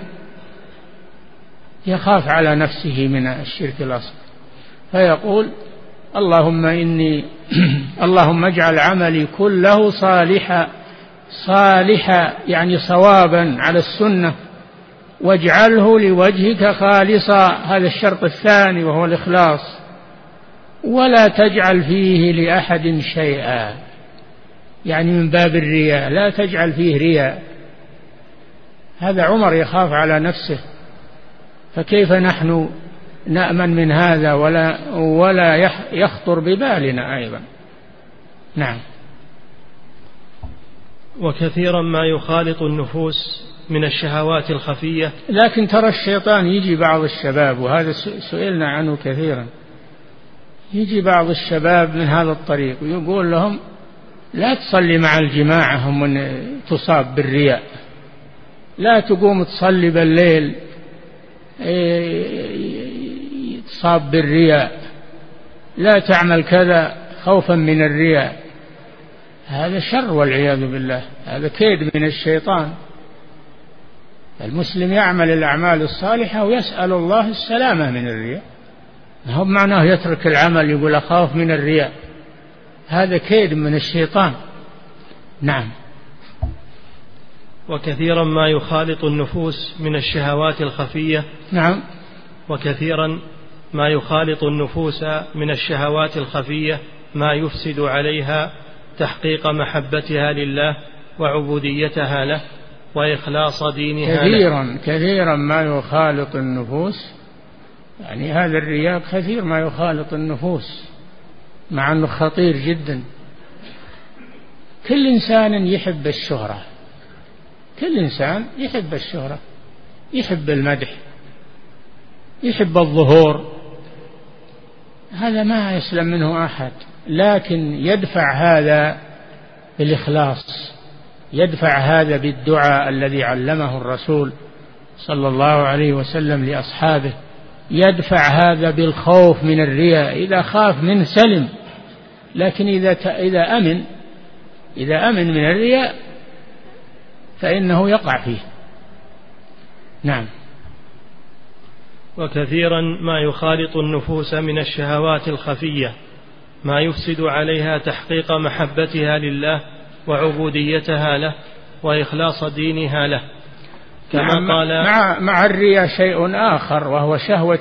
يخاف على نفسه من الشرك الأصغر، فيقول: اللهم اجعل عملي كله صالحا يعني صوابا على السنة، واجعله لوجهك خالصا، هذا الشرط الثاني وهو الإخلاص، ولا تجعل فيه لأحد شيئا، يعني من باب الرياء، لا تجعل فيه رياء. هذا عمر يخاف على نفسه، فكيف نحن نأمن من هذا ولا يخطر ببالنا أيضا. نعم. وكثيرا ما يخالط النفوس من الشهوات الخفية. لكن ترى الشيطان يجي بعض الشباب، وهذا سئلنا عنه كثيرا، يجي بعض الشباب من هذا الطريق ويقول لهم: لا تصلي مع الجماعة هم تصاب بالرياء، لا تقوم تصلي بالليل تصاب بالرياء، لا تعمل كذا خوفا من الرياء. هذا شر والعياذ بالله، هذا كيد من الشيطان. المسلم يعمل الأعمال الصالحة ويسأل الله السلامة من الرياء، ما هو معناه يترك العمل يقول أخاف من الرياء، هذا كيد من الشيطان. نعم. وكثيرا ما يخالط النفوس من الشهوات الخفية. نعم. وكثيرا ما يخالط النفوس من الشهوات الخفية ما يفسد عليها تحقيق محبتها لله وعبوديتها له وإخلاص دينها له. كثيرا ما يخالط النفوس، يعني هذا الرياء كثير ما يخالط النفوس، مع أنه خطير جدا. كل إنسان يحب الشهرة، كل إنسان يحب الشهرة، يحب المدح، يحب الظهور، هذا ما يسلم منه أحد، لكن يدفع هذا بالإخلاص، يدفع هذا بالدعاء الذي علمه الرسول صلى الله عليه وسلم لأصحابه: يدفع هذا بالخوف من الرياء، إذا خاف منه سلم، لكن إذا أمن من الرياء فإنه يقع فيه. نعم. وكثيرا ما يخالط النفوس من الشهوات الخفية ما يفسد عليها تحقيق محبتها لله وعبوديتها له وإخلاص دينها له، كما قال مع الرياء شيء آخر وهو شهوة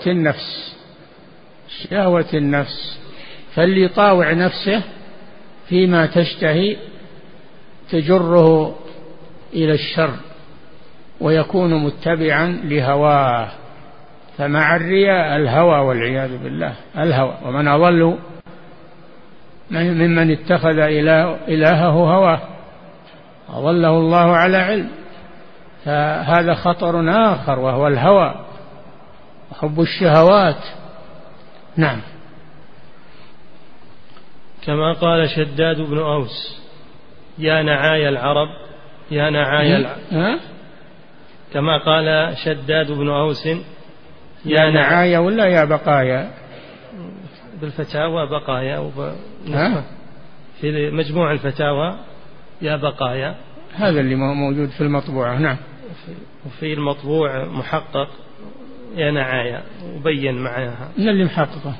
النفس، فاللي يطاوع نفسه فيما تشتهي تجره إلى الشر ويكون متبعا لهواه، فمع الرياء الهوى والعياذ بالله، الهوى. ومن أضل ممن اتخذ إلهه هواه أضله الله على علم، فهذا خطر آخر وهو الهوى وحب الشهوات. نعم. كما قال شداد بن أوس يا نعاي العرب يا نعاي كما قال شداد بن أوس يا نعايا ولا يا بقايا؟ بالفتاوى بقايا في مجموع الفتاوى يا بقايا، هذا اللي موجود في المطبوعة. نعم. وفي المطبوع محقق يا نعايا وبين معها. من اللي محققه؟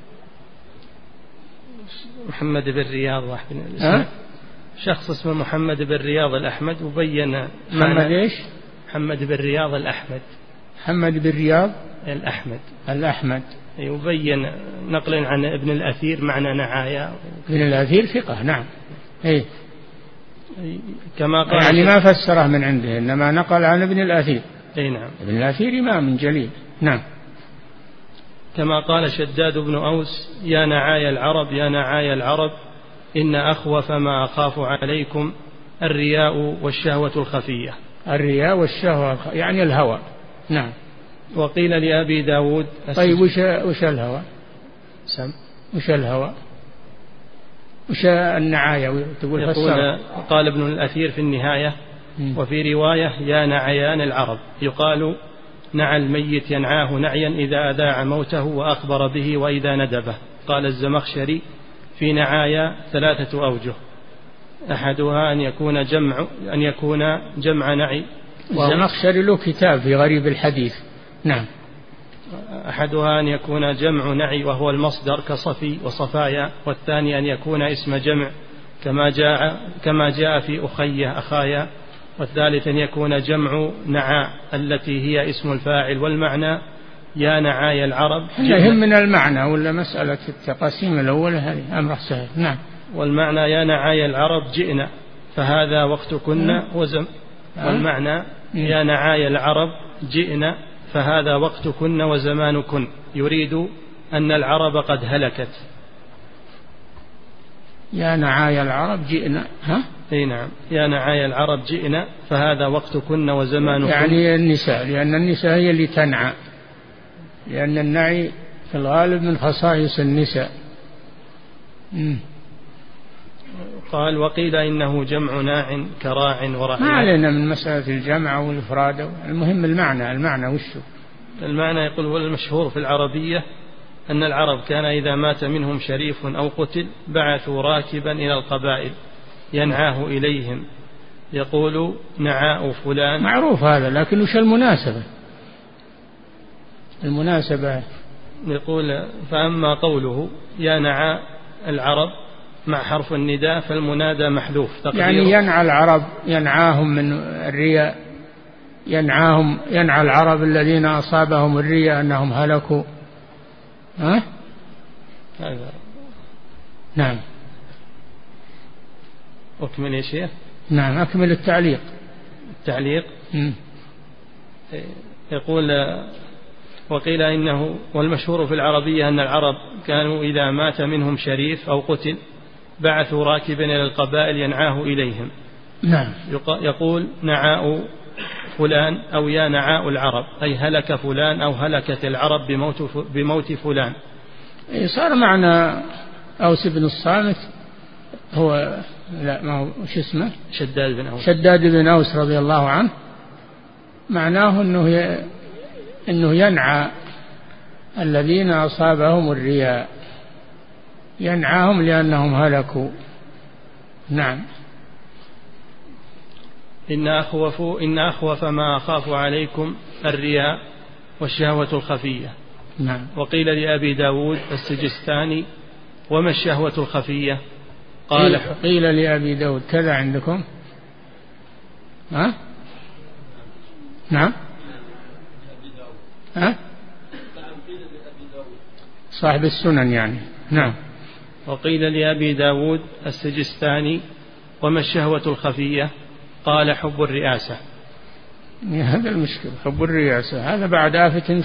محمد بن رياض واحد شخص اسمه محمد بن رياض الأحمد، وبين محمد ايش؟ محمد بن رياض الأحمد. محمد بن رياض الأحمد يبين نقلا عن ابن الأثير معنى نعايا. ابن الأثير ثقة. نعم. إيه. كما قال يعني ما فسره من عنده، إنما نقل عن ابن الأثير. أي نعم. ابن الأثير إمام جليل. نعم. كما قال شداد بن أوس يا نعاي العرب يا نعاي العرب إن أخوف ما أخاف عليكم الرياء والشهوة الخفية. الرياء والشهوة يعني الهوى. نعم. وقيل لأبي داود طيب وش الهوى؟ وش الهوى؟ وش النعاية؟ يقول قال ابن الأثير في النهاية وفي رواية يا نعيان العرب، يقال نعى الميت ينعاه نعيا إذا أذاع موته وأخبر به وإذا ندبه. قال الزمخشري في نعايا 3 أوجه، أحدها أن يكون جمع نعي. الزمخشري له كتاب في غريب الحديث. نعم. أحدها أن يكون جمع نعي وهو المصدر كصفي وصفايا، والثاني أن يكون اسم جمع كما جاء في أخايا، والثالث أن يكون جمع نعاء التي هي اسم الفاعل، والمعنى يا نعاي العرب. يهم من المعنى ولا مسألة التقاسيم الأولى هذه أمر سهل. نعم. والمعنى يا نعاي العرب جئنا فهذا وقتكن والمعنى يا نعاي العرب جئنا فهذا وقتكن وزمانكن، يريد أن العرب قد هلكت. يا نعاي العرب جئنا. اي نعم. يا نعاي العرب جئنا فهذا وقتكن وزمانكن، يعني النساء، لأن النساء هي اللي تنعى، لأن النعي في الغالب من خصائص النساء. قال وقيل إنه جمع ناع كراع ورعي. ما علينا من مسألة الجمع والإفراد، المهم المعنى وشه؟ المعنى يقول والمشهور في العربية أن العرب كان إذا مات منهم شريف أو قتل بعثوا راكبا إلى القبائل ينعاه إليهم يقول نعاء فلان. معروف هذا، لكن وش المناسبة؟ يقول فأما قوله يا نعاء العرب مع حرف النداء فالمنادى محذوف، يعني ينعى العرب، ينعاهم من الرياء، ينعى العرب الذين أصابهم الرياء أنهم هلكوا. هذا. نعم. أكمل يا شيخ. نعم أكمل التعليق. يقول وقيل إنه والمشهور في العربية أن العرب كانوا إذا مات منهم شريف أو قتل بعثوا راكبا إلى القبائل ينعاه إليهم. نعم. يقول نعاء فلان أو يا نعاء العرب، أي هلك فلان أو هلكت العرب بموت فلان. صار معنى أوس بن الصامت هو لا ما هو وش اسمه؟ شداد بن أوس رضي الله عنه، معناه أنه ينعى الذين أصابهم الرياء ينعاهم لأنهم هلكوا. نعم. إن أخوف ما أخاف عليكم الرياء والشهوة الخفية. نعم. وقيل لأبي داود السجستاني وما الشهوة الخفية؟ قيل لأبي داود كذا عندكم؟ ها؟ نعم. ها؟ صاحب السنن يعني. نعم. وقيل لأبي داود السجستاني وما الشهوة الخفية؟ قال حب الرئاسة. هذا المشكلة، حب الرئاسة هذا بعد آفة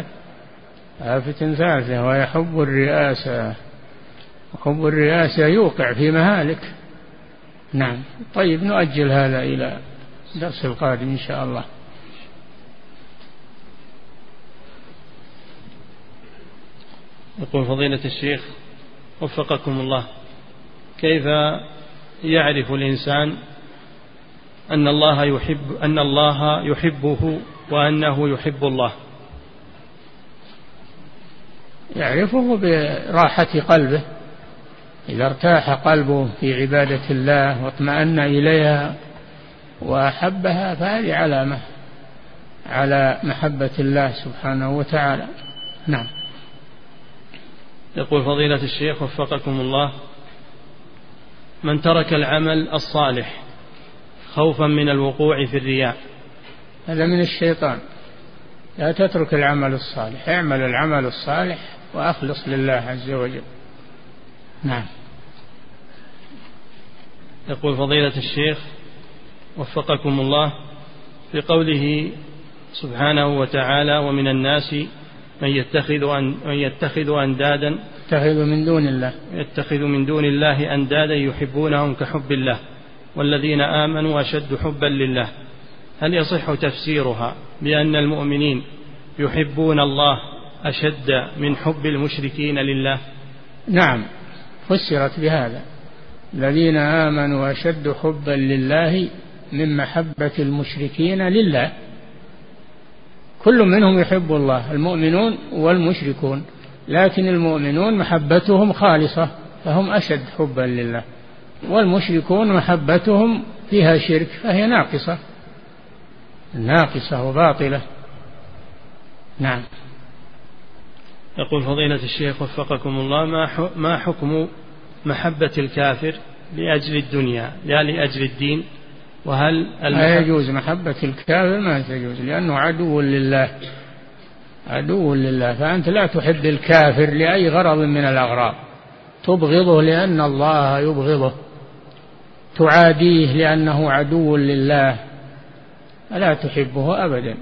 ثالثة وهي حب الرئاسة. وحب الرئاسة يوقع في مهالك. نعم. طيب نؤجل هذا إلى درس القادم إن شاء الله. يقول فضيلة الشيخ وفقكم الله: كيف يعرف الإنسان أن الله يحبه وأنه يحب الله؟ يعرفه براحة قلبه. إذا ارتاح قلبه في عبادة الله واطمأن إليها وأحبها فهذه علامة على محبة الله سبحانه وتعالى. نعم. يقول فضيلة الشيخ وفقكم الله: من ترك العمل الصالح خوفا من الوقوع في الرياء. هذا من الشيطان. لا تترك العمل الصالح، اعمل العمل الصالح وأخلص لله عز وجل. نعم. يقول فضيلة الشيخ وفقكم الله: في قوله سبحانه وتعالى: ومن الناس من يتخذ أندادا يتخذ من دون الله أندادا يحبونهم كحب الله والذين آمنوا أشد حبا لله، هل يصح تفسيرها بأن المؤمنين يحبون الله أشد من حب المشركين لله؟ نعم، فسرت بهذا: الذين آمنوا أشد حبا لله من محبة المشركين لله. كل منهم يحب الله، المؤمنون والمشركون، لكن المؤمنون محبتهم خالصة فهم أشد حبا لله، والمشركون محبتهم فيها شرك فهي ناقصة وباطلة. نعم. يقول فضيلة الشيخ وفقكم الله: ما حكم محبة الكافر لأجل الدنيا لا لأجل الدين؟ وهل لا يجوز محبة الكافر، ما تجوز، لأنه عدو لله. فأنت لا تحب الكافر لأي غرض من الأغراض، تبغضه لأن الله يبغضه، تعاديه لأنه عدو لله، فلا تحبه أبدا.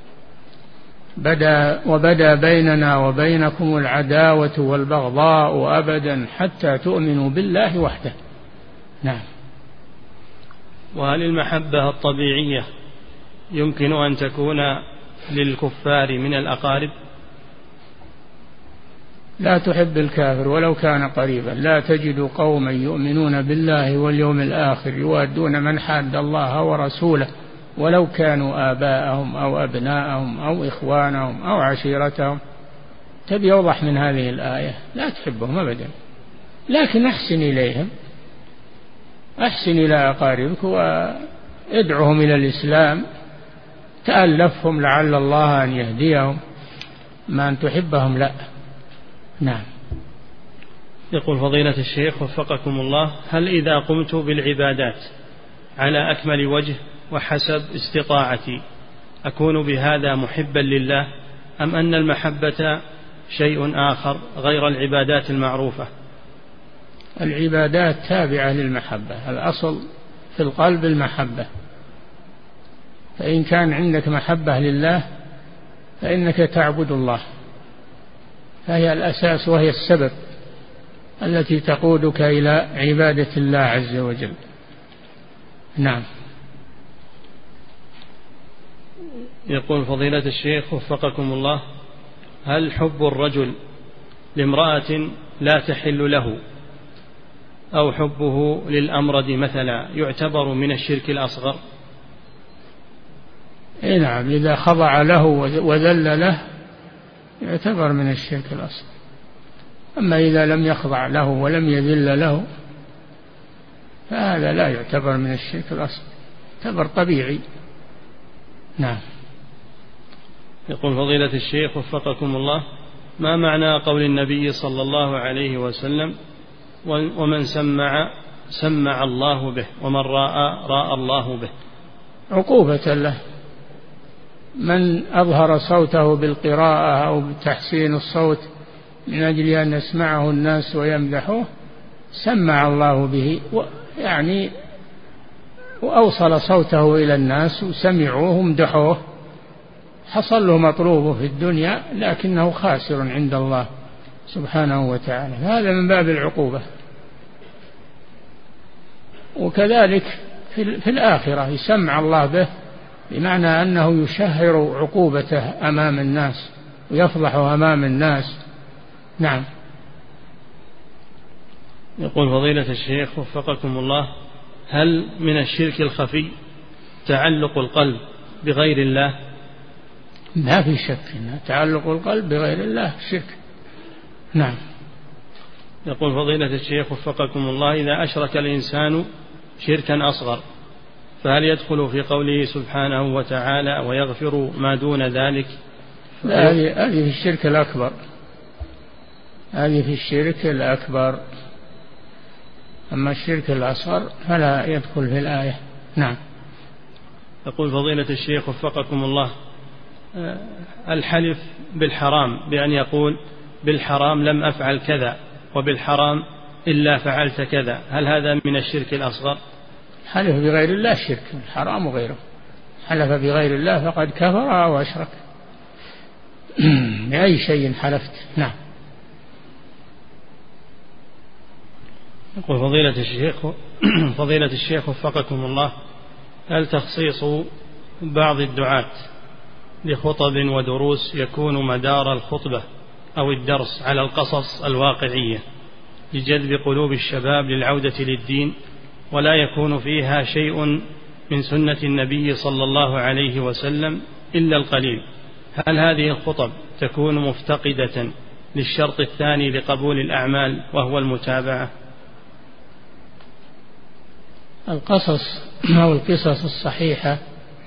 وبدا بيننا وبينكم العداوة والبغضاء أبدا حتى تؤمنوا بالله وحده. نعم. وهل المحبة الطبيعية يمكن أن تكون للكفار من الأقارب؟ لا تحب الكافر ولو كان قريبا. لا تجد قوما يؤمنون بالله واليوم الآخر يوادون من حاد الله ورسوله ولو كانوا آباءهم أو أبناءهم أو إخوانهم أو عشيرتهم. تبي يوضح من هذه الآية لا تحبهم أبدا، لكن أحسن إليهم، أحسن إلى أقاربك وادعهم إلى الإسلام، تألفهم لعل الله أن يهديهم، ما أن تحبهم لا. نعم. يقول فضيلة الشيخ وفقكم الله: هل إذا قمت بالعبادات على أكمل وجه وحسب استطاعتي أكون بهذا محبا لله، أم أن المحبة شيء آخر غير العبادات المعروفة؟ العبادات تابعة للمحبة، الأصل في القلب المحبة، فإن كان عندك محبة لله فإنك تعبد الله، فهي الأساس وهي السبب التي تقودك إلى عبادة الله عز وجل. نعم. يقول فضيلة الشيخ وفقكم الله: هل حب الرجل لامرأة لا تحل له أو حبه للأمرد مثلا يعتبر من الشرك الأصغر؟ نعم، إذا خضع له وذل له يعتبر من الشرك الأصغر. أما إذا لم يخضع له ولم يذل له فهذا لا يعتبر من الشرك الأصغر، يعتبر طبيعي. نعم. يقول فضيلة الشيخ وفقكم الله: ما معنى قول النبي صلى الله عليه وسلم: ومن سمع الله به، ومن راى الله به؟ عقوبة له. من أظهر صوته بالقراءة أو بتحسين الصوت من أجل أن يسمعه الناس ويمدحوه سمع الله به، يعني وأوصل صوته إلى الناس وسمعوه ومدحوه، حصل له مطلوبه في الدنيا لكنه خاسر عند الله سبحانه وتعالى. هذا من باب العقوبة. وكذلك في الآخرة يسمع الله به، بمعنى أنه يشهر عقوبته أمام الناس ويفضحه أمام الناس. نعم. يقول فضيلة الشيخ وفقكم الله: هل من الشرك الخفي تعلق القلب بغير الله؟ ما في شك أن تعلق القلب بغير الله شرك. نعم. يقول فضيلة الشيخ وفقكم الله: إذا أشرك الإنسان شركا أصغر فهل يدخل في قوله سبحانه وتعالى: ويغفر ما دون ذلك؟ هذه في الشرك الأكبر، هذه في الشرك الأكبر. أما الشرك الأصغر فلا يدخل في الآية. نعم. يقول فضيلة الشيخ وفقكم الله: الحلف بالحرام بأن يقول: بالحرام لم أفعل كذا، وبالحرام إلا فعلت كذا، هل هذا من الشرك الأصغر؟ حلف بغير الله شرك، الحرام وغيره. حلف بغير الله فقد كفر أو أشرك بأي شيء حلفت. نعم. يقول فضيلة الشيخ وفقكم الله: هل تخصيص بعض الدعاة لخطب ودروس يكون مدار الخطبة أو الدرس على القصص الواقعية لجذب قلوب الشباب للعودة للدين، ولا يكون فيها شيء من سنة النبي صلى الله عليه وسلم إلا القليل، هل هذه الخطب تكون مفتقدة للشرط الثاني لقبول الأعمال وهو المتابعة؟ القصص أو القصص الصحيحة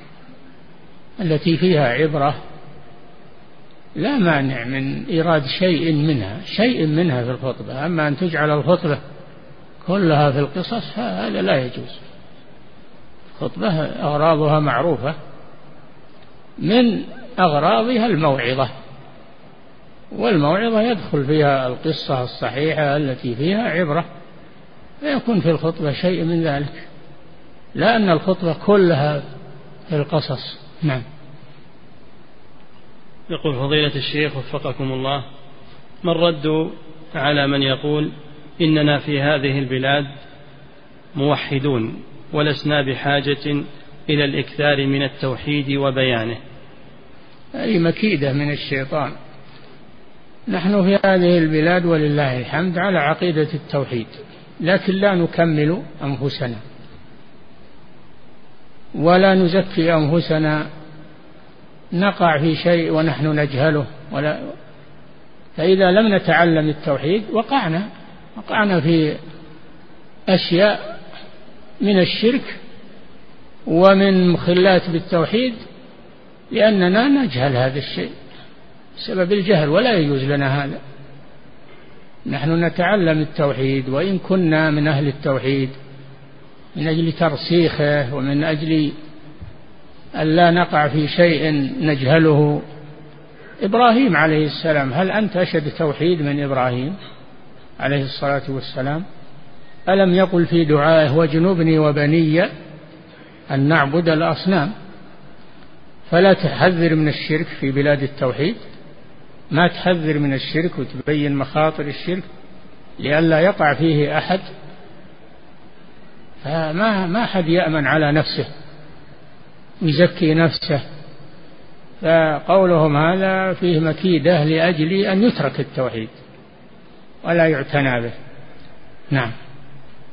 التي فيها عبرة لا مانع من إيراد شيء منها في الخطبة. أما أن تجعل الخطبة كلها في القصص هذا لا يجوز. الخطبة أغراضها معروفة، من أغراضها الموعظة، والموعظة يدخل فيها القصة الصحيحة التي فيها عبرة، فيكون في الخطبة شيء من ذلك، لا أن الخطبة كلها في القصص. نعم. يقول فضيلة الشيخ وفقكم الله: ما الرد على من يقول إننا في هذه البلاد موحدون ولسنا بحاجة إلى الإكثار من التوحيد وبيانه؟ هذه مكيدة من الشيطان. نحن في هذه البلاد ولله الحمد على عقيدة التوحيد، لكن لا نكمل أنفسنا ولا نزكي أنفسنا، نقع في شيء ونحن نجهله، فإذا لم نتعلم التوحيد وقعنا في أشياء من الشرك ومن مخلات بالتوحيد، لأننا نجهل هذا الشيء بسبب الجهل، ولا يجوز لنا هذا. نحن نتعلم التوحيد وإن كنا من أهل التوحيد من أجل ترسيخه ومن أجل أن لا نقع في شيء نجهله. إبراهيم عليه السلام، هل أنت أشد توحيد من إبراهيم عليه الصلاة والسلام؟ ألم يقل في دعائه: واجنبني وبني أن نعبد الأصنام؟ فلا تحذر من الشرك في بلاد التوحيد، ما تحذر من الشرك وتبين مخاطر الشرك لئلا يقع فيه أحد. فما أحد يأمن على نفسه يزكي نفسه، فقولهم هذا فيه مكيدة لأجل أن يترك التوحيد ولا يعتنى به. نعم.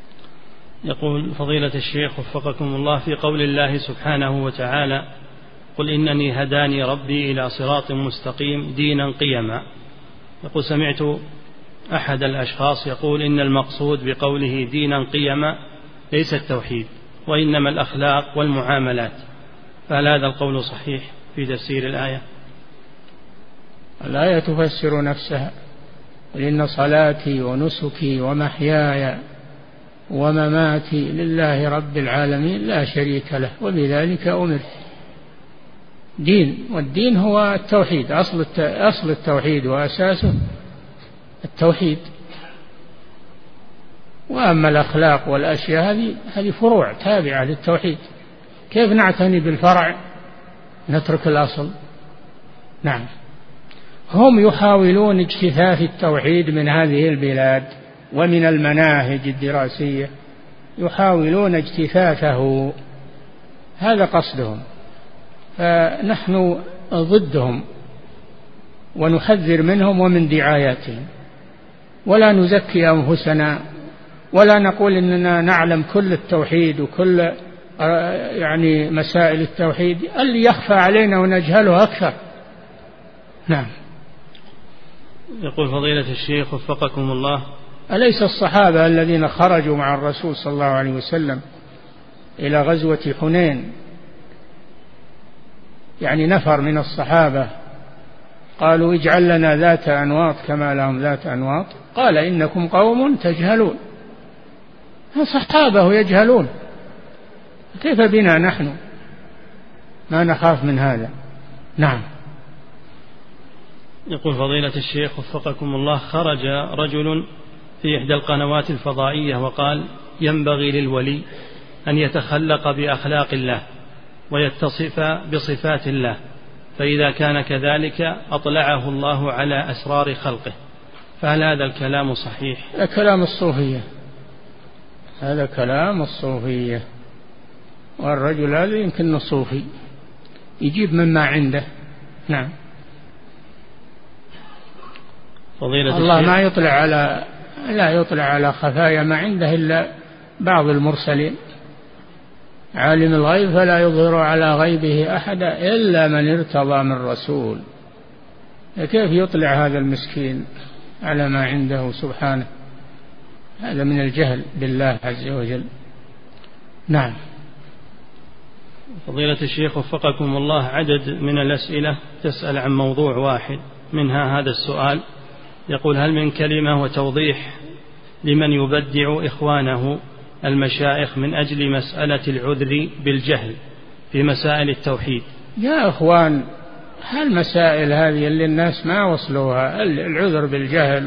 يقول فضيلة الشيخ وفقكم الله: في قول الله سبحانه وتعالى: قل إنني هداني ربي إلى صراط مستقيم دينا قيما. يقول سمعت أحد الأشخاص يقول إن المقصود بقوله دينا قيما ليس التوحيد وإنما الأخلاق والمعاملات، فهل هذا القول صحيح في تفسير الآية؟ الآية تفسر نفسها: إن صلاتي ونسكي ومحياي ومماتي لله رب العالمين لا شريك له وبذلك أمرت. دين، والدين هو التوحيد، أصل التوحيد وأساسه التوحيد. وأما الأخلاق والأشياء هذه فروع تابعة للتوحيد. كيف نعتني بالفرع نترك الأصل؟ نعم. هم يحاولون اجتثاث التوحيد من هذه البلاد ومن المناهج الدراسية، يحاولون اجتثاثه، هذا قصدهم. فنحن ضدهم ونحذر منهم ومن دعاياتهم، ولا نزكي أنفسنا ولا نقول إننا نعلم كل التوحيد وكل مسائل التوحيد، اللي يخفى علينا ونجهله أكثر. نعم. يقول فضيلة الشيخ وفقكم الله: أليس الصحابة الذين خرجوا مع الرسول صلى الله عليه وسلم إلى غزوة حنين، نفر من الصحابة قالوا اجعل لنا ذات أنواط كما لهم ذات أنواط، قال إنكم قوم تجهلون. صحابه يجهلون، كيف بنا نحن؟ ما نخاف من هذا. نعم. يقول فضيلة الشيخ وفقكم الله: خرج رجل في إحدى القنوات الفضائية وقال ينبغي للولي أن يتخلق بأخلاق الله ويتصف بصفات الله، فإذا كان كذلك أطلعه الله على أسرار خلقه، فهل هذا الكلام صحيح؟ كلام الصوفية، هذا كلام الصوفية، والرجل هذا يمكن صوفي يجيب مما عنده. نعم. الله لا يطلع على خفايا ما عنده إلا بعض المرسلين. عالم الغيب فلا يظهر على غيبه أحدا إلا من ارتضى من رسول. كيف يطلع هذا المسكين على ما عنده سبحانه؟ هذا من الجهل بالله عز وجل. نعم. فضيلة الشيخ وفقكم الله، عدد من الأسئلة تسأل عن موضوع واحد، منها هذا السؤال. يقول: هل من كلمة وتوضيح لمن يبدع إخوانه المشايخ من أجل مسألة العذر بالجهل في مسائل التوحيد؟ يا أخوان، هالمسائل هذه اللي الناس ما وصلوها، العذر بالجهل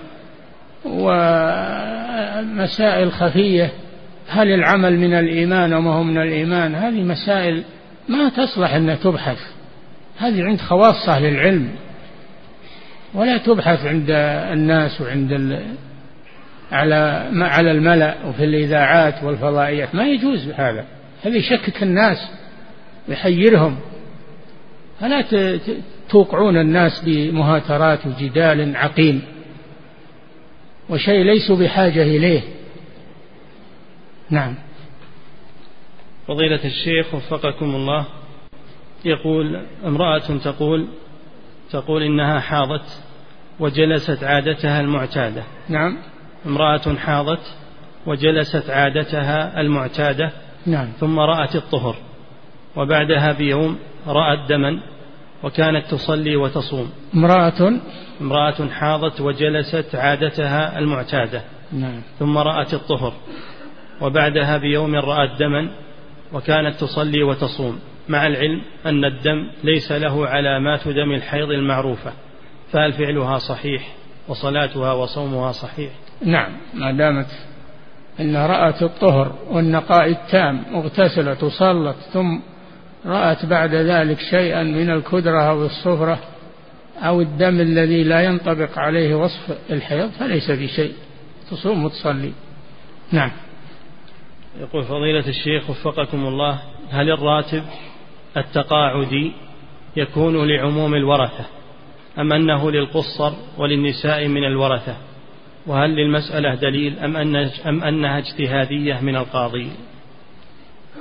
ومسائل خفية، هل العمل من الإيمان وما هو من الإيمان، هذه مسائل ما تصلح أن تبحث، هذه عند خواص أهل العلم، ولا تبحث عند الناس وعند على الملأ وفي الإذاعات والفضائيات. ما يجوز هذا يشكك الناس ويحيرهم. فلا توقعون الناس بمهاترات وجدال عقيم وشيء ليسوا بحاجة إليه. نعم. فضيلة الشيخ وفقكم الله، يقول امرأة تقول إنها حاضت وجلست عادتها المعتادة. نعم. امرأة حاضت وجلست عادتها المعتادة. نعم. ثم رأت الطهر، وبعدها بيوم رأت دما وكانت تصلي وتصوم. امرأة حاضت وجلست عادتها المعتادة. نعم. ثم رأت الطهر، وبعدها بيوم رأت دما وكانت تصلي وتصوم، مع العلم أن الدم ليس له علامات دم الحيض المعروفة، فهل فعلها صحيح وصلاتها وصومها صحيح؟ نعم، ما دامت أن رأت الطهر والنقاء التام، اغتسلت وصلت، ثم رأت بعد ذلك شيئا من الكدرة أو الصفرة أو الدم الذي لا ينطبق عليه وصف الحيض، فليس بشيء، تصوم وتصلي. نعم. يقول فضيلة الشيخ وفقكم الله: هل الراتب التقاعدي يكون لعموم الورثة أم أنه للقصر وللنساء من الورثة؟ وهل للمسألة دليل أم أنها اجتهادية من القاضي؟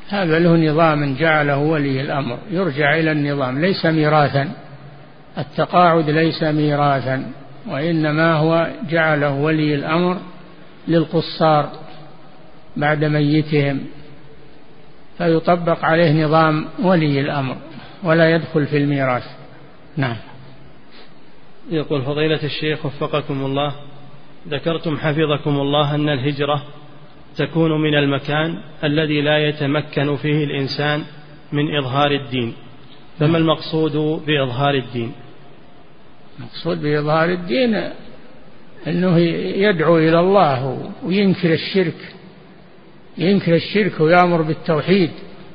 هذا له نظام جعله ولي الأمر، يرجع إلى النظام، ليس ميراثا. التقاعد ليس ميراثا، وإنما هو جعله ولي الأمر للقصار بعد ميتهم، فيطبق عليه نظام ولي الأمر ولا يدخل في الميراث. نعم. يقول فضيلة الشيخ وفقكم الله، ذكرتم حفظكم الله أن الهجرة تكون من المكان الذي لا يتمكن فيه الإنسان من إظهار الدين، فما المقصود بإظهار الدين؟ المقصود بإظهار الدين أنه يدعو إلى الله وينكر الشرك، ينكر الشرك ويأمر بالتوحيد،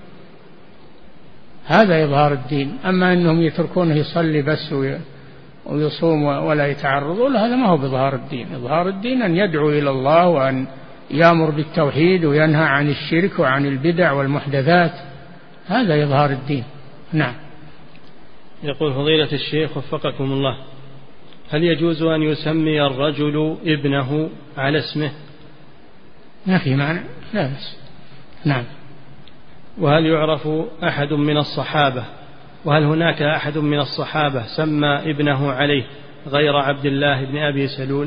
هذا إظهار الدين. أما أنهم يتركونه يصلي بس ويصوم ولا يتعرضوا له، هذا ما هو بإظهار الدين. إظهار الدين أن يدعو إلى الله وأن يأمر بالتوحيد وينهى عن الشرك وعن البدع والمحدثات، هذا إظهار الدين. نعم. يقول فضيلة الشيخ وفقكم الله، هل يجوز أن يسمي الرجل ابنه على اسمه؟ ما في معنى، لا بس. نعم. وهل يعرف أحد من الصحابة، وهل هناك أحد من الصحابة سمى ابنه عليه غير عبد الله بن أبي سلول؟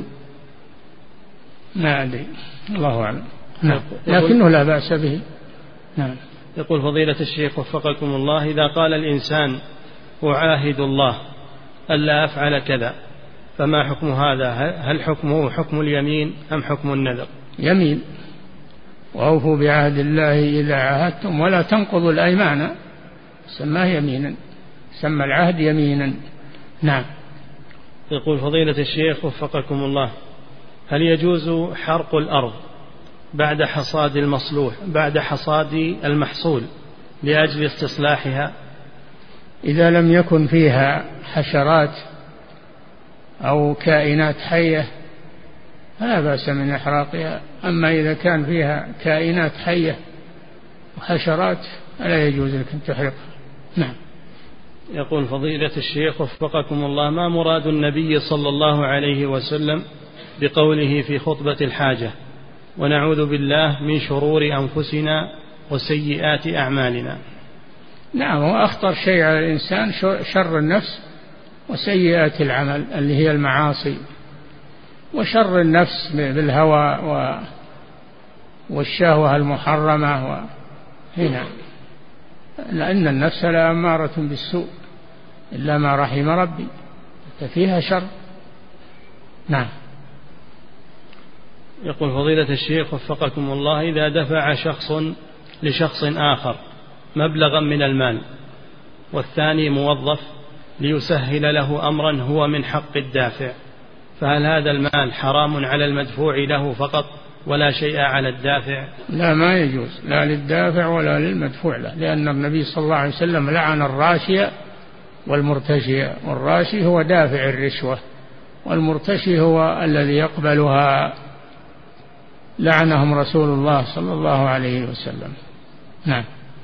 ما أدري، الله أعلم. نعم. لكنه لا بأس به. نعم. يقول فضيلة الشيخ وفقكم الله، إذا قال الإنسان أعاهد الله ألا أفعل كذا، فما حكم هذا؟ هل حكمه حكم اليمين أم حكم النذر؟ يمين، وأوفوا بعهد الله إذا عاهدتم ولا تنقضوا الأيمان، سماه يمينا، سمى العهد يمينا. نعم. يقول فضيلة الشيخ وفقكم الله، هل يجوز حرق الأرض بعد حصاد المحصول لأجل استصلاحها؟ إذا لم يكن فيها حشرات أو كائنات حية فلا بأس من إحراقها، أما إذا كان فيها كائنات حية وحشرات فلا يجوز لك أن تحرقها. نعم. يقول فضيلة الشيخ وفقكم الله، ما مراد النبي صلى الله عليه وسلم بقوله في خطبة الحاجة: ونعوذ بالله من شرور أنفسنا وسيئات أعمالنا؟ نعم، وأخطر شيء على الإنسان شر النفس وسيئات العمل اللي هي المعاصي، وشر النفس بالهوى والشهوة المحرمة هنا، لأن النفس لأمارة بالسوء إلا ما رحم ربي، ففيها شر. نعم. يقول فضيلة الشيخ وفقكم الله، إذا دفع شخص لشخص آخر مبلغا من المال والثاني موظف ليسهل له أمرا هو من حق الدافع، فهل هذا المال حرام على المدفوع له فقط ولا شيء على الدافع؟ لا، ما يجوز، لا للدافع ولا للمدفوع له، لأن النبي صلى الله عليه وسلم لعن الراشي والمرتشي، والراشي هو دافع الرشوة والمرتشي هو الذي يقبلها، لعنهم رسول الله صلى الله عليه وسلم. نعم.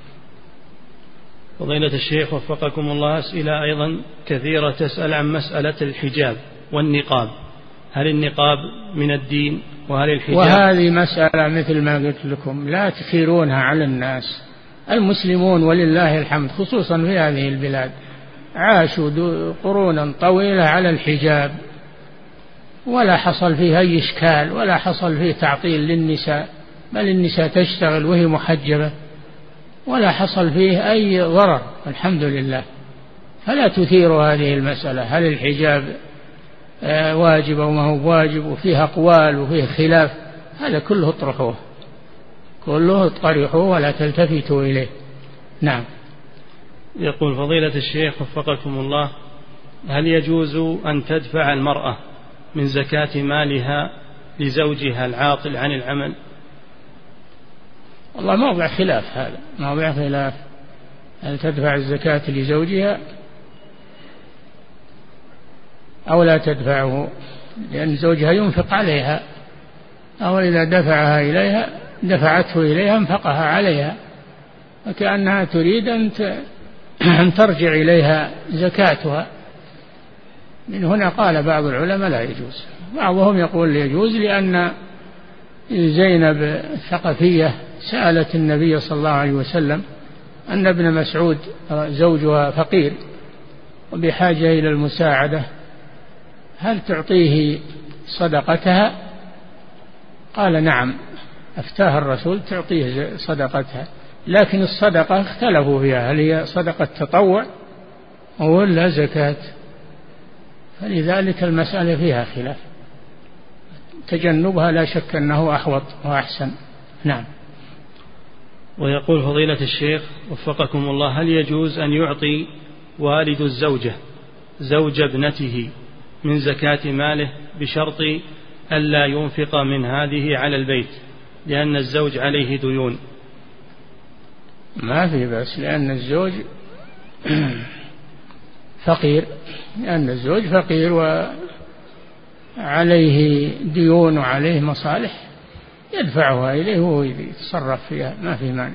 فضيلة الشيخ وفقكم الله، أسئلة أيضا كثيرة تسأل عن مسألة الحجاب والنقاب، هل النقاب من الدين؟ وهل الحجاب؟ وهذه مسألة مثل ما قلت لكم لا تثيرونها على الناس. المسلمون ولله الحمد خصوصا في هذه البلاد عاشوا قرونا طويلة على الحجاب، ولا حصل فيه أي إشكال ولا حصل فيه تعطيل للنساء، بل النساء تشتغل وهي محجبة ولا حصل فيه أي ضرر، الحمد لله. فلا تثيروا هذه المسألة، هل الحجاب واجب أو ما هو واجب، وفيه أقوال وفيه خلاف، هذا كله اطرحوه، كله اطرحوه ولا تلتفتوا إليه. نعم. يقول فضيلة الشيخ وفقكم الله، هل يجوز أن تدفع المرأة من زكاة مالها لزوجها العاطل عن العمل؟ والله موضع خلاف، هذا موضع خلاف، هل تدفع الزكاة لزوجها أو لا تدفعه، لأن زوجها ينفق عليها، أو إذا دفعها إليها دفعته إليها انفقها عليها، وكأنها تريد أن ترجع إليها زكاتها. من هنا قال بعض العلماء لا يجوز، بعضهم يقول يجوز، لأن زينب الثقفية سألت النبي صلى الله عليه وسلم أن ابن مسعود زوجها فقير وبحاجة إلى المساعدة، هل تعطيه صدقتها؟ قال نعم، أفتاها الرسول تعطيه صدقتها، لكن الصدقة اختلفوا فيها، هل هي صدقة تطوع ولا زكاة؟ فلذلك المسألة فيها خلاف، تجنبها لا شك أنه أحوط وأحسن. نعم. ويقول فضيلة الشيخ وفقكم الله: هل يجوز أن يعطي والد الزوجة زوج ابنته من زكاة ماله بشرط ألا ينفق من هذه على البيت لأن الزوج عليه ديون؟ ما في بأس، لأن الزوج فقير، لأن الزوج فقير وعليه ديون وعليه مصالح يدفعها إليه وهو يتصرف فيها، ما في مانع.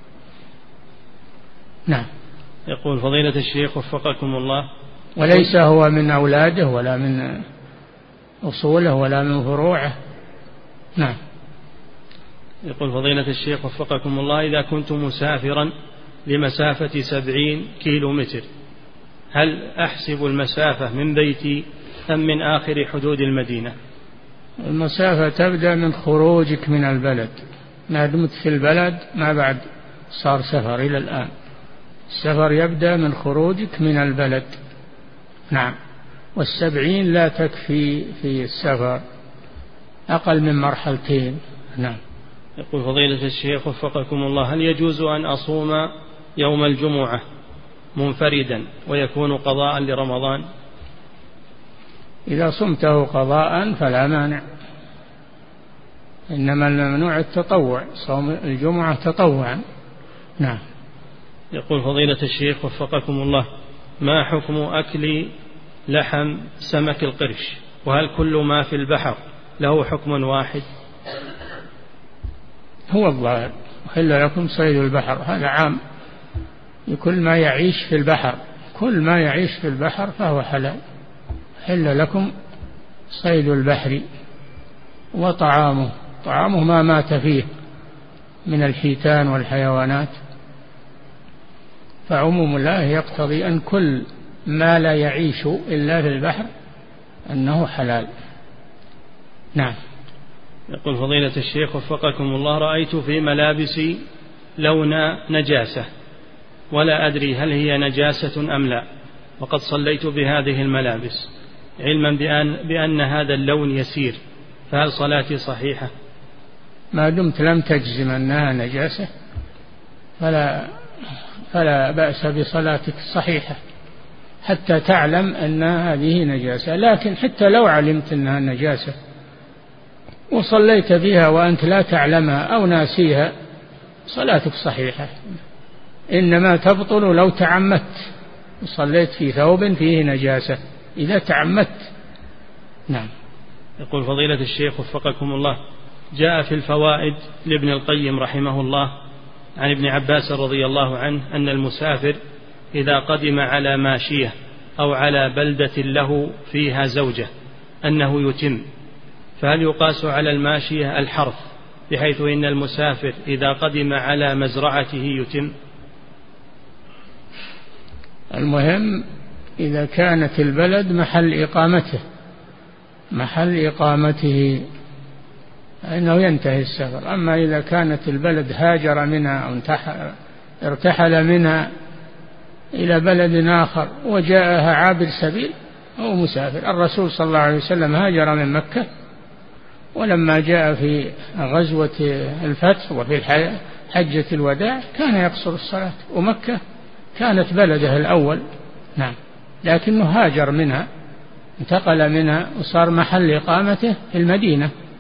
نعم. يقول فضيلة الشيخ وفقكم الله: وليس هو من أولاده ولا من أصوله ولا من فروعه. نعم. يقول فضيلة الشيخ وفقكم الله: إذا كنت مسافرا لمسافة 70 كيلومتر هل أحسب المسافة من بيتي أم من آخر حدود المدينة؟ المسافة تبدأ من خروجك من البلد، ما دمت في البلد ما بعد صار سفر إلى الآن، السفر يبدأ من خروجك من البلد. نعم. 70 لا تكفي في السفر، أقل من مرحلتين. نعم. يقول فضيلة الشيخ وفقكم الله: هل يجوز أن أصوم يوم الجمعة منفردا ويكون قضاء لرمضان؟ إذا صمته قضاء فلا مانع، إنما الممنوع التطوع، صوم الجمعة تطوعا. نعم. يقول فضيلة الشيخ وفقكم الله: ما حكم أكل لحم سمك القرش؟ وهل كل ما في البحر له حكم واحد؟ هو الظاهر أحل لكم صيد البحر، هذا عام، كل ما يعيش في البحر، كل ما يعيش في البحر فهو حلال، حل لكم صيد البحر وطعامه، طعامه ما مات فيه من الحيتان والحيوانات، فعموم الله يقتضي أن كل ما لا يعيش إلا في البحر أنه حلال. نعم. يقول فضيلة الشيخ وفقكم الله: رأيت في ملابسي لون نجاسة ولا أدري هل هي نجاسة أم لا، وقد صليت بهذه الملابس علما بأن هذا اللون يسير، فهل صلاتي صحيحة؟ ما دمت لم تجزم أنها نجاسة فلا بأس بصلاتك صحيحة حتى تعلم أن هذه نجاسة، لكن حتى لو علمت أنها نجاسة وصليت بها وأنت لا تعلمها أو ناسيها صلاتك صحيحة، إنما تبطل لو تعمدت وصليت في ثوب فيه نجاسة إذا تعمدت. نعم. يقول فضيلة الشيخ وفقكم الله: جاء في الفوائد لابن القيم رحمه الله عن ابن عباس رضي الله عنه أن المسافر إذا قدم على ماشية أو على بلدة له فيها زوجة أنه يتم، فهل يقاس على الماشية الحرث بحيث إن المسافر إذا قدم على مزرعته يتم؟ المهم إذا كانت البلد محل إقامته أنه ينتهي السفر، أما إذا كانت البلد هاجر منها أو ارتحل منها إلى بلد آخر وجاءها عابر سبيل أو مسافر. الرسول صلى الله عليه وسلم هاجر من مكة، ولما جاء في غزوة الفتح وفي حجة الوداع كان يقصر الصلاة، ومكة كانت بلده الأول. نعم. لكنه هاجر منها، انتقل منها وصار محل إقامته في المدينة.